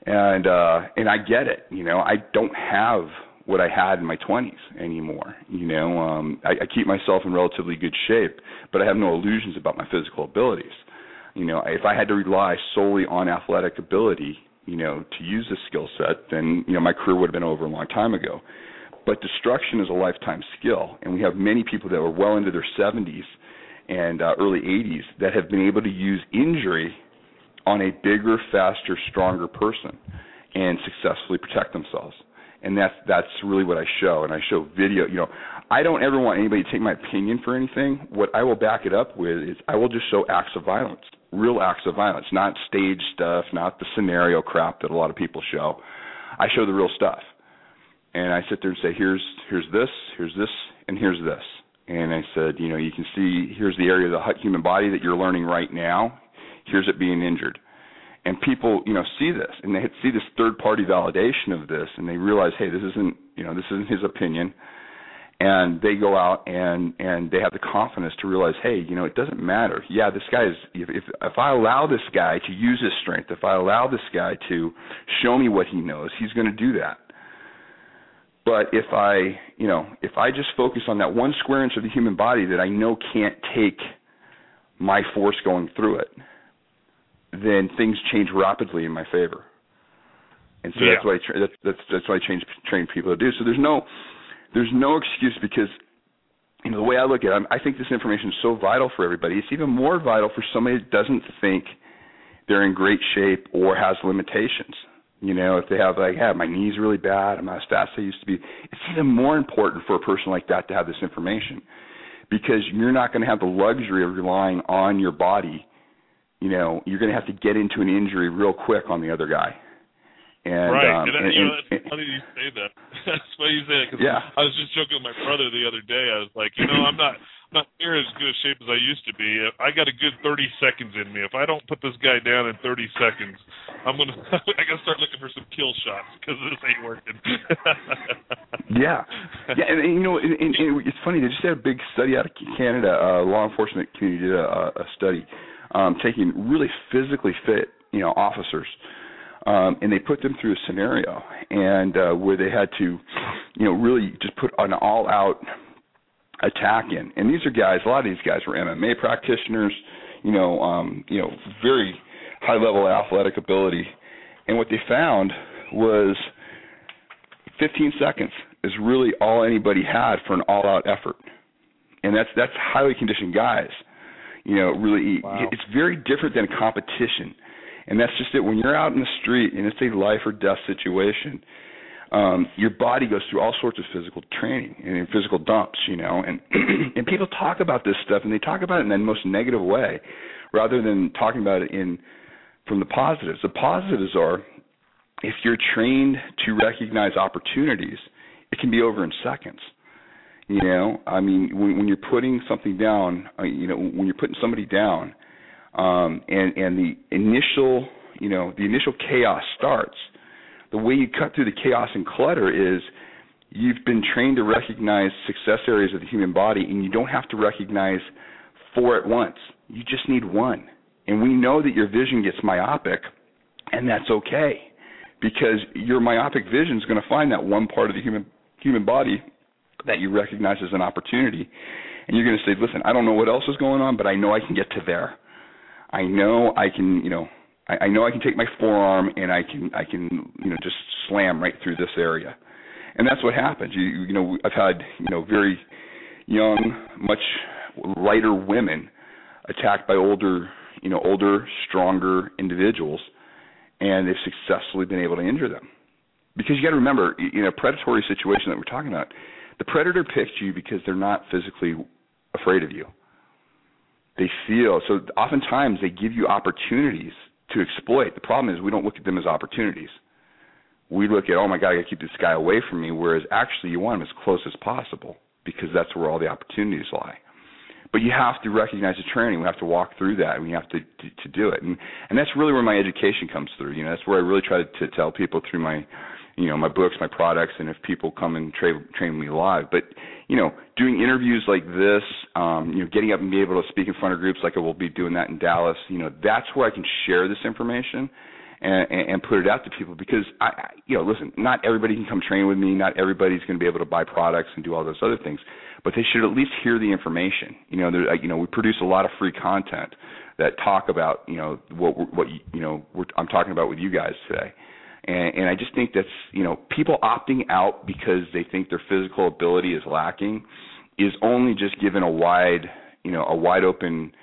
And I get it. I don't have what I had in my 20s anymore. I keep myself in relatively good shape, but I have no illusions about my physical abilities. If I had to rely solely on athletic ability, to use this skill set, then, my career would have been over a long time ago. But destruction is a lifetime skill, and we have many people that are well into their 70s and early 80s that have been able to use injury on a bigger, faster, stronger person and successfully protect themselves. And that's really what I show. And I show video. I don't ever want anybody to take my opinion for anything. What I will back it up with is I will just show acts of violence, real acts of violence, not stage stuff, not the scenario crap that a lot of people show. I show the real stuff. And I sit there and say, here's this, and here's this. And I said, you can see, here's the area of the human body that you're learning right now. Here's it being injured. And people, see this, and they see this third-party validation of this, and they realize, hey, this isn't his opinion. And they go out and they have the confidence to realize, hey, it doesn't matter. Yeah, this guy is, if I allow this guy to use his strength, if I allow this guy to show me what he knows, he's going to do that. But if I just focus on that one square inch of the human body that I know can't take my force going through it, then things change rapidly in my favor. And so that's what I train people to do. So there's no excuse, because the way I look at it, I think this information is so vital for everybody. It's even more vital for somebody that doesn't think they're in great shape or has limitations. If they have my knee's really bad, I'm not as fast as I used to be. It's even more important for a person like that to have this information, because you're not going to have the luxury of relying on your body. You're going to have to get into an injury real quick on the other guy. And, right. It's funny you say that. That's funny you say that, because I was just joking with my brother the other day. I was like, I'm not near as good a shape as I used to be. I got a good 30 seconds in me. If I don't put this guy down in 30 seconds, I gotta start looking for some kill shots, because this ain't working. Yeah, and it's funny. They just had a big study out of Canada. Law enforcement community did a study taking really physically fit, officers. And they put them through a scenario, and where they had to, really just put an all-out attack in. And these are guys. A lot of these guys were MMA practitioners, very high-level athletic ability. And what they found was 15 seconds is really all anybody had for an all-out effort, and that's highly conditioned guys. Really, wow. It's very different than a competition. And that's just it. When you're out in the street and it's a life or death situation, your body goes through all sorts of physical training and physical dumps, and and people talk about this stuff, and they talk about it in the most negative way rather than talking about it from the positives. The positives are, if you're trained to recognize opportunities, it can be over in seconds. When you're putting something down, when you're putting somebody down, and the initial chaos starts, the way you cut through the chaos and clutter is you've been trained to recognize success areas of the human body, and you don't have to recognize 4 at once. You just need one. And we know that your vision gets myopic, and that's okay, because your myopic vision is going to find that one part of the human body that you recognize as an opportunity, and you're going to say, listen, I don't know what else is going on, but I know I can get to there. I know I can, I know I can take my forearm and I can, just slam right through this area, and that's what happens. I've had, very young, much lighter women attacked by older, stronger individuals, and they've successfully been able to injure them. Because you got to remember, in a predatory situation that we're talking about, the predator picks you because they're not physically afraid of you. They feel, so oftentimes they give you opportunities to exploit. The problem is we don't look at them as opportunities. We look at, oh my God, I got to keep this guy away from me, whereas actually you want him as close as possible, because that's where all the opportunities lie. But you have to recognize the training. We have to walk through that, and we have to do it. And that's really where my education comes through. That's where I really try to tell people through my my books, my products, and if people come and train me live. But, doing interviews like this, getting up and be able to speak in front of groups like I will be doing that in Dallas, that's where I can share this information and put it out to people, because listen, not everybody can come train with me. Not everybody's going to be able to buy products and do all those other things, but they should at least hear the information. We produce a lot of free content that talk about what I'm talking about with you guys today. And I just think that's, people opting out because they think their physical ability is lacking is only just given a wide open,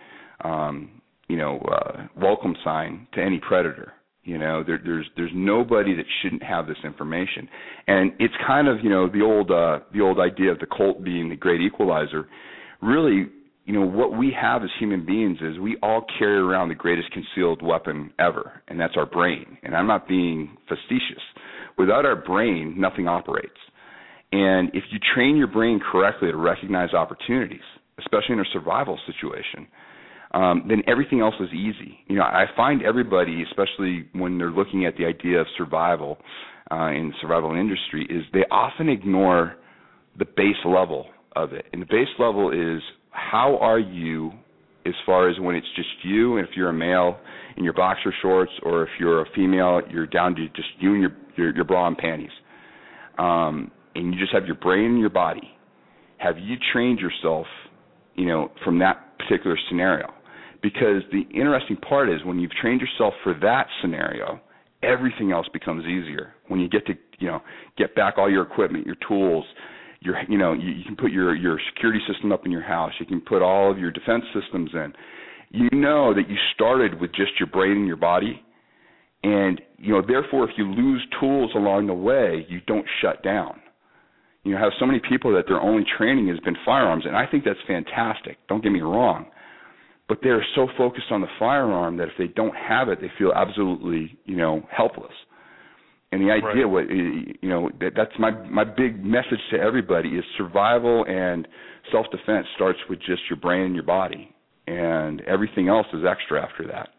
welcome sign to any predator. There's nobody that shouldn't have this information. And it's kind of, the old idea of the Colt being the great equalizer. Really, what we have as human beings is we all carry around the greatest concealed weapon ever, and that's our brain. And I'm not being facetious. Without our brain, nothing operates. And if you train your brain correctly to recognize opportunities, especially in a survival situation, then everything else is easy. I find everybody, especially when they're looking at the idea of survival in the survival industry, is they often ignore the base level of it. And the base level is, how are you as far as when it's just you, and if you're a male in your boxer shorts, or if you're a female, you're down to just you and your bra and panties, and you just have your brain and your body. Have you trained yourself, from that particular scenario? Because the interesting part is, when you've trained yourself for that scenario, everything else becomes easier. When you get to, get back all your equipment, your tools, you can put your security system up in your house. You can put all of your defense systems in. You know that you started with just your brain and your body, and therefore, if you lose tools along the way, you don't shut down. You have so many people that their only training has been firearms, and I think that's fantastic. Don't get me wrong, but they're so focused on the firearm that if they don't have it, they feel absolutely helpless. And the idea, right, that's my big message to everybody is survival and self-defense starts with just your brain and your body, and everything else is extra after that.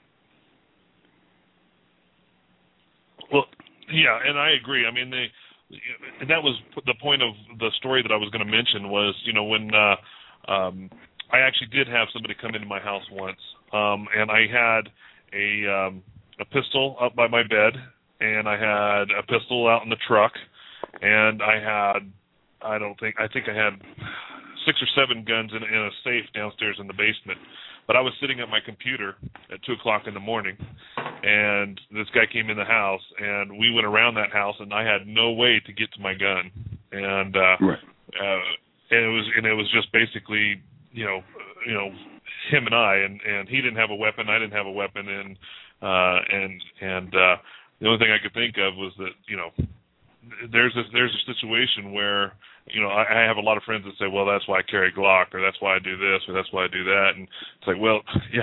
Well, yeah, and I agree. I mean, and that was the point of the story that I was going to mention was, when I actually did have somebody come into my house once, and I had a pistol up by my bed, and I had a pistol out in the truck, and I think I had 6 or 7 guns in a safe downstairs in the basement. But I was sitting at my computer at 2 o'clock in the morning, and this guy came in the house, and we went around that house, and I had no way to get to my gun, and right. And it was just basically him and I, and he didn't have a weapon, I didn't have a weapon, and the only thing I could think of was that there's a situation where I have a lot of friends that say, well, that's why I carry Glock, or that's why I do this, or that's why I do that, and it's like, well, yeah,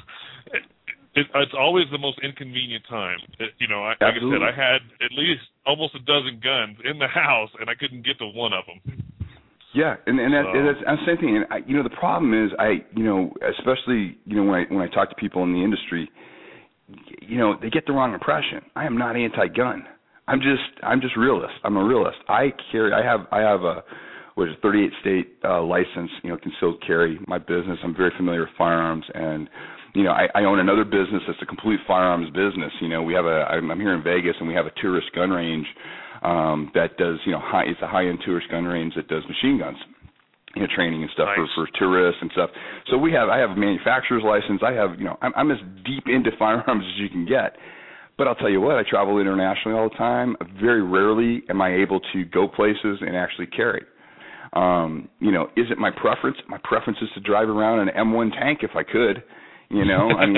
it's always the most inconvenient time. Like I said, I had at least almost a dozen guns in the house, and I couldn't get to one of them. Yeah, and that's the same thing. And the problem is, especially when I talk to people in the industry, they get the wrong impression. I am not anti-gun. I'm just realist. I'm a realist. I have a 38 state license, concealed carry. My business. I'm very familiar with firearms, and I own another business that's a complete firearms business. I'm here in Vegas, and we have a tourist gun range that does it's a high-end tourist gun range that does machine guns. Training and stuff. Nice. for tourists and stuff. So I have a manufacturer's license. I'm as deep into firearms as you can get. But I'll tell you what, I travel internationally all the time. Very rarely am I able to go places and actually carry. Is it my preference? My preference is to drive around an M1 tank if I could. I'm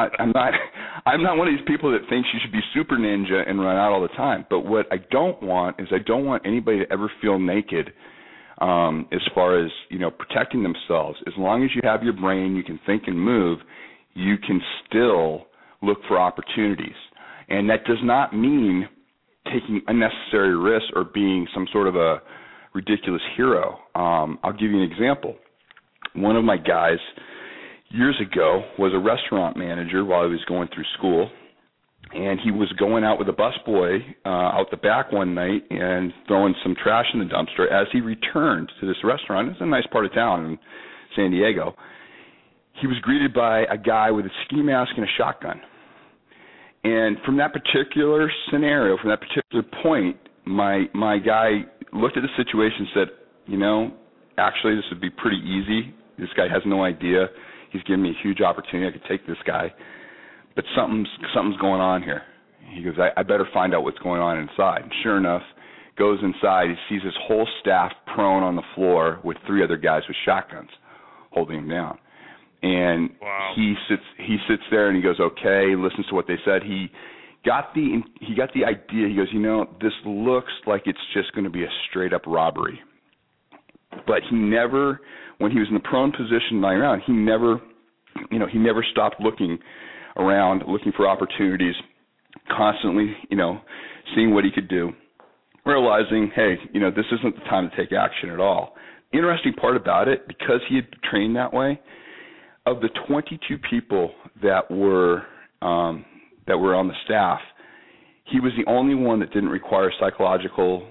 not one of these people that thinks you should be super ninja and run out all the time. But what I don't want is I don't want anybody to ever feel naked. As far as, protecting themselves. As long as you have your brain, you can think and move, you can still look for opportunities. And that does not mean taking unnecessary risks or being some sort of a ridiculous hero. I'll give you an example. One of my guys years ago was a restaurant manager while he was going through school. And he was going out with a busboy out the back one night and throwing some trash in the dumpster. As he returned to this restaurant, it's a nice part of town in San Diego, he was greeted by a guy with a ski mask and a shotgun. And from that particular scenario, from that particular point, my guy looked at the situation and said, you know, actually this would be pretty easy. This guy has no idea. He's giving me a huge opportunity. I could take this guy. But something's going on here. He goes, I better find out what's going on inside. And sure enough, goes inside. He sees his whole staff prone on the floor with 3 other guys with shotguns holding him down. And wow. he sits there and he goes, okay, listens to what they said. He got the idea. He goes, you know, this looks like it's just going to be a straight up robbery. But he never, when he was in the prone position lying around, he never stopped looking around, looking for opportunities, constantly, you know, seeing what he could do, realizing, hey, you know, this isn't the time to take action at all. The interesting part about it, because he had trained that way, of the 22 people that were on the staff, he was the only one that didn't require psychological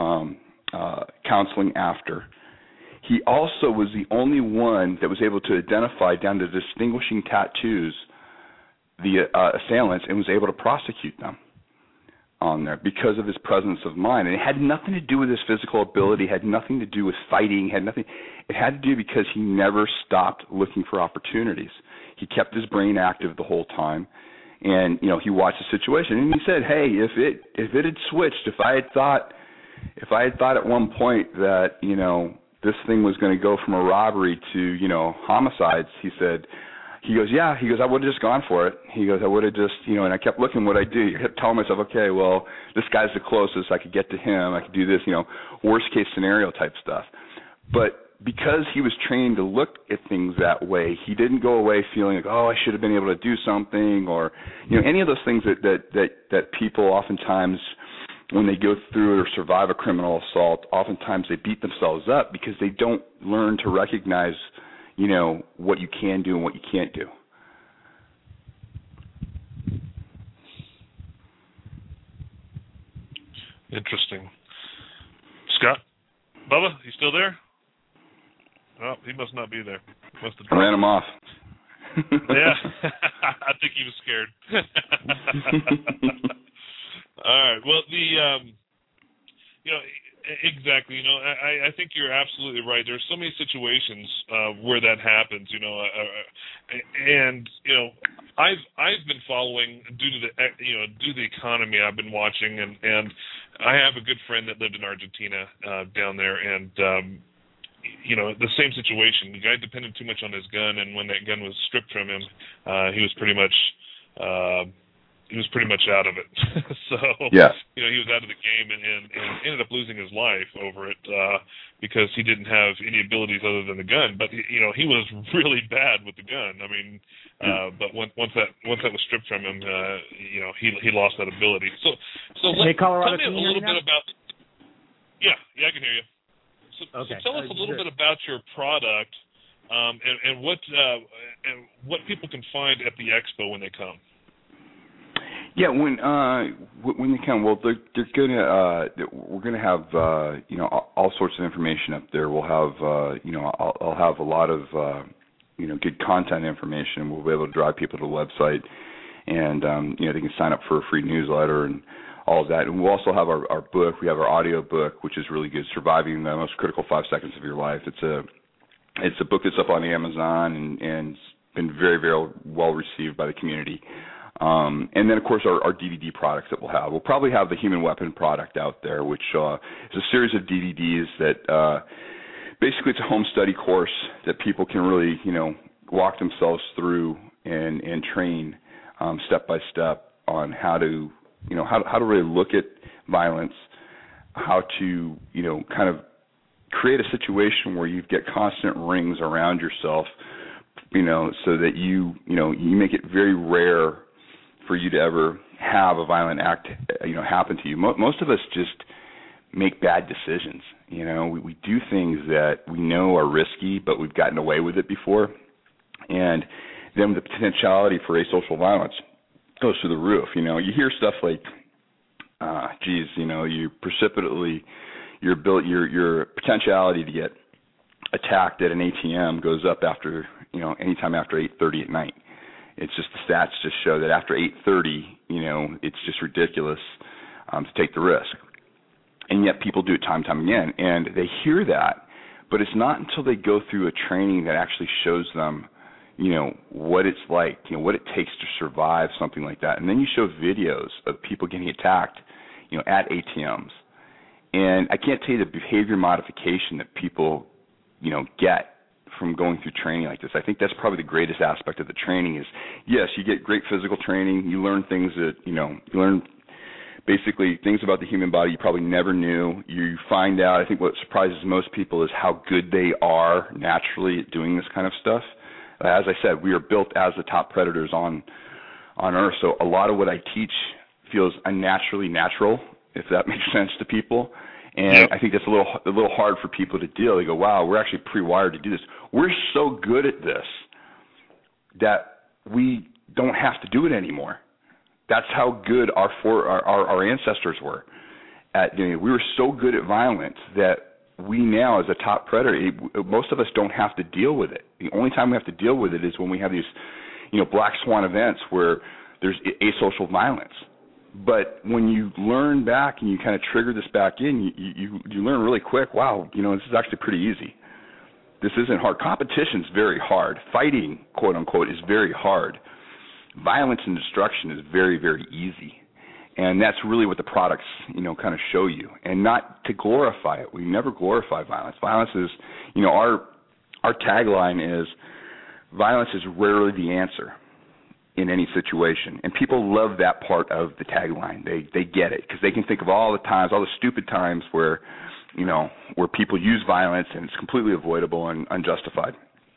counseling after. He also was the only one that was able to identify down to distinguishing tattoos the assailants and was able to prosecute them on there because of his presence of mind. And it had nothing to do with his physical ability, it had nothing to do with fighting, it had to do because he never stopped looking for opportunities. He kept his brain active the whole time, and, you know, he watched the situation, and he said, hey, if it had switched, if I had thought at one point that, you know, this thing was going to go from a robbery to, you know, homicides, he goes, I would have just gone for it. He goes, I would have just, you know, and I kept looking what I do. I kept telling myself, okay, well, this guy's the closest. I could get to him. I could do this, you know, worst case scenario type stuff. But because he was trained to look at things that way, he didn't go away feeling like, oh, I should have been able to do something, or, you know, any of those things that people oftentimes, when they go through or survive a criminal assault, oftentimes they beat themselves up because they don't learn to recognize, you know, what you can do and what you can't do. Interesting. Scott? Bubba, you still there? Oh, he must not be there. Must have I ran him off. Yeah, I think he was scared. All right. Well, you know, exactly. You know, I think you're absolutely right. There's so many situations where that happens. You know, and you know, I've been following due to the economy. I've been watching, and I have a good friend that lived in Argentina down there, and you know, the same situation. The guy depended too much on his gun, and when that gun was stripped from him, he was pretty much out of it. So, yeah. You know, he was out of the game and ended up losing his life over it because he didn't have any abilities other than the gun. But you know, he was really bad with the gun. I mean, but once that was stripped from him, you know, he lost that ability. So hey, Colorado, tell me a little bit about. Yeah, I can hear you. So tell us a little bit about your product and what people can find at the expo when they come. Yeah, when they come, well, they're gonna we're gonna have you know, all sorts of information up there. We'll have you know, I'll have a lot of you know, good content information. We'll be able to drive people to the website, and you know, they can sign up for a free newsletter and all of that. And we'll also have our book. We have our audio book, which is really good, Surviving the Most Critical 5 Seconds of Your Life. It's a book that's up on Amazon and it's been very, very well received by the community. And then, of course, our DVD products that we'll have. We'll probably have the Human Weapon product out there, which is a series of DVDs that basically it's a home study course that people can really, you know, walk themselves through and train step by step on how to, you know, how to really look at violence, how to, you know, kind of create a situation where you get constant rings around yourself, you know, so that you make it very rare for you to ever have a violent act, you know, happen to you. Most of us just make bad decisions. You know, we do things that we know are risky, but we've gotten away with it before. And then the potentiality for asocial violence goes through the roof. You know, you hear stuff like, you know, you precipitately, your potentiality to get attacked at an ATM goes up after, you know, anytime after 8:30 at night. It's just the stats just show that after 8:30, it's just ridiculous to take the risk. And yet people do it time and time again, and they hear that, but it's not until they go through a training that actually shows them, what it's like, what it takes to survive something like that. And then you show videos of people getting attacked, at ATMs. And I can't tell you the behavior modification that people, get from going through training like this. I think that's probably the greatest aspect of the training is, yes, you get great physical training. You learn things that, you learn basically things about the human body you probably never knew. You find out, I think what surprises most people is how good they are naturally at doing this kind of stuff. As I said, we are built as the top predators on Earth, so a lot of what I teach feels unnaturally natural, if that makes sense to people. And I think that's a little hard for people to deal. They go, wow, we're actually pre-wired to do this. We're so good at this that we don't have to do it anymore. That's how good our ancestors were at doing it. We were so good at violence that we now, as a top predator, most of us don't have to deal with it. The only time we have to deal with it is when we have these, black swan events where there's asocial violence. But when you learn back and you kind of trigger this back in, you learn really quick, wow, this is actually pretty easy. This isn't hard. Competition's very hard. Fighting, quote unquote, is very hard. Violence and destruction is very, very easy. And that's really what the products, kind of show you. And not to glorify it. We never glorify violence. Violence is, our tagline is, violence is rarely the answer in any situation. And people love that part of the tagline. They get it because they can think of all the times, all the stupid times where, where people use violence and it's completely avoidable and unjustified.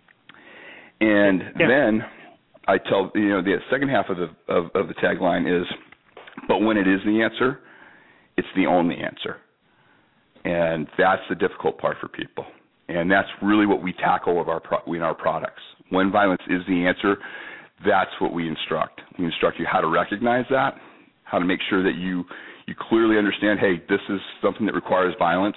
And then I tell, the second half of the tagline is, but when it is the answer, it's the only answer. And that's the difficult part for people. And that's really what we tackle in our products. When violence is the answer, that's what we instruct. We instruct you how to recognize that, how to make sure that you clearly understand, hey, this is something that requires violence,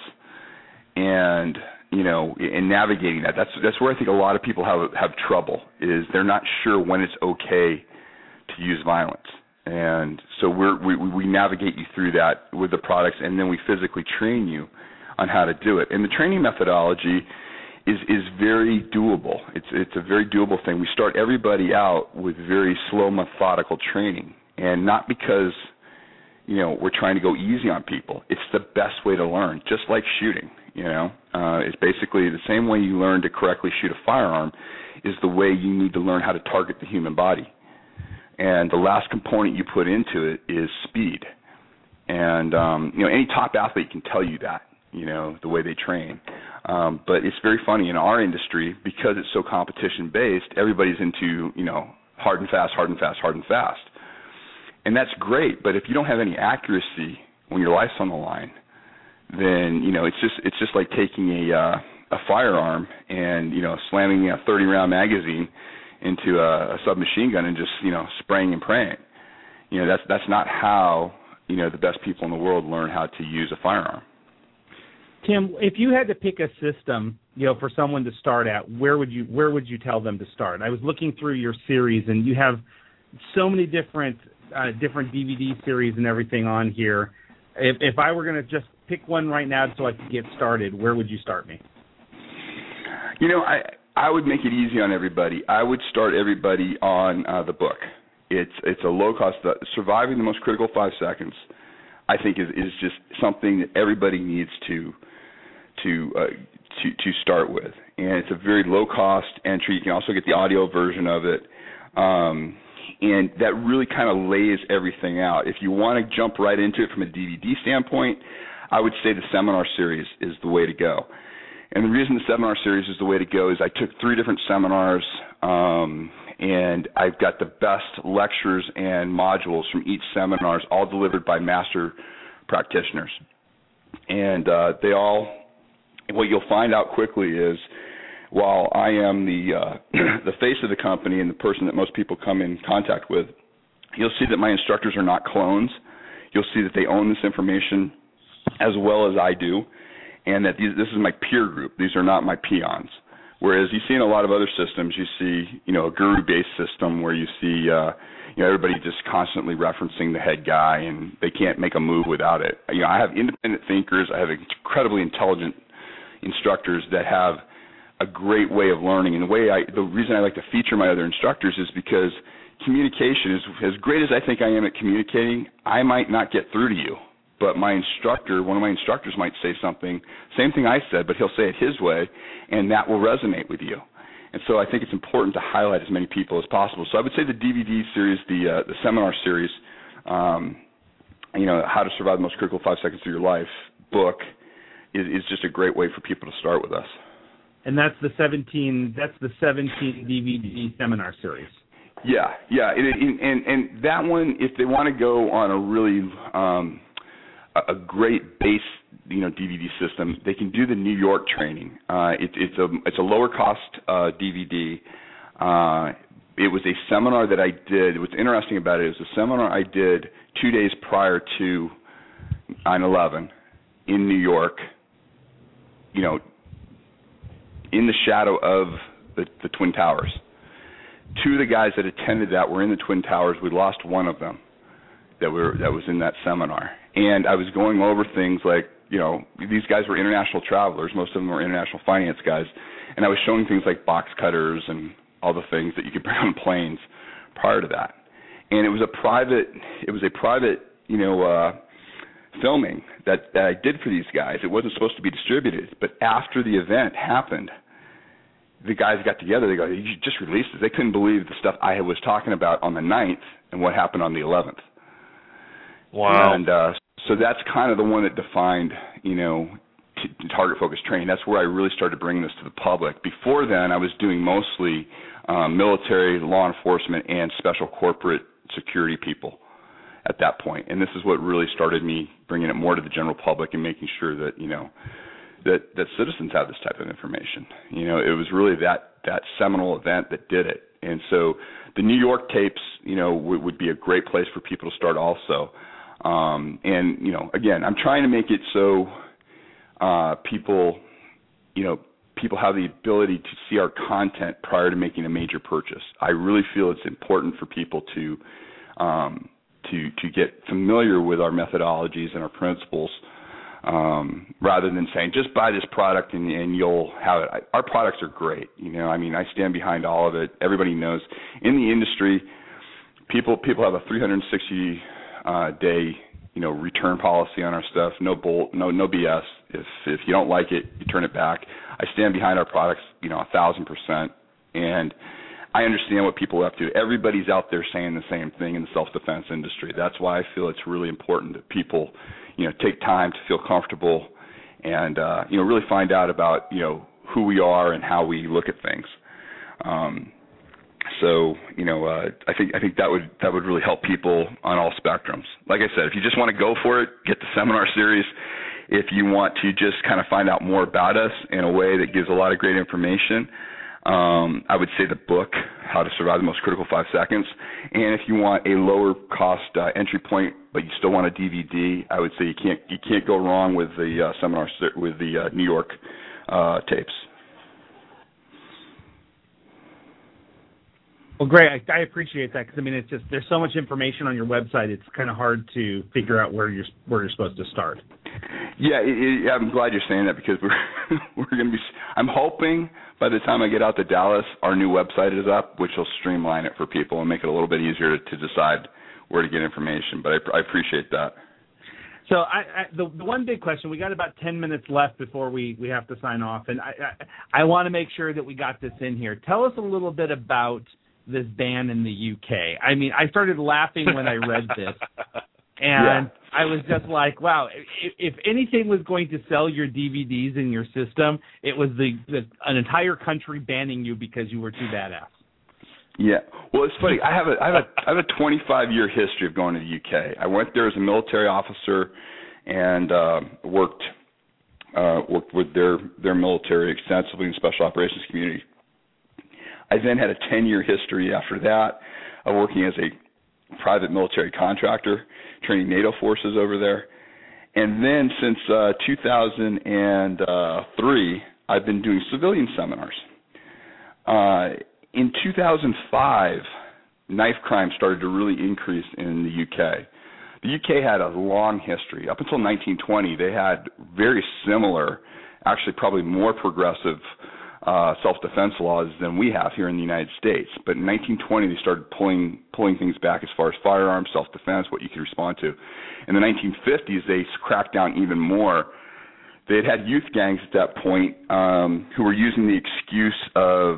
and in navigating that. That's where I think a lot of people have trouble, is they're not sure when it's okay to use violence. And so we navigate you through that with the products, and then we physically train you on how to do it. And the training methodology is very doable. It's a very doable thing. We start everybody out with very slow, methodical training, and not because we're trying to go easy on people. It's the best way to learn, just like shooting. It's basically the same way you learn to correctly shoot a firearm is the way you need to learn how to target the human body. And the last component you put into it is speed. And any top athlete can tell you that, the way they train. But it's very funny in our industry, because it's so competition-based, everybody's into, hard and fast, hard and fast, hard and fast. And that's great, but if you don't have any accuracy when your life's on the line, then, it's just like taking a firearm and, slamming a 30-round magazine into a submachine gun and just, spraying and praying. That's not how, the best people in the world learn how to use a firearm. Tim, if you had to pick a system, for someone to start at, where would you tell them to start? I was looking through your series, and you have so many different DVD series and everything on here. If I were going to just pick one right now so I could get started, where would you start me? I would make it easy on everybody. I would start everybody on the book. It's a low cost. Surviving the Most Critical 5 Seconds, I think, is just something that everybody needs to start with. And it's a very low cost entry. You can also get the audio version of it. And that really kind of lays everything out. If you want to jump right into it from a DVD standpoint, I would say the seminar series is the way to go. And the reason the seminar series is the way to go is I took 3 different seminars, and I've got the best lectures and modules from each seminars, all delivered by master practitioners. And what you'll find out quickly is, while I am the face of the company and the person that most people come in contact with, you'll see that my instructors are not clones. You'll see that they own this information as well as I do, and that this is my peer group. These are not my peons. Whereas you see in a lot of other systems, you see, a guru-based system where you see, everybody just constantly referencing the head guy, and they can't make a move without it. I have independent thinkers. I have incredibly intelligent instructors that have a great way of learning. And the reason I like to feature my other instructors is because communication is, as great as I think I am at communicating, I might not get through to you. But one of my instructors might say something, same thing I said, but he'll say it his way, and that will resonate with you. And so I think it's important to highlight as many people as possible. So I would say the DVD series, the seminar series, How to Survive the Most Critical 5 Seconds of Your Life book is just a great way for people to start with us. And that's the 17 DVD seminar series. Yeah, and that one, if they want to go on a really a great base, DVD system, they can do the New York training. It's a lower cost DVD. It was a seminar that I did. What's interesting about it is a seminar I did 2 days prior to 9/11 in New York. In the shadow of the Twin Towers. Two of the guys that attended that were in the Twin Towers. We lost one of them that was in that seminar. And I was going over things like, these guys were international travelers. Most of them were international finance guys. And I was showing things like box cutters and all the things that you could bring on planes prior to that. And it was a private filming that I did for these guys. It wasn't supposed to be distributed. But after the event happened, the guys got together. They go, you just released it. They couldn't believe the stuff I was talking about on the 9th and what happened on the 11th. Wow. And so that's kind of the one that defined, target-focused training. That's where I really started bringing this to the public. Before then, I was doing mostly military, law enforcement, and special corporate security people at that point. And this is what really started me bringing it more to the general public and making sure that, that citizens have this type of information. It was really that seminal event that did it. And so the New York tapes, would be a great place for people to start also. And, again, I'm trying to make it so people have the ability to see our content prior to making a major purchase. I really feel it's important for people to get familiar with our methodologies and our principles, rather than saying just buy this product and you'll have it. Our products are great. I stand behind all of it. Everybody knows in the industry, people have a 360 day return policy on our stuff. No BS. If you don't like it, you turn it back. I stand behind our products 1,000%, and I understand what people are up to. Everybody's out there saying the same thing in the self-defense industry. That's why I feel it's really important that people take time to feel comfortable and really find out about who we are and how we look at things. So I think that would really help people on all spectrums. Like I said, if you just want to go for it, get the seminar series. If you want to just kind of find out more about us in a way that gives a lot of great information, I would say the book, How to Survive the Most Critical 5 Seconds. And if you want a lower cost entry point, but you still want a DVD, I would say you can't go wrong with the seminar with the New York tapes. Well, great. I appreciate that because it's just there's so much information on your website. It's kind of hard to figure out where you're supposed to start. Yeah, I'm glad you're saying that because we're going to be. I'm hoping by the time I get out to Dallas, our new website is up, which will streamline it for people and make it a little bit easier to decide where to get information. But I appreciate that. So the one big question, we got about 10 minutes left before we have to sign off, and I want to make sure that we got this in here. Tell us a little bit about this ban in the UK. I started laughing when I read this, and I was just like, wow, if anything was going to sell your DVDs in your system, it was an entire country banning you because you were too badass. Yeah. Well, it's funny. I have a 25-year history of going to the UK. I went there as a military officer and worked with their military extensively in the special operations community. I then had a 10-year history after that of working as a private military contractor, training NATO forces over there. And then since 2003, I've been doing civilian seminars. In 2005, knife crime started to really increase in the UK. The UK had a long history. Up until 1920, they had very similar, actually probably more progressive self-defense laws than we have here in the United States. But in 1920, they started pulling things back as far as firearms, self-defense, what you could respond to. In the 1950s, they cracked down even more. They had youth gangs at that point who were using the excuse of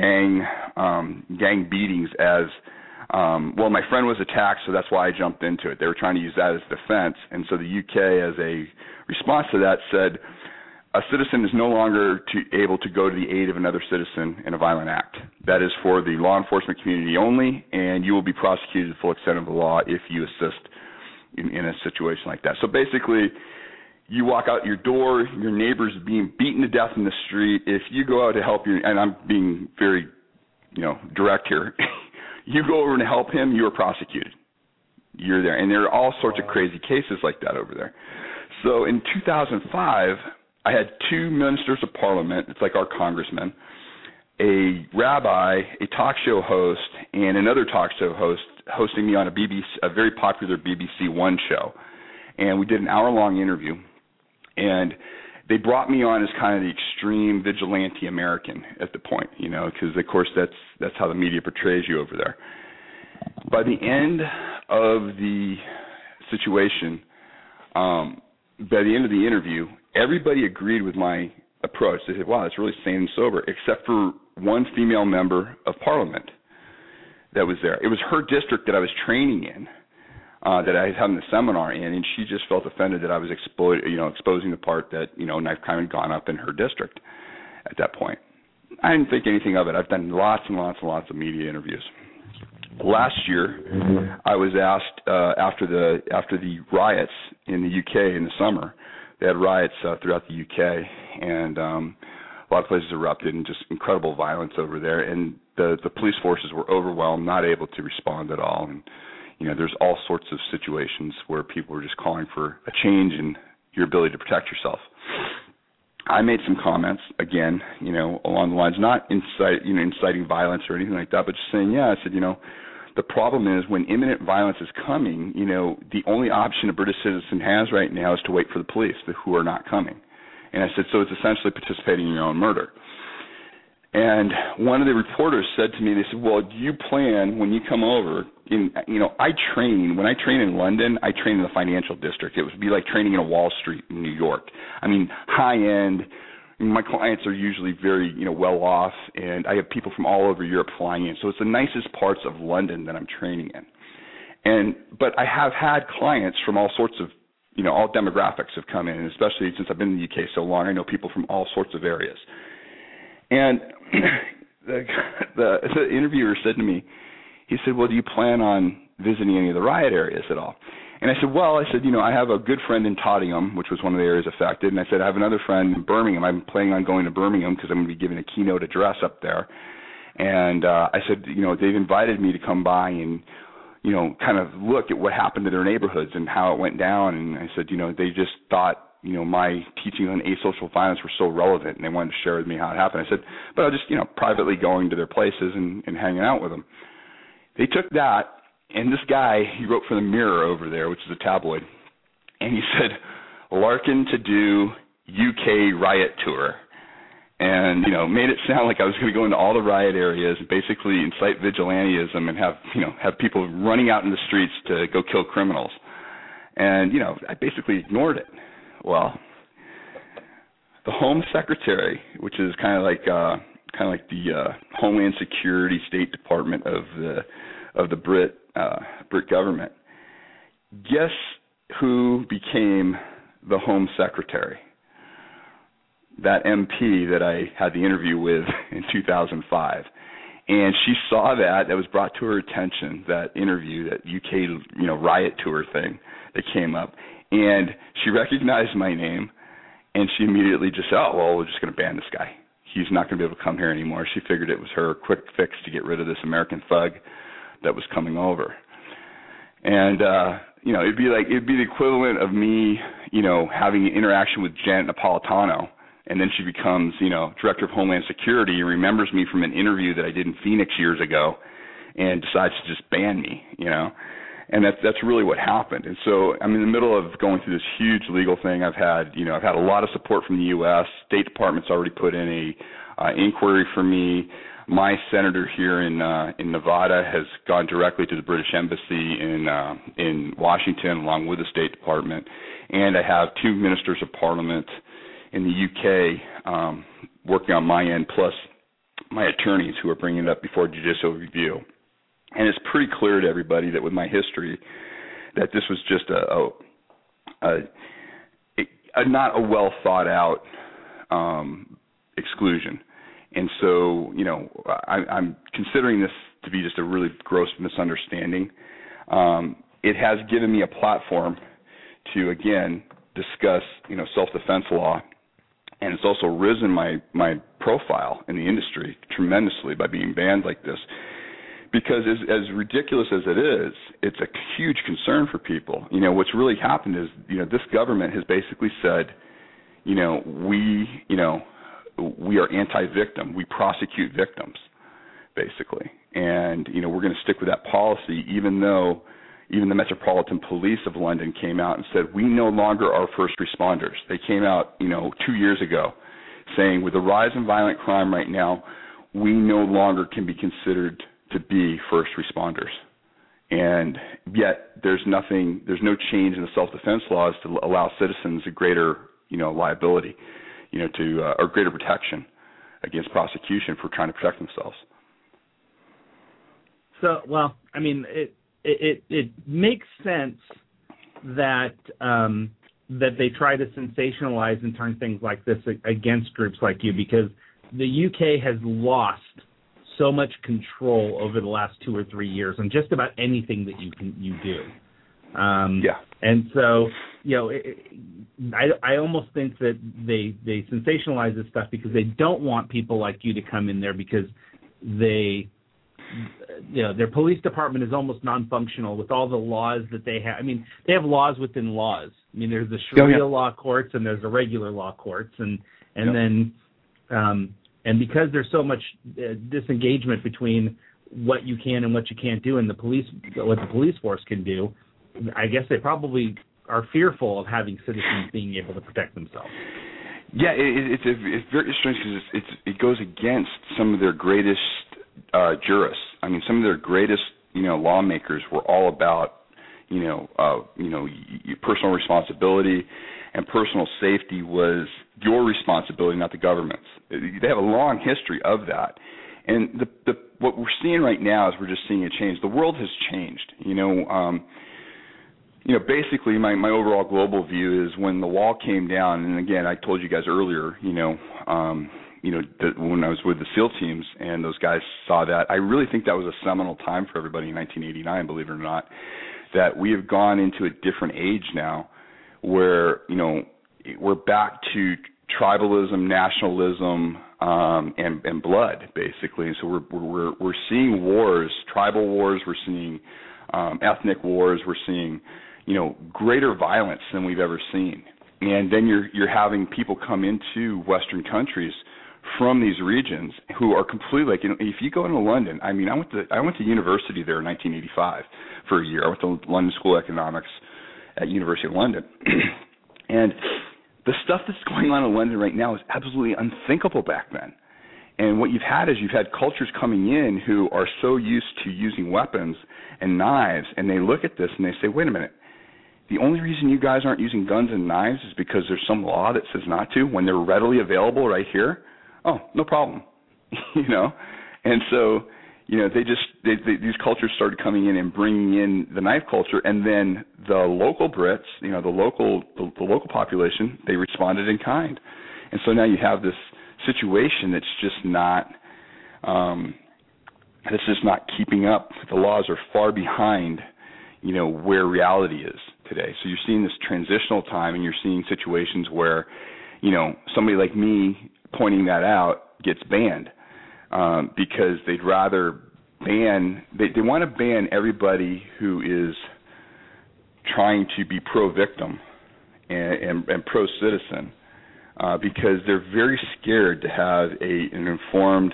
gang beatings as, well, my friend was attacked, so that's why I jumped into it. They were trying to use that as defense. And so the UK, as a response to that, said a citizen is no longer able to go to the aid of another citizen in a violent act. That is for the law enforcement community only, and you will be prosecuted to the full extent of the law if you assist in a situation like that. So basically, you walk out your door, your neighbor's being beaten to death in the street. If you go out to help and I'm being very, direct here, you go over and help him, you're prosecuted. You're there. And there are all sorts of crazy cases like that over there. So in 2005, I had two ministers of parliament, it's like our congressmen, a rabbi, a talk show host, and another talk show host hosting me on a very popular BBC One show. And we did an hour-long interview. And they brought me on as kind of the extreme vigilante American at the point, because, of course, that's how the media portrays you over there. By the end of the situation, by the end of the interview, everybody agreed with my approach. They said, wow, that's really sane and sober, except for one female member of parliament that was there. It was her district that I was training in. That I was having the seminar in, and she just felt offended that I was exposing the part that, knife crime had gone up in her district at that point. I didn't think anything of it. I've done lots and lots and lots of media interviews. Last year, I was asked after the riots in the UK in the summer. They had riots throughout the UK, and a lot of places erupted, and just incredible violence over there. And the police forces were overwhelmed, not able to respond at all. And there's all sorts of situations where people are just calling for a change in your ability to protect yourself. I made some comments, again, along the lines, not inciting violence or anything like that, but just saying, I said, the problem is when imminent violence is coming, the only option a British citizen has right now is to wait for the police, who are not coming. And I said, so it's essentially participating in your own murder. And one of the reporters said to me, they said, well, do you plan when you come over, when I train in London, I train in the financial district. It would be like training in a Wall Street in New York. I mean, high end. My clients are usually very, well off, and I have people from all over Europe flying in. So it's the nicest parts of London that I'm training in. But I have had clients from all sorts of, all demographics have come in, and especially since I've been in the UK so long, I know people from all sorts of areas. And the interviewer said to me, he said, well, do you plan on visiting any of the riot areas at all? And I said, I have a good friend in Tottenham, which was one of the areas affected. And I said, I have another friend in Birmingham. I'm planning on going to Birmingham because I'm going to be giving a keynote address up there. And I said, they've invited me to come by and, kind of look at what happened to their neighborhoods and how it went down. And I said, they just thought, my teaching on asocial violence were so relevant, and they wanted to share with me how it happened. I said, but I'll just, privately going to their places and hanging out with them. They took that, and this guy, he wrote for the Mirror over there, which is a tabloid, and he said, Larkin to do UK riot tour. And, made it sound like I was going to go into all the riot areas and basically incite vigilantism and have people running out in the streets to go kill criminals. And, I basically ignored it. Well, the Home Secretary, which is kind of like the Homeland Security State Department of the Brit government, guess who became the Home Secretary? That MP that I had the interview with in 2005. And she saw that was brought to her attention, that interview, that UK riot tour thing that came up. And she recognized my name, and she immediately just said, we're just going to ban this guy. He's not going to be able to come here anymore. She figured it was her quick fix to get rid of this American thug that was coming over. And, it'd be the equivalent of me, having an interaction with Janet Napolitano And then she becomes, Director of Homeland Security and remembers me from an interview that I did in Phoenix years ago and decides to just ban me, And that's really what happened. And so I'm in the middle of going through this huge legal thing. I've had a lot of support from the U.S. State Department's already put in a inquiry for me. My senator here in Nevada has gone directly to the British Embassy in Washington, along with the State Department, and I have 2 ministers of Parliament in the UK working on my end, plus my attorneys who are bringing it up before judicial review. And it's pretty clear to everybody that with my history, that this was just a not a well thought out exclusion. And so, I'm considering this to be just a really gross misunderstanding. It has given me a platform to, again, discuss, self-defense law, and it's also risen my profile in the industry tremendously by being banned like this. Because as ridiculous as it is, it's a huge concern for people. What's really happened is, this government has basically said, we are anti-victim. We prosecute victims, basically. And, we're going to stick with that policy, even though even the Metropolitan Police of London came out and said, we no longer are first responders. They came out, 2 years ago saying, with the rise in violent crime right now, we no longer can be considered to be first responders. And yet there's no change in the self-defense laws to allow citizens a greater, liability, or greater protection against prosecution for trying to protect themselves. So, well, I mean, it makes sense that that they try to sensationalize and turn things like this against groups like you, because the UK has lost so much control over the last 2 or 3 years on just about anything that you do. And so, I almost think that they sensationalize this stuff because they don't want people like you to come in there, because their police department is almost non-functional with all the laws that they have. I mean, they have laws within laws. I mean, there's the Sharia law courts and there's the regular law courts, and then and because there's so much disengagement between what you can and what you can't do, and what the police force can do, I guess they probably are fearful of having citizens being able to protect themselves. Yeah, it's very strange because it goes against some of their greatest jurists. I mean, some of their greatest lawmakers were all about personal responsibility, and personal safety was your responsibility, not the government's. They have a long history of that. And what we're seeing right now is we're just seeing a change. The world has changed. Basically my overall global view is when the wall came down, and again, I told you guys earlier, that when I was with the SEAL teams and those guys saw that, I really think that was a seminal time for everybody in 1989, believe it or not, that we have gone into a different age now where, we're back to tribalism, nationalism, and blood, basically. And so we're seeing wars, tribal wars, we're seeing ethnic wars, we're seeing, greater violence than we've ever seen. And then you're having people come into Western countries from these regions who are completely if you go into London, I mean, I went to university there in 1985 for a year. I went to London School of Economics at University of London. And the stuff that's going on in London right now is absolutely unthinkable back then. And what you've had cultures coming in who are so used to using weapons and knives, and they look at this and they say, wait a minute, the only reason you guys aren't using guns and knives is because there's some law that says not to when they're readily available right here? Oh, no problem. And so, these cultures started coming in and bringing in the knife culture, and then the local Brits, the local population, they responded in kind. And so now you have this situation that's just not keeping up. The laws are far behind, where reality is today. So you're seeing this transitional time, and you're seeing situations where, somebody like me pointing that out gets banned because they'd rather ban. They want to ban everybody who is trying to be pro-victim and pro-citizen. because they're very scared to have an informed,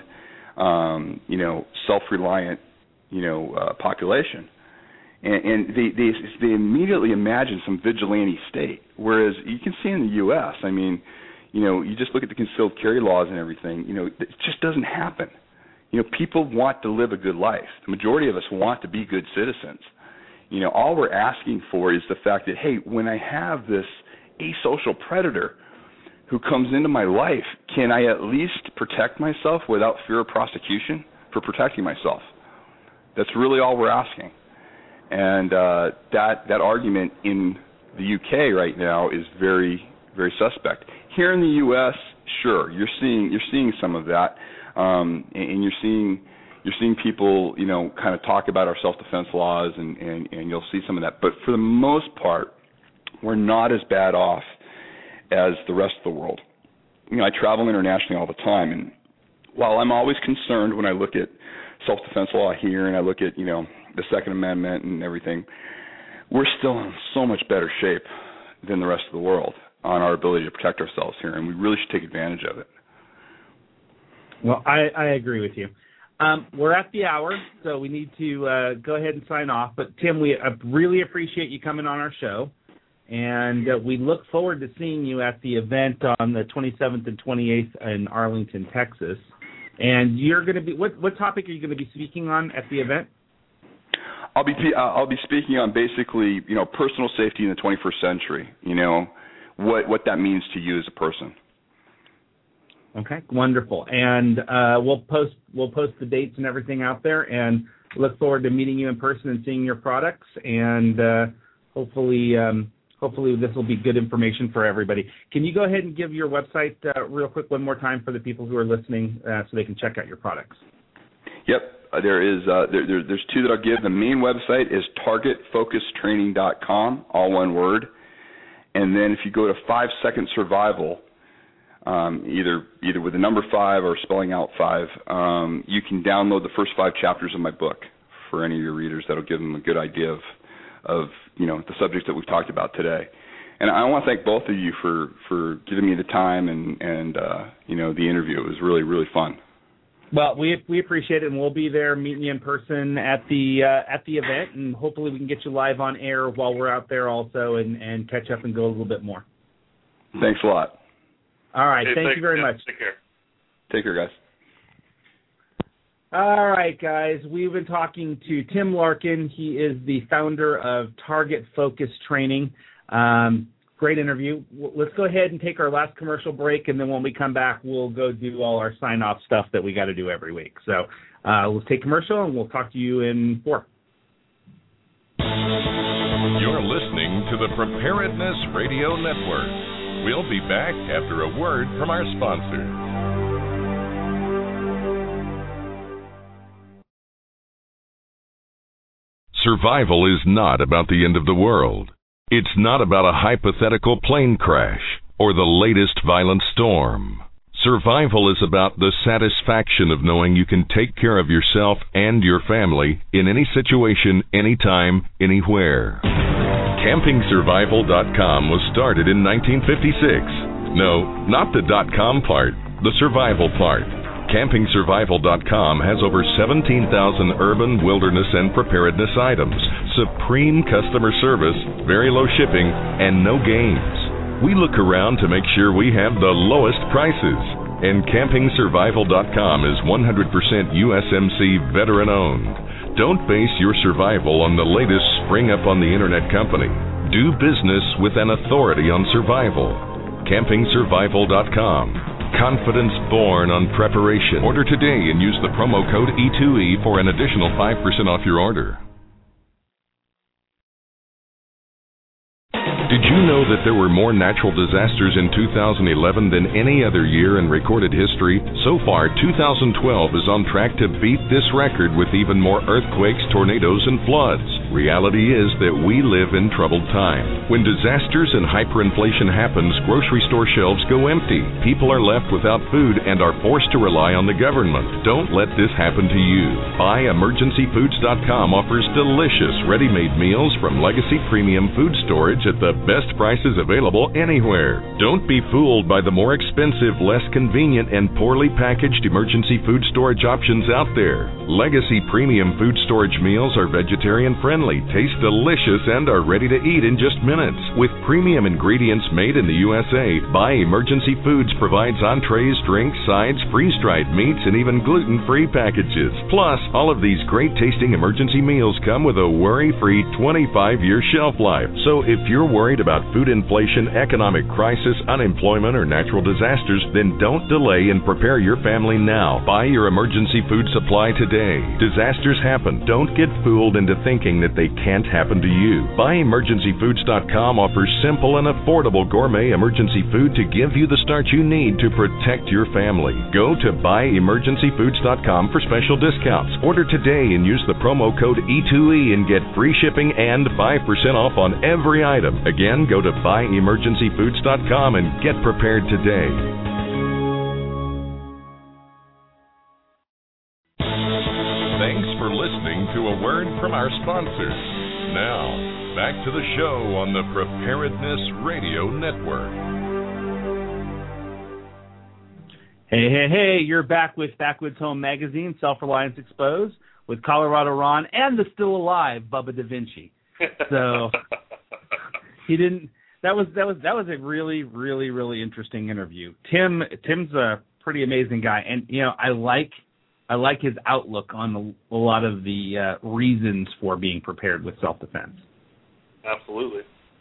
self-reliant, population. And they immediately imagine some vigilante state, whereas you can see in the U.S., I mean, you just look at the concealed carry laws and everything, it just doesn't happen. People want to live a good life. The majority of us want to be good citizens. All we're asking for is the fact that, hey, when I have this asocial predator who comes into my life, can I at least protect myself without fear of prosecution for protecting myself? That's really all we're asking. And that argument in the UK right now is very, very suspect. Here in the U.S., sure, you're seeing some of that, and you're seeing people, kind of talk about our self-defense laws, and you'll see some of that. But for the most part, we're not as bad off as the rest of the world. I travel internationally all the time, and while I'm always concerned when I look at self-defense law here and I look at, the Second Amendment and everything, we're still in so much better shape than the rest of the world on our ability to protect ourselves here, and we really should take advantage of it. Well, I agree with you. We're at the hour, so we need to go ahead and sign off. But, Tim, we really appreciate you coming on our show, and we look forward to seeing you at the event on the 27th and 28th in Arlington, Texas. And you're going to be what topic are you going to be speaking on at the event? I'll be speaking on basically, personal safety in the 21st century. What that means to you as a person. Okay, wonderful. And we'll post the dates and everything out there, and look forward to meeting you in person and seeing your products. And hopefully this will be good information for everybody. Can you go ahead and give your website real quick one more time for the people who are listening, so they can check out your products? Yep. There's two that I'll give. The main website is targetfocustraining.com, all one word. And then if you go to 5 Second Survival, either with the number 5 or spelling out 5, you can download the first 5 chapters of my book for any of your readers. That'll give them a good idea of the subjects that we've talked about today. And I want to thank both of you for giving me the time and the interview. It was really, really fun. Well, we appreciate it, and we'll be there meeting you in person at the event, and hopefully we can get you live on air while we're out there also, and catch up and go a little bit more. Thanks a lot. All right, thank you very much. Take care. Take care, guys. All right, guys, we've been talking to Tim Larkin. He is the founder of Target Focus Training. Great interview. Let's go ahead and take our last commercial break, and then when we come back, we'll go do all our sign-off stuff that we got to do every week. So let's take commercial, and we'll talk to you in 4. You're listening to the Preparedness Radio Network. We'll be back after a word from our sponsor. Survival is not about the end of the world. It's not about a hypothetical plane crash or the latest violent storm. Survival is about the satisfaction of knowing you can take care of yourself and your family in any situation, anytime, anywhere. CampingSurvival.com was started in 1956. No, not the .com part, the survival part. CampingSurvival.com has over 17,000 urban, wilderness, and preparedness items, supreme customer service, very low shipping, and no games. We look around to make sure we have the lowest prices. And CampingSurvival.com is 100% USMC veteran-owned. Don't base your survival on the latest spring-up-on-the-internet company. Do business with an authority on survival. CampingSurvival.com. Confidence born on preparation. Order today and use the promo code E2E for an additional 5% off your order. Did you know that there were more natural disasters in 2011 than any other year in recorded history? So far, 2012 is on track to beat this record with even more earthquakes, tornadoes, and floods. Reality is that we live in troubled times. When disasters and hyperinflation happens, grocery store shelves go empty. People are left without food and are forced to rely on the government. Don't let this happen to you. BuyEmergencyFoods.com offers delicious ready-made meals from Legacy Premium Food Storage at the best prices available anywhere. Don't be fooled by the more expensive, less convenient, and poorly packaged emergency food storage options out there. Legacy Premium food storage meals are vegetarian friendly, taste delicious, and are ready to eat in just minutes. With premium ingredients made in the USA, Buy Emergency Foods provides entrees, drinks, sides, freeze-dried meats, and even gluten-free packages. Plus, all of these great-tasting emergency meals come with a worry-free 25-year shelf life. So if you're worried about food inflation, economic crisis, unemployment, or natural disasters, then don't delay and prepare your family now. Buy your emergency food supply today. Disasters happen. Don't get fooled into thinking that they can't happen to you. BuyEmergencyFoods.com offers simple and affordable gourmet emergency food to give you the start you need to protect your family. Go to BuyEmergencyFoods.com for special discounts. Order today and use the promo code E2E and get free shipping and 5% off on every item. Again, go to BuyEmergencyFoods.com and get prepared today. Thanks for listening to a word from our sponsors. Now, back to the show on the Preparedness Radio Network. Hey, you're back with Backwoods Home Magazine, Self-Reliance Exposed, with Colorado Ron and the still alive Bubba Da Vinci. So that was a really, really, really interesting interview. Tim's a pretty amazing guy, and I like his outlook on a lot of the reasons for being prepared with self-defense. Absolutely.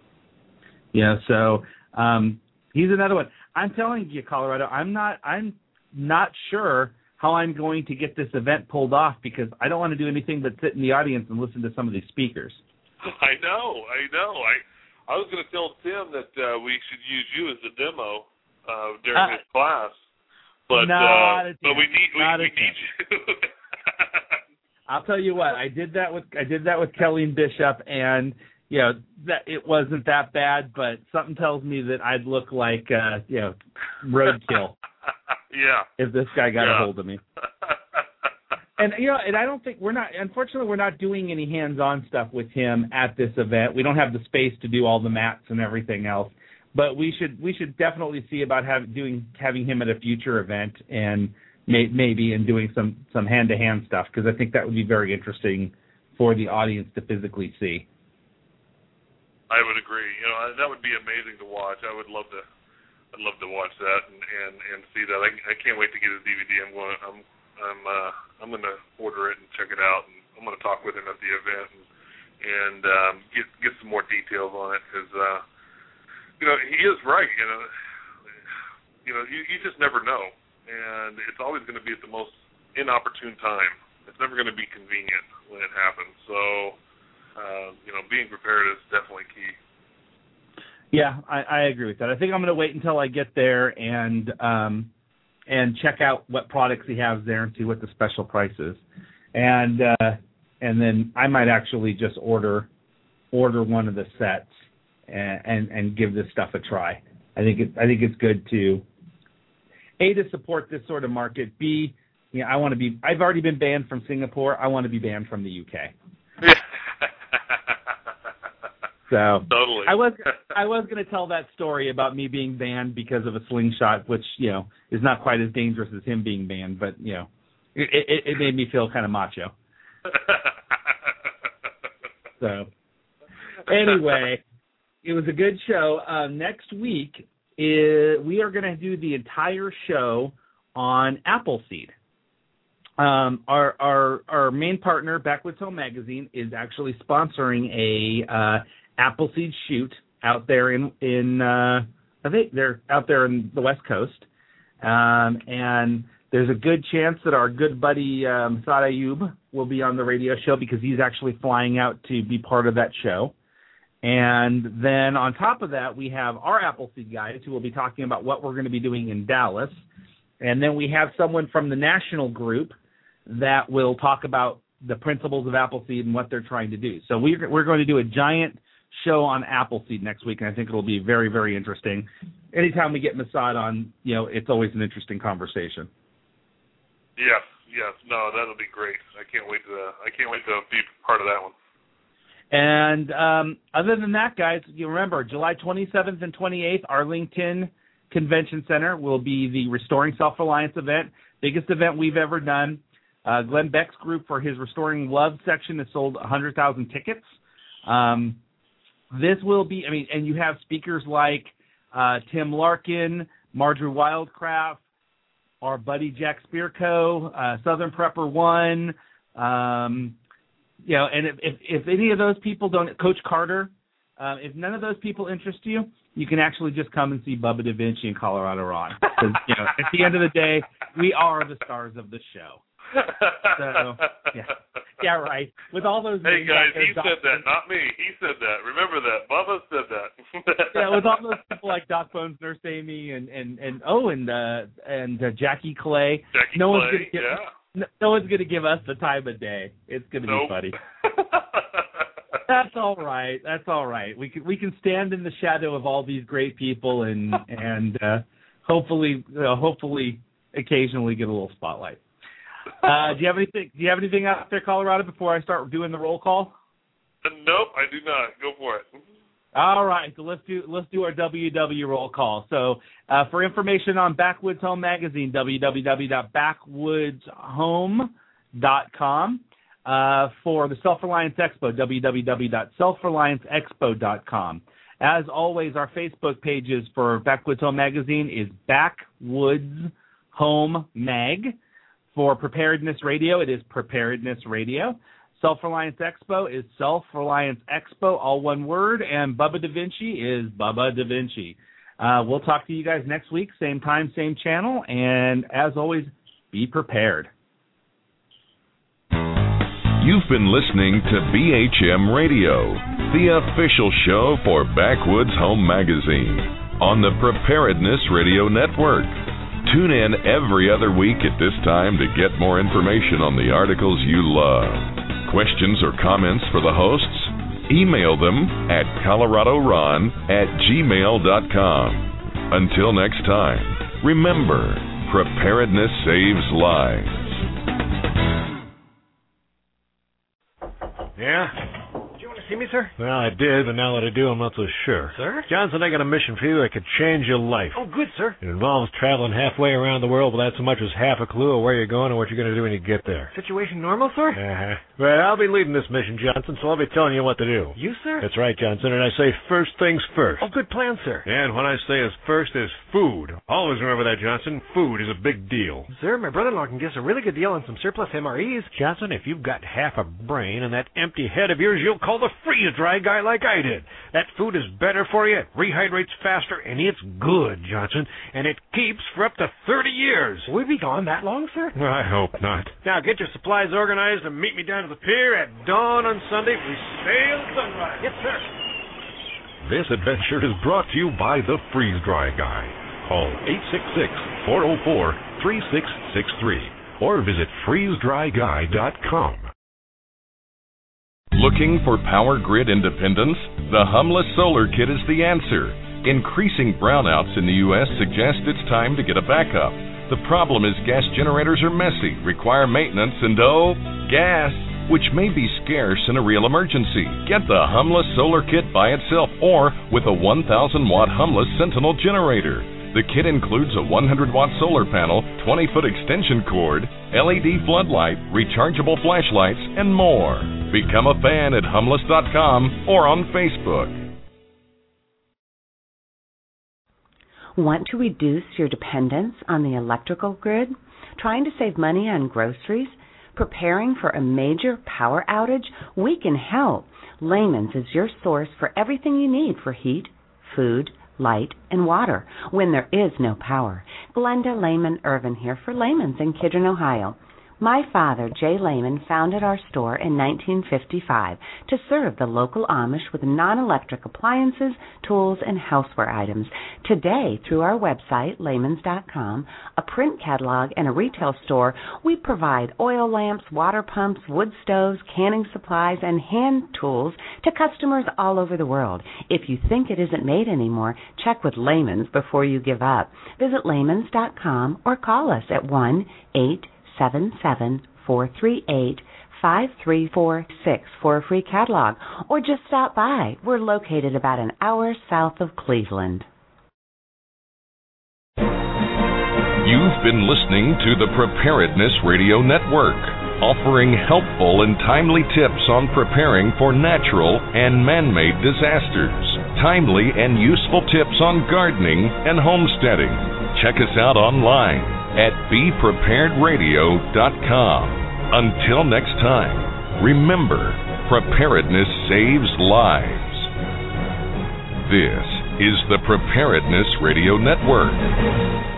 So he's another one. I'm telling you, Colorado, I'm not sure how I'm going to get this event pulled off because I don't want to do anything but sit in the audience and listen to some of these speakers. I know. I was going to tell Tim that we should use you as the demo during his class, but we need you. I'll tell you what, I did that with Kelly Bishop, and that it wasn't that bad, but something tells me that I'd look like roadkill. Yeah. If this guy got a hold of me. And and I don't think we're not doing any hands-on stuff with him at this event. We don't have the space to do all the mats and everything else. But we should definitely see about having him at a future event and maybe doing some hand-to-hand stuff, because I think that would be very interesting for the audience to physically see. I would agree. That would be amazing to watch. I'd love to watch that and see that. I can't wait to get his DVD. I'm going to order it and check it out, and I'm going to talk with him at the event and get some more details on it, because he is right. You just never know, and it's always going to be at the most inopportune time. It's never going to be convenient when it happens. So being prepared is definitely key. Yeah, I agree with that. I think I'm going to wait until I get there and check out what products he has there and see what the special price is, and then I might actually just order one of the sets and give this stuff a try. I think it's good to support this sort of market. B, I've already been banned from Singapore. I want to be banned from the UK. So totally. I was going to tell that story about me being banned because of a slingshot, which is not quite as dangerous as him being banned, but it made me feel kind of macho. So anyway, it was a good show. Next week we are going to do the entire show on Appleseed. Our main partner, Backwoods Home Magazine, is actually sponsoring a Appleseed shoot out there in I think they're out there in the West Coast, and there's a good chance that our good buddy Saad Ayub will be on the radio show because he's actually flying out to be part of that show. And then on top of that, we have our Appleseed guys who will be talking about what we're going to be doing in Dallas, and then we have someone from the national group that will talk about the principles of Appleseed and what they're trying to do. So we're going to do a giant show on Appleseed next week, and I think it'll be very, very interesting. Anytime we get Masad on, it's always an interesting conversation. Yes. No, that'll be great. I can't wait to be part of that one. And other than that, guys, you remember July 27th and 28th, Arlington Convention Center will be the Restoring Self-Reliance event, biggest event we've ever done. Glenn Beck's group for his Restoring Love section has sold 100,000 tickets. This will be, and you have speakers like Tim Larkin, Marjorie Wildcraft, our buddy Jack Spirko, Southern Prepper One, and if any of those people don't, Coach Carter, if none of those people interest you, you can actually just come and see Bubba Da Vinci and Colorado Ron. Because, at the end of the day, we are the stars of the show. So, yeah, right. With all those. Hey guys, he said that, not me. He said that. Remember that. Bubba said that. Yeah, with all those people like Doc Bones, Nurse Amy, and Jackie Clay. No one's gonna give us the time of day. It's gonna be funny. That's all right. We can stand in the shadow of all these great people and hopefully occasionally get a little spotlight. Do you have anything out there, Colorado, before I start doing the roll call? Nope, I do not. Go for it. All right, so let's do our WW roll call. So for information on Backwoods Home Magazine, www.backwoodsHome.com. For the Self-Reliance Expo, www.selfrelianceexpo.com. As always, our Facebook pages for Backwoods Home Magazine is Backwoods Home Mag. For Preparedness Radio, it is Preparedness Radio. Self-Reliance Expo is Self-Reliance Expo, all one word, and Bubba Da Vinci is Bubba Da Vinci. We'll talk to you guys next week, same time, same channel, and as always, be prepared. You've been listening to BHM Radio, the official show for Backwoods Home Magazine on the Preparedness Radio Network. Tune in every other week at this time to get more information on the articles you love. Questions or comments for the hosts? Email them at coloradoron@gmail.com. Until next time, remember, preparedness saves lives. Yeah? Did you want to see me, sir? Well, I did, but now that I do, I'm not so sure. Sir? Johnson, I got a mission for you that could change your life. Oh, good, sir. It involves traveling halfway around the world without so much as half a clue of where you're going or what you're going to do when you get there. Situation normal, sir? Uh-huh. Well, I'll be leading this mission, Johnson, so I'll be telling you what to do. You, sir? That's right, Johnson, and I say first things first. Oh, good plan, sir. And what I say is first is food. Always remember that, Johnson. Food is a big deal. Sir, my brother-in-law can get us a really good deal on some surplus MREs. Johnson, if you've got half a brain and that empty head of yours, you'll call the freeze-dry guy like I did. That food is better for you, it rehydrates faster, and it's good, Johnson, and it keeps for up to 30 years. Will we be gone that long, sir? I hope not. Now get your supplies organized and meet me down to the pier at dawn on Sunday. We sail at sunrise. Yes, sir. This adventure is brought to you by the Freeze-Dry Guy. Call 866-404-3663 or visit freezedryguy.com. Looking for power grid independence? The Humless Solar Kit is the answer. Increasing brownouts in the U.S. suggest it's time to get a backup. The problem is gas generators are messy, require maintenance, and gas, which may be scarce in a real emergency. Get the Humless Solar Kit by itself or with a 1,000-watt Humless Sentinel generator. The kit includes a 100-watt solar panel, 20-foot extension cord, LED floodlight, rechargeable flashlights, and more. Become a fan at humless.com or on Facebook. Want to reduce your dependence on the electrical grid? Trying to save money on groceries? Preparing for a major power outage? We can help. Layman's is your source for everything you need for heat, food, light, and water when there is no power. Glenda Lehman Irvin here for Layman's in Kidron, Ohio. My father, Jay Lehman, founded our store in 1955 to serve the local Amish with non-electric appliances, tools, and houseware items. Today, through our website, Layman's.com, a print catalog, and a retail store, we provide oil lamps, water pumps, wood stoves, canning supplies, and hand tools to customers all over the world. If you think it isn't made anymore, check with Layman's before you give up. Visit Layman's.com or call us at 1-877-438-5600. 5346 for a free catalog, or just stop by. We're located about an hour south of Cleveland. You've been listening to the Preparedness Radio Network, offering helpful and timely tips on preparing for natural and man-made disasters. Timely and useful tips on gardening and homesteading. Check us out online at BePreparedRadio.com. Until next time, remember, preparedness saves lives. This is the Preparedness Radio Network.